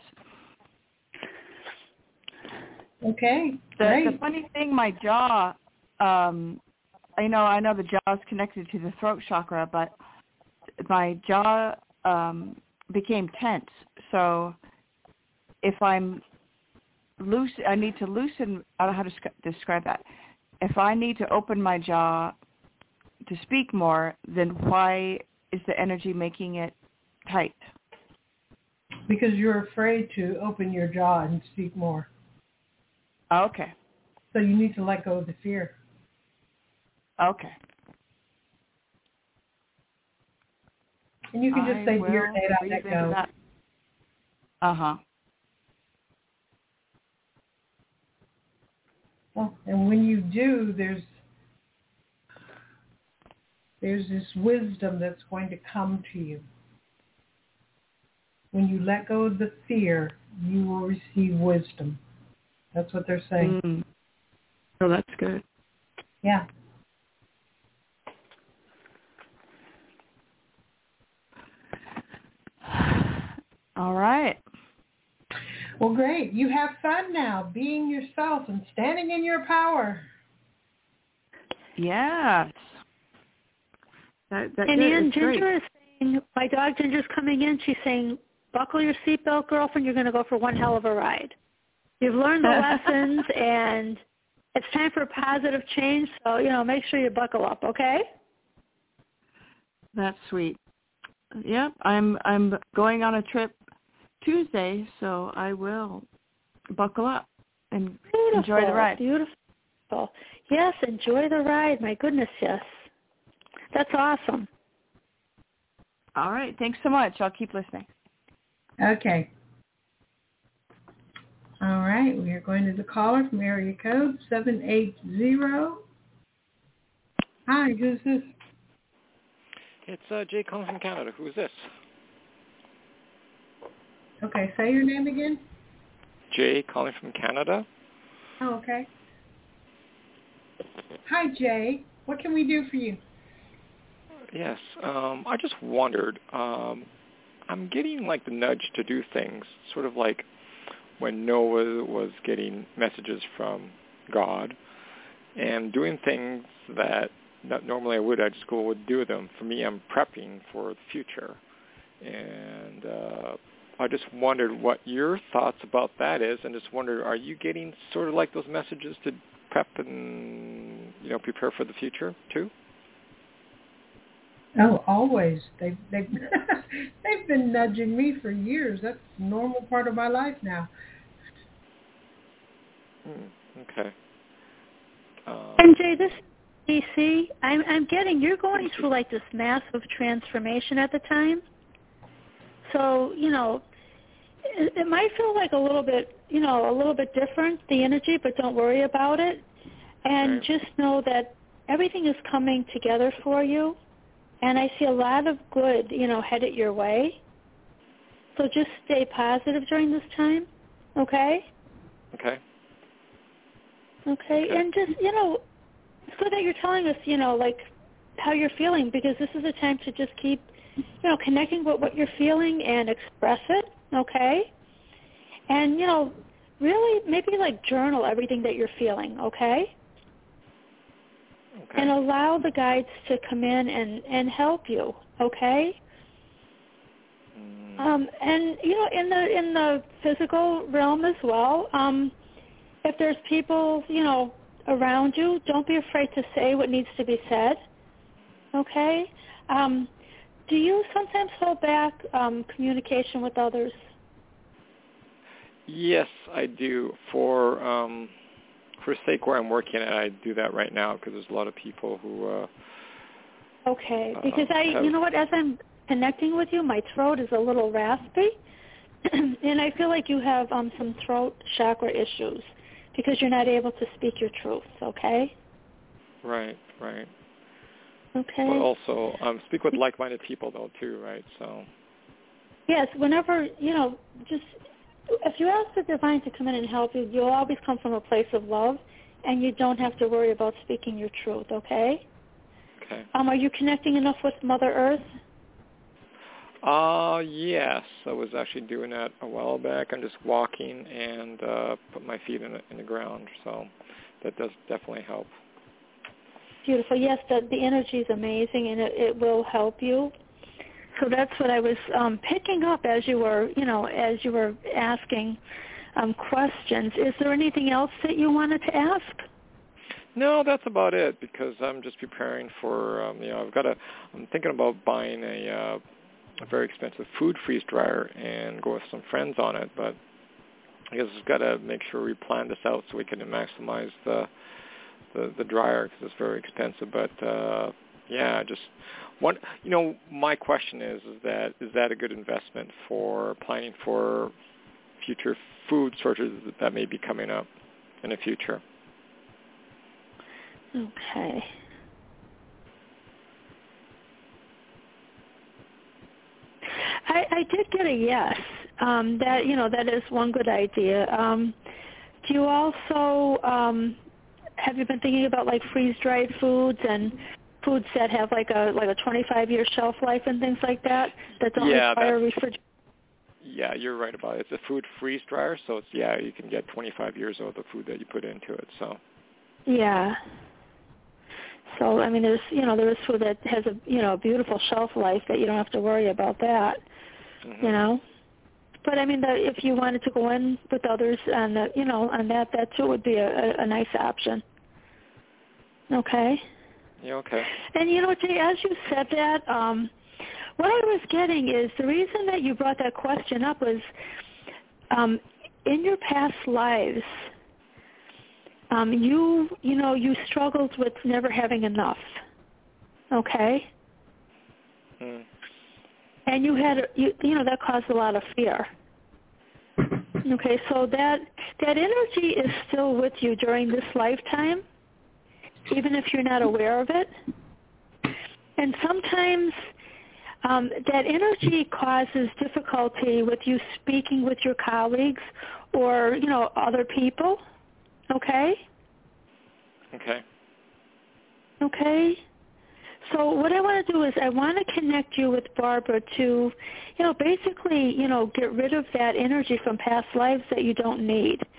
Speaker 2: Okay,
Speaker 7: the,
Speaker 2: great.
Speaker 7: the funny thing, my jaw. Um, I know, I know the jaw is connected to the throat chakra, but my jaw um, became tense. So if I'm loose, I need to loosen. I don't know how to describe that. If I need to open my jaw to speak more, then why is the energy making it tight?
Speaker 2: Because you're afraid to open your jaw and speak more.
Speaker 7: Okay.
Speaker 2: So you need to let go of the fear.
Speaker 7: Okay.
Speaker 2: And you can just
Speaker 7: I
Speaker 2: say,
Speaker 7: will
Speaker 2: dear Nate, I let go.
Speaker 7: That. Uh-huh.
Speaker 2: Well, and when you do, there's there's this wisdom that's going to come to you. When you let go of the fear, you will receive wisdom. That's what they're saying.
Speaker 7: Mm. Oh, that's good.
Speaker 2: Yeah.
Speaker 7: All right.
Speaker 2: Well, great. You have fun now, being yourself and standing in your power.
Speaker 7: Yes. That, that,
Speaker 3: and
Speaker 7: that
Speaker 3: Ann,
Speaker 7: is
Speaker 3: Ginger
Speaker 7: great.
Speaker 3: is saying, my dog Ginger's coming in. She's saying, buckle your seatbelt, girlfriend. You're going to go for one hell of a ride. You've learned the lessons, and it's time for positive change. So, you know, make sure you buckle up, okay?
Speaker 7: That's sweet. Yep, I'm I'm going on a trip Tuesday, so I will buckle up and
Speaker 3: Beautiful,
Speaker 7: enjoy the ride.
Speaker 3: Beautiful. Yes, enjoy the ride. My goodness, yes. That's awesome.
Speaker 7: All right, thanks so much. I'll keep listening.
Speaker 2: Okay. All right, we are going to the caller from area code seven eight zero. Hi, who's this?
Speaker 9: It's uh, Jay calling from Canada. Who is this?
Speaker 2: Okay, say your name again.
Speaker 9: Jay calling from Canada.
Speaker 2: Oh, okay. Hi, Jay. What can we do for you?
Speaker 9: Yes, um, I just wondered. Um, I'm getting like the nudge to do things, sort of like when Noah was getting messages from God and doing things that not normally I would at school would do them. For me, I'm prepping for the future. And uh, I just wondered what your thoughts about that is, and just wondered, are you getting sort of like those messages to prep and, you know, prepare for the future too?
Speaker 2: Oh, always. They've they've they've been nudging me for years. That's a normal part of my life now.
Speaker 9: Mm, okay. Um,
Speaker 3: And Jay, this D C, I'm I'm getting you're going through like this massive transformation at the time. So, you know, it, it might feel like a little bit, you know, a little bit different, the energy, but don't worry about it. And
Speaker 9: right.
Speaker 3: just know that everything is coming together for you. And I see a lot of good, you know, headed your way. So just stay positive during this time, okay?
Speaker 9: Okay.
Speaker 3: Okay,
Speaker 9: okay.
Speaker 3: and just, you know, it's good that you're telling us, you know, like how you're feeling, because this is a time to just keep, you know, connecting with what you're feeling and express it, okay? And, you know, really maybe like journal everything that you're feeling, okay?
Speaker 9: Okay.
Speaker 3: And allow the guides to come in and, and help you, okay?
Speaker 9: Mm.
Speaker 3: Um, and, you know, in the in the physical realm as well, um, if there's people, you know, around you, don't be afraid to say what needs to be said, okay? Um, do you sometimes hold back um, communication with others?
Speaker 9: Yes, I do. For um, for sake where I'm working at, I do that right now because there's a lot of people who. Uh,
Speaker 3: okay, because
Speaker 9: uh,
Speaker 3: I,
Speaker 9: have...
Speaker 3: you know what, as I'm connecting with you, my throat is a little raspy, and I feel like you have um, some throat chakra issues because you're not able to speak your truth. Okay.
Speaker 9: Right. Right.
Speaker 3: Okay.
Speaker 9: But also, um, speak with like-minded people though too, right? So.
Speaker 3: Yes, whenever you know, just. If you ask the divine to come in and help you, you'll always come from a place of love, and you don't have to worry about speaking your truth, okay?
Speaker 9: Okay.
Speaker 3: Um, are you connecting enough with Mother Earth?
Speaker 9: Uh, yes. I was actually doing that a while back. I'm just walking and uh, put my feet in the, in the ground, so that does definitely help.
Speaker 3: Beautiful. Yes, the, the energy is amazing, and it, it will help you. So that's what I was um, picking up as you were, you know, as you were asking um, questions. Is there anything else that you wanted to ask?
Speaker 9: No, that's about it. Because I'm just preparing for, um, you know, I've got a. I'm thinking about buying a, uh, a very expensive food freeze dryer and go with some friends on it. But I guess we've got to make sure we plan this out so we can maximize the the, the dryer because it's very expensive. But uh, yeah, just. One, you know, my question is, is that is that a good investment for planning for future food shortages that may be coming up in the future?
Speaker 3: Okay. I, I did get a yes. Um, that you know that is one good idea. Um, do you also um, have you been thinking about like freeze dried foods and foods that have like a like a twenty-five year shelf life and things like that that don't
Speaker 9: yeah,
Speaker 3: require refrigeration?
Speaker 9: Yeah, you're right about it. It's a food freeze dryer, so it's yeah, you can get twenty-five years worth of food that you put into it. So.
Speaker 3: Yeah. So I mean, there's you know there's food that has a you know a beautiful shelf life that you don't have to worry about that. Mm-hmm. You know. But I mean, the, if you wanted to go in with others on the you know on that, that too would be a, a, a nice option. Okay.
Speaker 9: Yeah, okay.
Speaker 3: And, you know, Jay, as you said that, um, what I was getting is the reason that you brought that question up was um, in your past lives, um, you, you know, you struggled with never having enough, okay?
Speaker 9: Mm.
Speaker 3: And you had, you, you know, that caused a lot of fear. Okay, so that that energy is still with you during this lifetime, even if you're not aware of it. And sometimes um, that energy causes difficulty with you speaking with your colleagues or, you know, other people. Okay?
Speaker 9: Okay.
Speaker 3: Okay? So what I want to do is I want to connect you with Barbara to, you know, basically, you know, get rid of that energy from past lives that you don't need.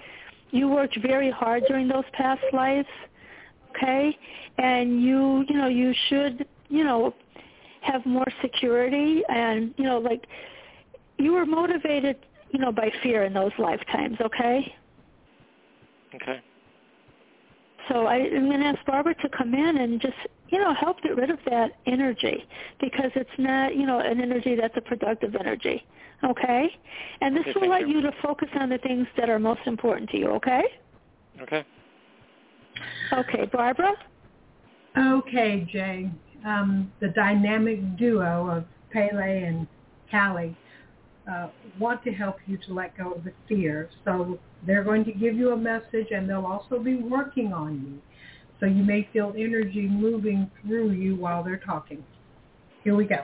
Speaker 3: you worked very hard during those past lives, okay? And you, you know, you should, you know, have more security and, you know, like you were motivated, you know, by fear in those lifetimes, okay?
Speaker 9: Okay.
Speaker 3: So I, I'm going to ask Barbara to come in and just, you know, help get rid of that energy because it's not, you know, an energy that's a productive energy, okay? And this
Speaker 9: okay,
Speaker 3: will let
Speaker 9: you.
Speaker 3: you to focus on the things that are most important to you, okay?
Speaker 9: Okay.
Speaker 3: Okay, Barbara?
Speaker 2: Okay, Jay. Um, the dynamic duo of Pele and Callie uh, want to help you to let go of the fear. So they're going to give you a message, and they'll also be working on you. So you may feel energy moving through you while they're talking. Here we go.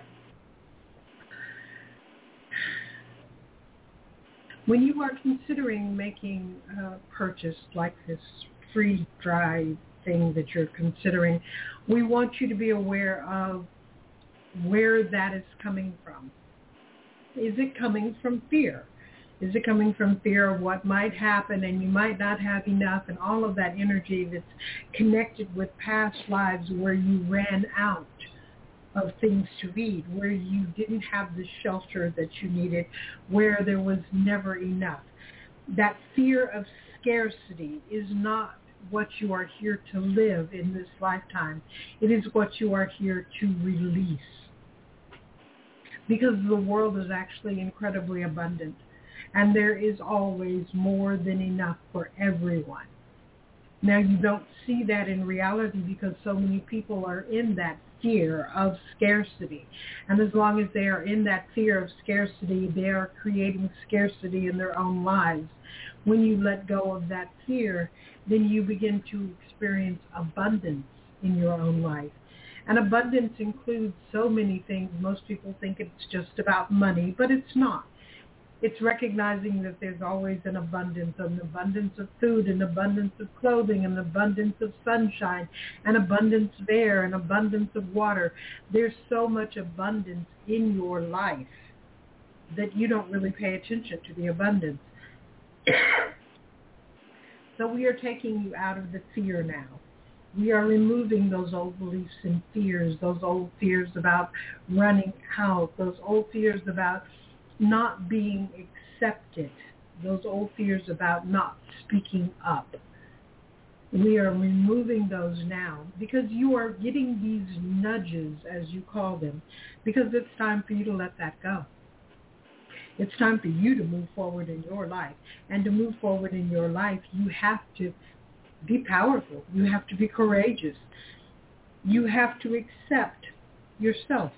Speaker 2: When you are considering making a purchase like this freeze-dried thing that you're considering, we want you to be aware of where that is coming from. Is it coming from fear? Is it coming from fear of what might happen and you might not have enough and all of that energy that's connected with past lives where you ran out of things to eat, where you didn't have the shelter that you needed, where there was never enough? That fear of scarcity is not what you are here to live in this lifetime. It is what you are here to release. Because the world is actually incredibly abundant. And there is always more than enough for everyone. Now, you don't see that in reality because so many people are in that fear of scarcity. And as long as they are in that fear of scarcity, they are creating scarcity in their own lives. When you let go of that fear, then you begin to experience abundance in your own life. And abundance includes so many things. Most people think it's just about money, but it's not. It's recognizing that there's always an abundance, an abundance of food, an abundance of clothing, an abundance of sunshine, an abundance of air, an abundance of water. There's so much abundance in your life that you don't really pay attention to the abundance. So we are taking you out of the fear now. We are removing those old beliefs and fears, those old fears about running out, those old fears about not being accepted, those old fears about not speaking up. We are removing those now because you are getting these nudges, as you call them, because it's time for you to let that go. It's time for you to move forward in your life. And to move forward in your life, you have to be powerful. You have to be courageous. You have to accept yourself.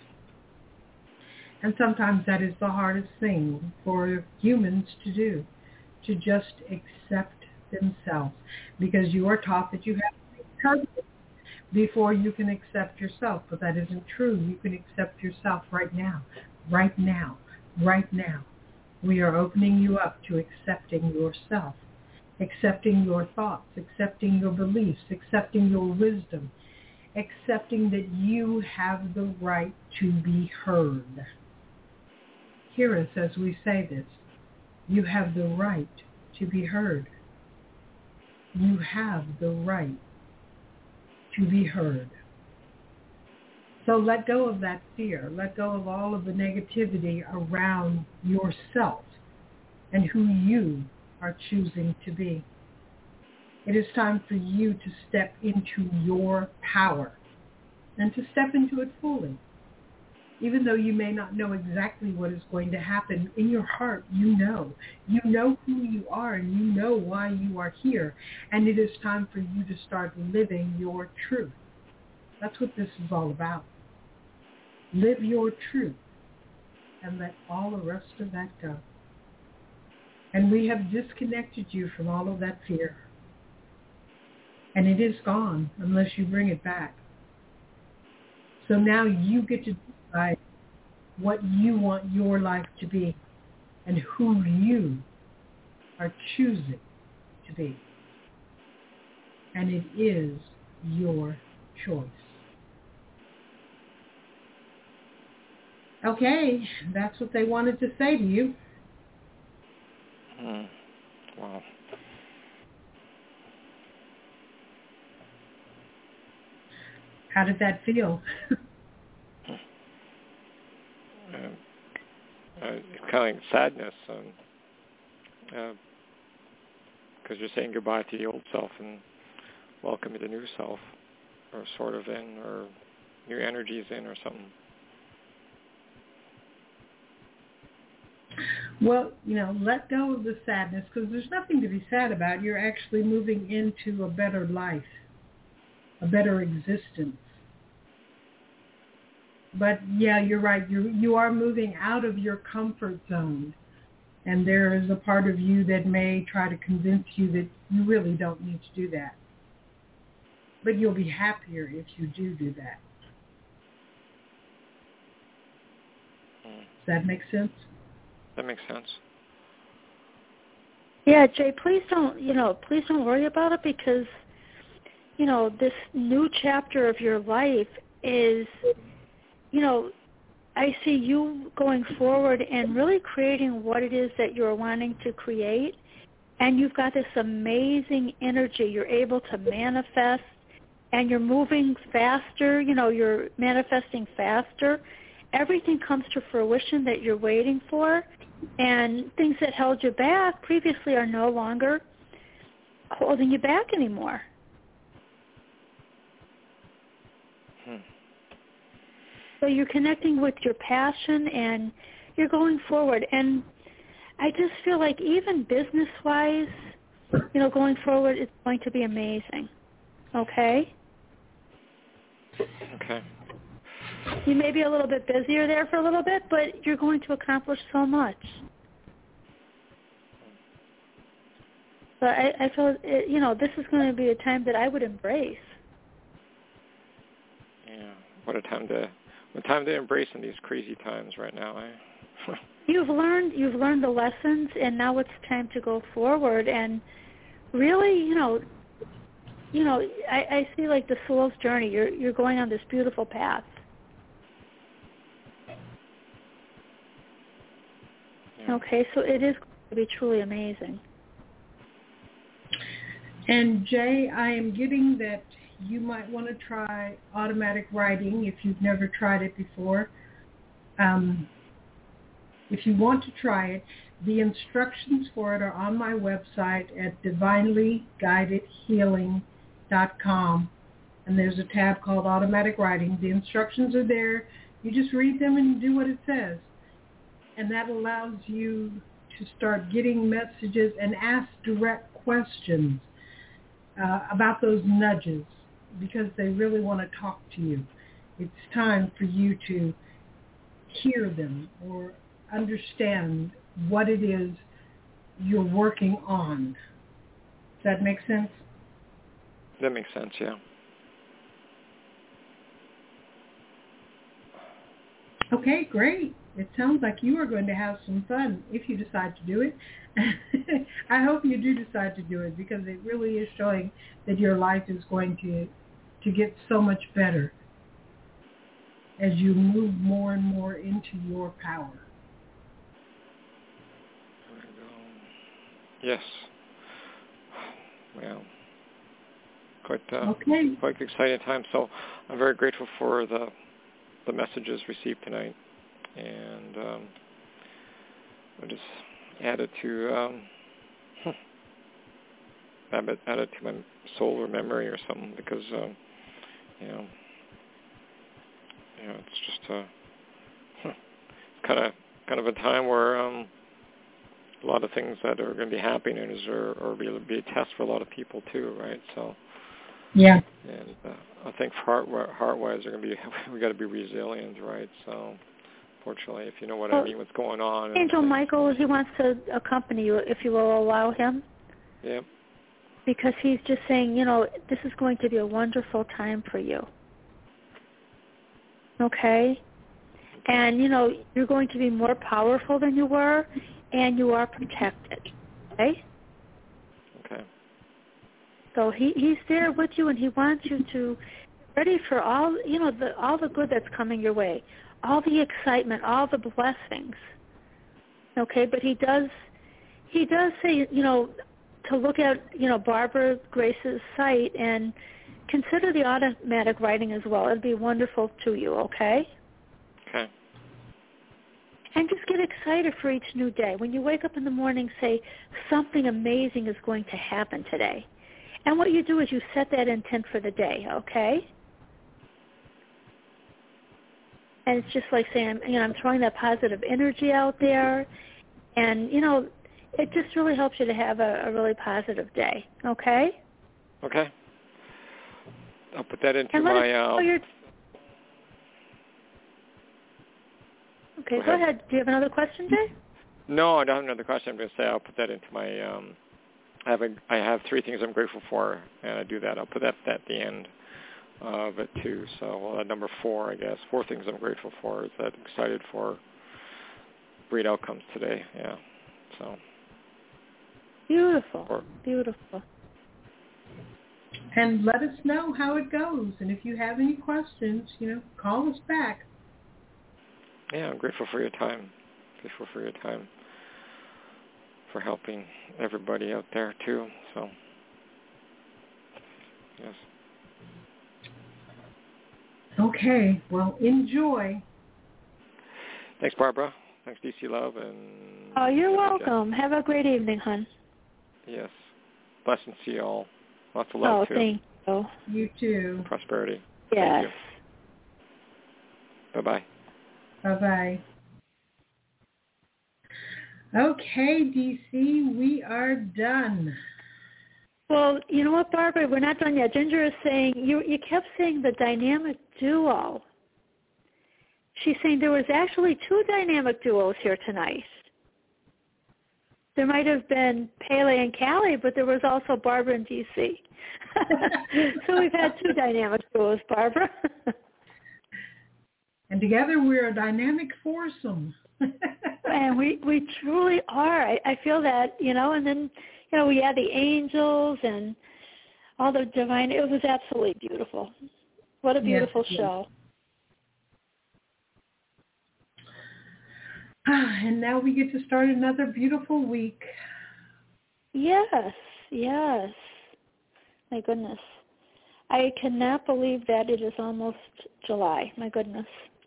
Speaker 2: And sometimes that is the hardest thing for humans to do, to just accept themselves, because you are taught that you have to be perfect before you can accept yourself. But that isn't true. You can accept yourself right now, right now, right now. We are opening you up to accepting yourself, accepting your thoughts, accepting your beliefs, accepting your wisdom, accepting that you have the right to be heard. Hear us as we say this. You have the right to be heard. You have the right to be heard. So let go of that fear. Let go of all of the negativity around yourself and who you are choosing to be. It is time for you to step into your power and to step into it fully. Even though you may not know exactly what is going to happen, in your heart you know. You know who you are and you know why you are here. And it is time for you to start living your truth. That's what this is all about. Live your truth and let all the rest of that go. And we have disconnected you from all of that fear. And it is gone unless you bring it back. So now you get to decide what you want your life to be and who you are choosing to be. And it is your choice. Okay, that's what they wanted to say to you.
Speaker 9: Mm. Wow.
Speaker 2: How did that feel?
Speaker 9: uh, uh, it's kind of like sadness, because um, uh, you're saying goodbye to the old self and welcoming the new self, or sort of in, or new energies in, or something.
Speaker 2: Well, you know, let go of the sadness, because there's nothing to be sad about. You're actually moving into a better life, a better existence. But yeah, you're right. You you are moving out of your comfort zone, and there is a part of you that may try to convince you that you really don't need to do that. But you'll be happier if you do do that. Does that make sense?
Speaker 9: That makes sense.
Speaker 3: Yeah, Jay, please don't, you know, please don't worry about it, because, you know, this new chapter of your life is, you know, I see you going forward and really creating what it is that you're wanting to create. And you've got this amazing energy. You're able to manifest, and you're moving faster. You know, you're manifesting faster. Everything comes to fruition that you're waiting for. And things that held you back previously are no longer holding you back anymore.
Speaker 9: Hmm.
Speaker 3: So you're connecting with your passion, and you're going forward. And I just feel like even business-wise, you know, going forward, it's going to be amazing. Okay?
Speaker 9: Okay.
Speaker 3: You may be a little bit busier there for a little bit, but you're going to accomplish so much. So I, I feel, it, you know, this is going to be a time that I would embrace.
Speaker 9: Yeah, what a time to, what time to embrace in these crazy times right now. Eh?
Speaker 3: You've learned, you've learned the lessons, and now it's time to go forward and really, you know, you know, I, I see like the soul's journey. You're you're going on this beautiful path.
Speaker 9: Yeah.
Speaker 3: Okay, so it is going to be truly amazing.
Speaker 2: And Jay, I am getting that you might want to try automatic writing if you've never tried it before. Um, if you want to try it, the instructions for it are on my website at divinely guided healing dot com, and there's a tab called automatic writing. The instructions are there. You just read them and do what it says. And that allows you to start getting messages and ask direct questions uh, about those nudges, because they really want to talk to you. It's time for you to hear them or understand what it is you're working on. Does that make sense?
Speaker 9: That makes sense, yeah.
Speaker 2: Okay, great. It sounds like you are going to have some fun if you decide to do it. I hope you do decide to do it, because it really is showing that your life is going to to get so much better as you move more and more into your power.
Speaker 9: Yes. Well, quite uh,
Speaker 2: okay.
Speaker 9: quite exciting time. So I'm very grateful for the the messages received tonight, and um, I just added to um, add it add it to my soul or memory or something, because um, you know, you know, it's just a kind of kind of a time where um, a lot of things that are going to be happening is or or be, be a test for a lot of people too, right? So
Speaker 2: yeah,
Speaker 9: and uh, I think heart heart wise, they're going to be we got to be resilient, right? So fortunately, if you know what well, I mean, what's going on.
Speaker 3: Angel Michael, he wants to accompany you if you will allow him.
Speaker 9: Yep.
Speaker 3: Because he's just saying, you know, this is going to be a wonderful time for you. Okay? And, you know, you're going to be more powerful than you were, and you are protected. Okay?
Speaker 9: Okay.
Speaker 3: So he, he's there with you, and he wants you to be ready for all, you know, the, all the good that's coming your way, all the excitement, all the blessings. Okay? But he does, he does say, you know, to look at, you know, Barbara Grace's site and consider the automatic writing as well. It'd be wonderful to you, okay?
Speaker 9: Okay.
Speaker 3: And just get excited for each new day. When you wake up in the morning, say, something amazing is going to happen today. And what you do is you set that intent for the day, okay? And it's just like saying, you know, I'm throwing that positive energy out there. And, you know, it just really helps you to have a, a really positive day, okay?
Speaker 9: Okay. I'll put that into
Speaker 3: and let
Speaker 9: my...
Speaker 3: Us know
Speaker 9: um,
Speaker 3: your... Okay, go,
Speaker 9: go
Speaker 3: ahead.
Speaker 9: ahead.
Speaker 3: Do you have another question, Jay?
Speaker 9: No, I don't have another question. I'm going to say I'll put that into my... Um, I have a, I have three things I'm grateful for, and I do that. I'll put that at the end of it, too. So well, at number four, I guess. Four things I'm grateful for is that I'm excited for great outcomes today. Yeah, so...
Speaker 3: Beautiful,
Speaker 9: or,
Speaker 3: beautiful.
Speaker 2: And let us know how it goes. And if you have any questions, you know, call us back.
Speaker 9: Yeah, I'm grateful for your time. Grateful for your time. For helping everybody out there, too. So, yes.
Speaker 2: Okay. Well, enjoy.
Speaker 9: Thanks, Barbara. Thanks, D C Love. And
Speaker 3: Oh, you're welcome. Jen. Have a great evening, hon.
Speaker 9: Yes. Blessings to you all. Lots of love,
Speaker 3: oh,
Speaker 9: too.
Speaker 3: Oh, thank you.
Speaker 2: You too.
Speaker 9: Prosperity.
Speaker 3: Yes.
Speaker 9: Bye-bye.
Speaker 2: Bye-bye. Okay, D C, we are done.
Speaker 3: Well, you know what, Barbara? We're not done yet. Ginger is saying, you you kept saying the dynamic duo. She's saying there was actually two dynamic duos here tonight. There might have been Pele and Callie, but there was also Barbara and D C. So we've had two dynamic duos, Barbara.
Speaker 2: And together we're a dynamic foursome.
Speaker 3: And we, we truly are. I, I feel that, you know, and then, you know, we had the angels and all the divine. It was absolutely beautiful. What a beautiful
Speaker 2: yes,
Speaker 3: show.
Speaker 2: Yes. And now we get to start another beautiful week.
Speaker 3: Yes, yes. My goodness. I cannot believe that it is almost July. My goodness.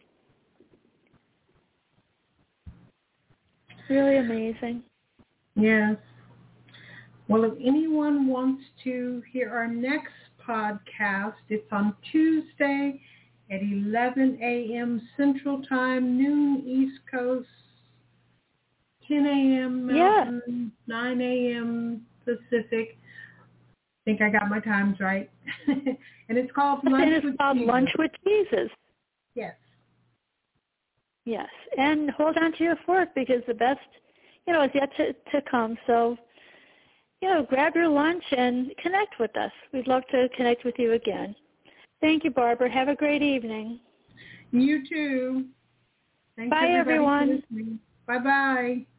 Speaker 3: Really amazing.
Speaker 2: Yes. Well, if anyone wants to hear our next podcast, it's on Tuesday at eleven a.m. Central Time, noon East Coast, ten a.m. Mountain, yeah. nine a.m. Pacific. I think I got my times right. And it's called Lunch
Speaker 3: and it's
Speaker 2: with
Speaker 3: called
Speaker 2: Jesus.
Speaker 3: Lunch with Jesus.
Speaker 2: Yes.
Speaker 3: Yes, and hold on to your fork because the best, you know, is yet to, to come. So, you know, grab your lunch and connect with us. We'd love to connect with you again. Thank you, Barbara. Have a great evening.
Speaker 2: You too. Thanks
Speaker 3: Bye, everyone.
Speaker 2: Bye-bye.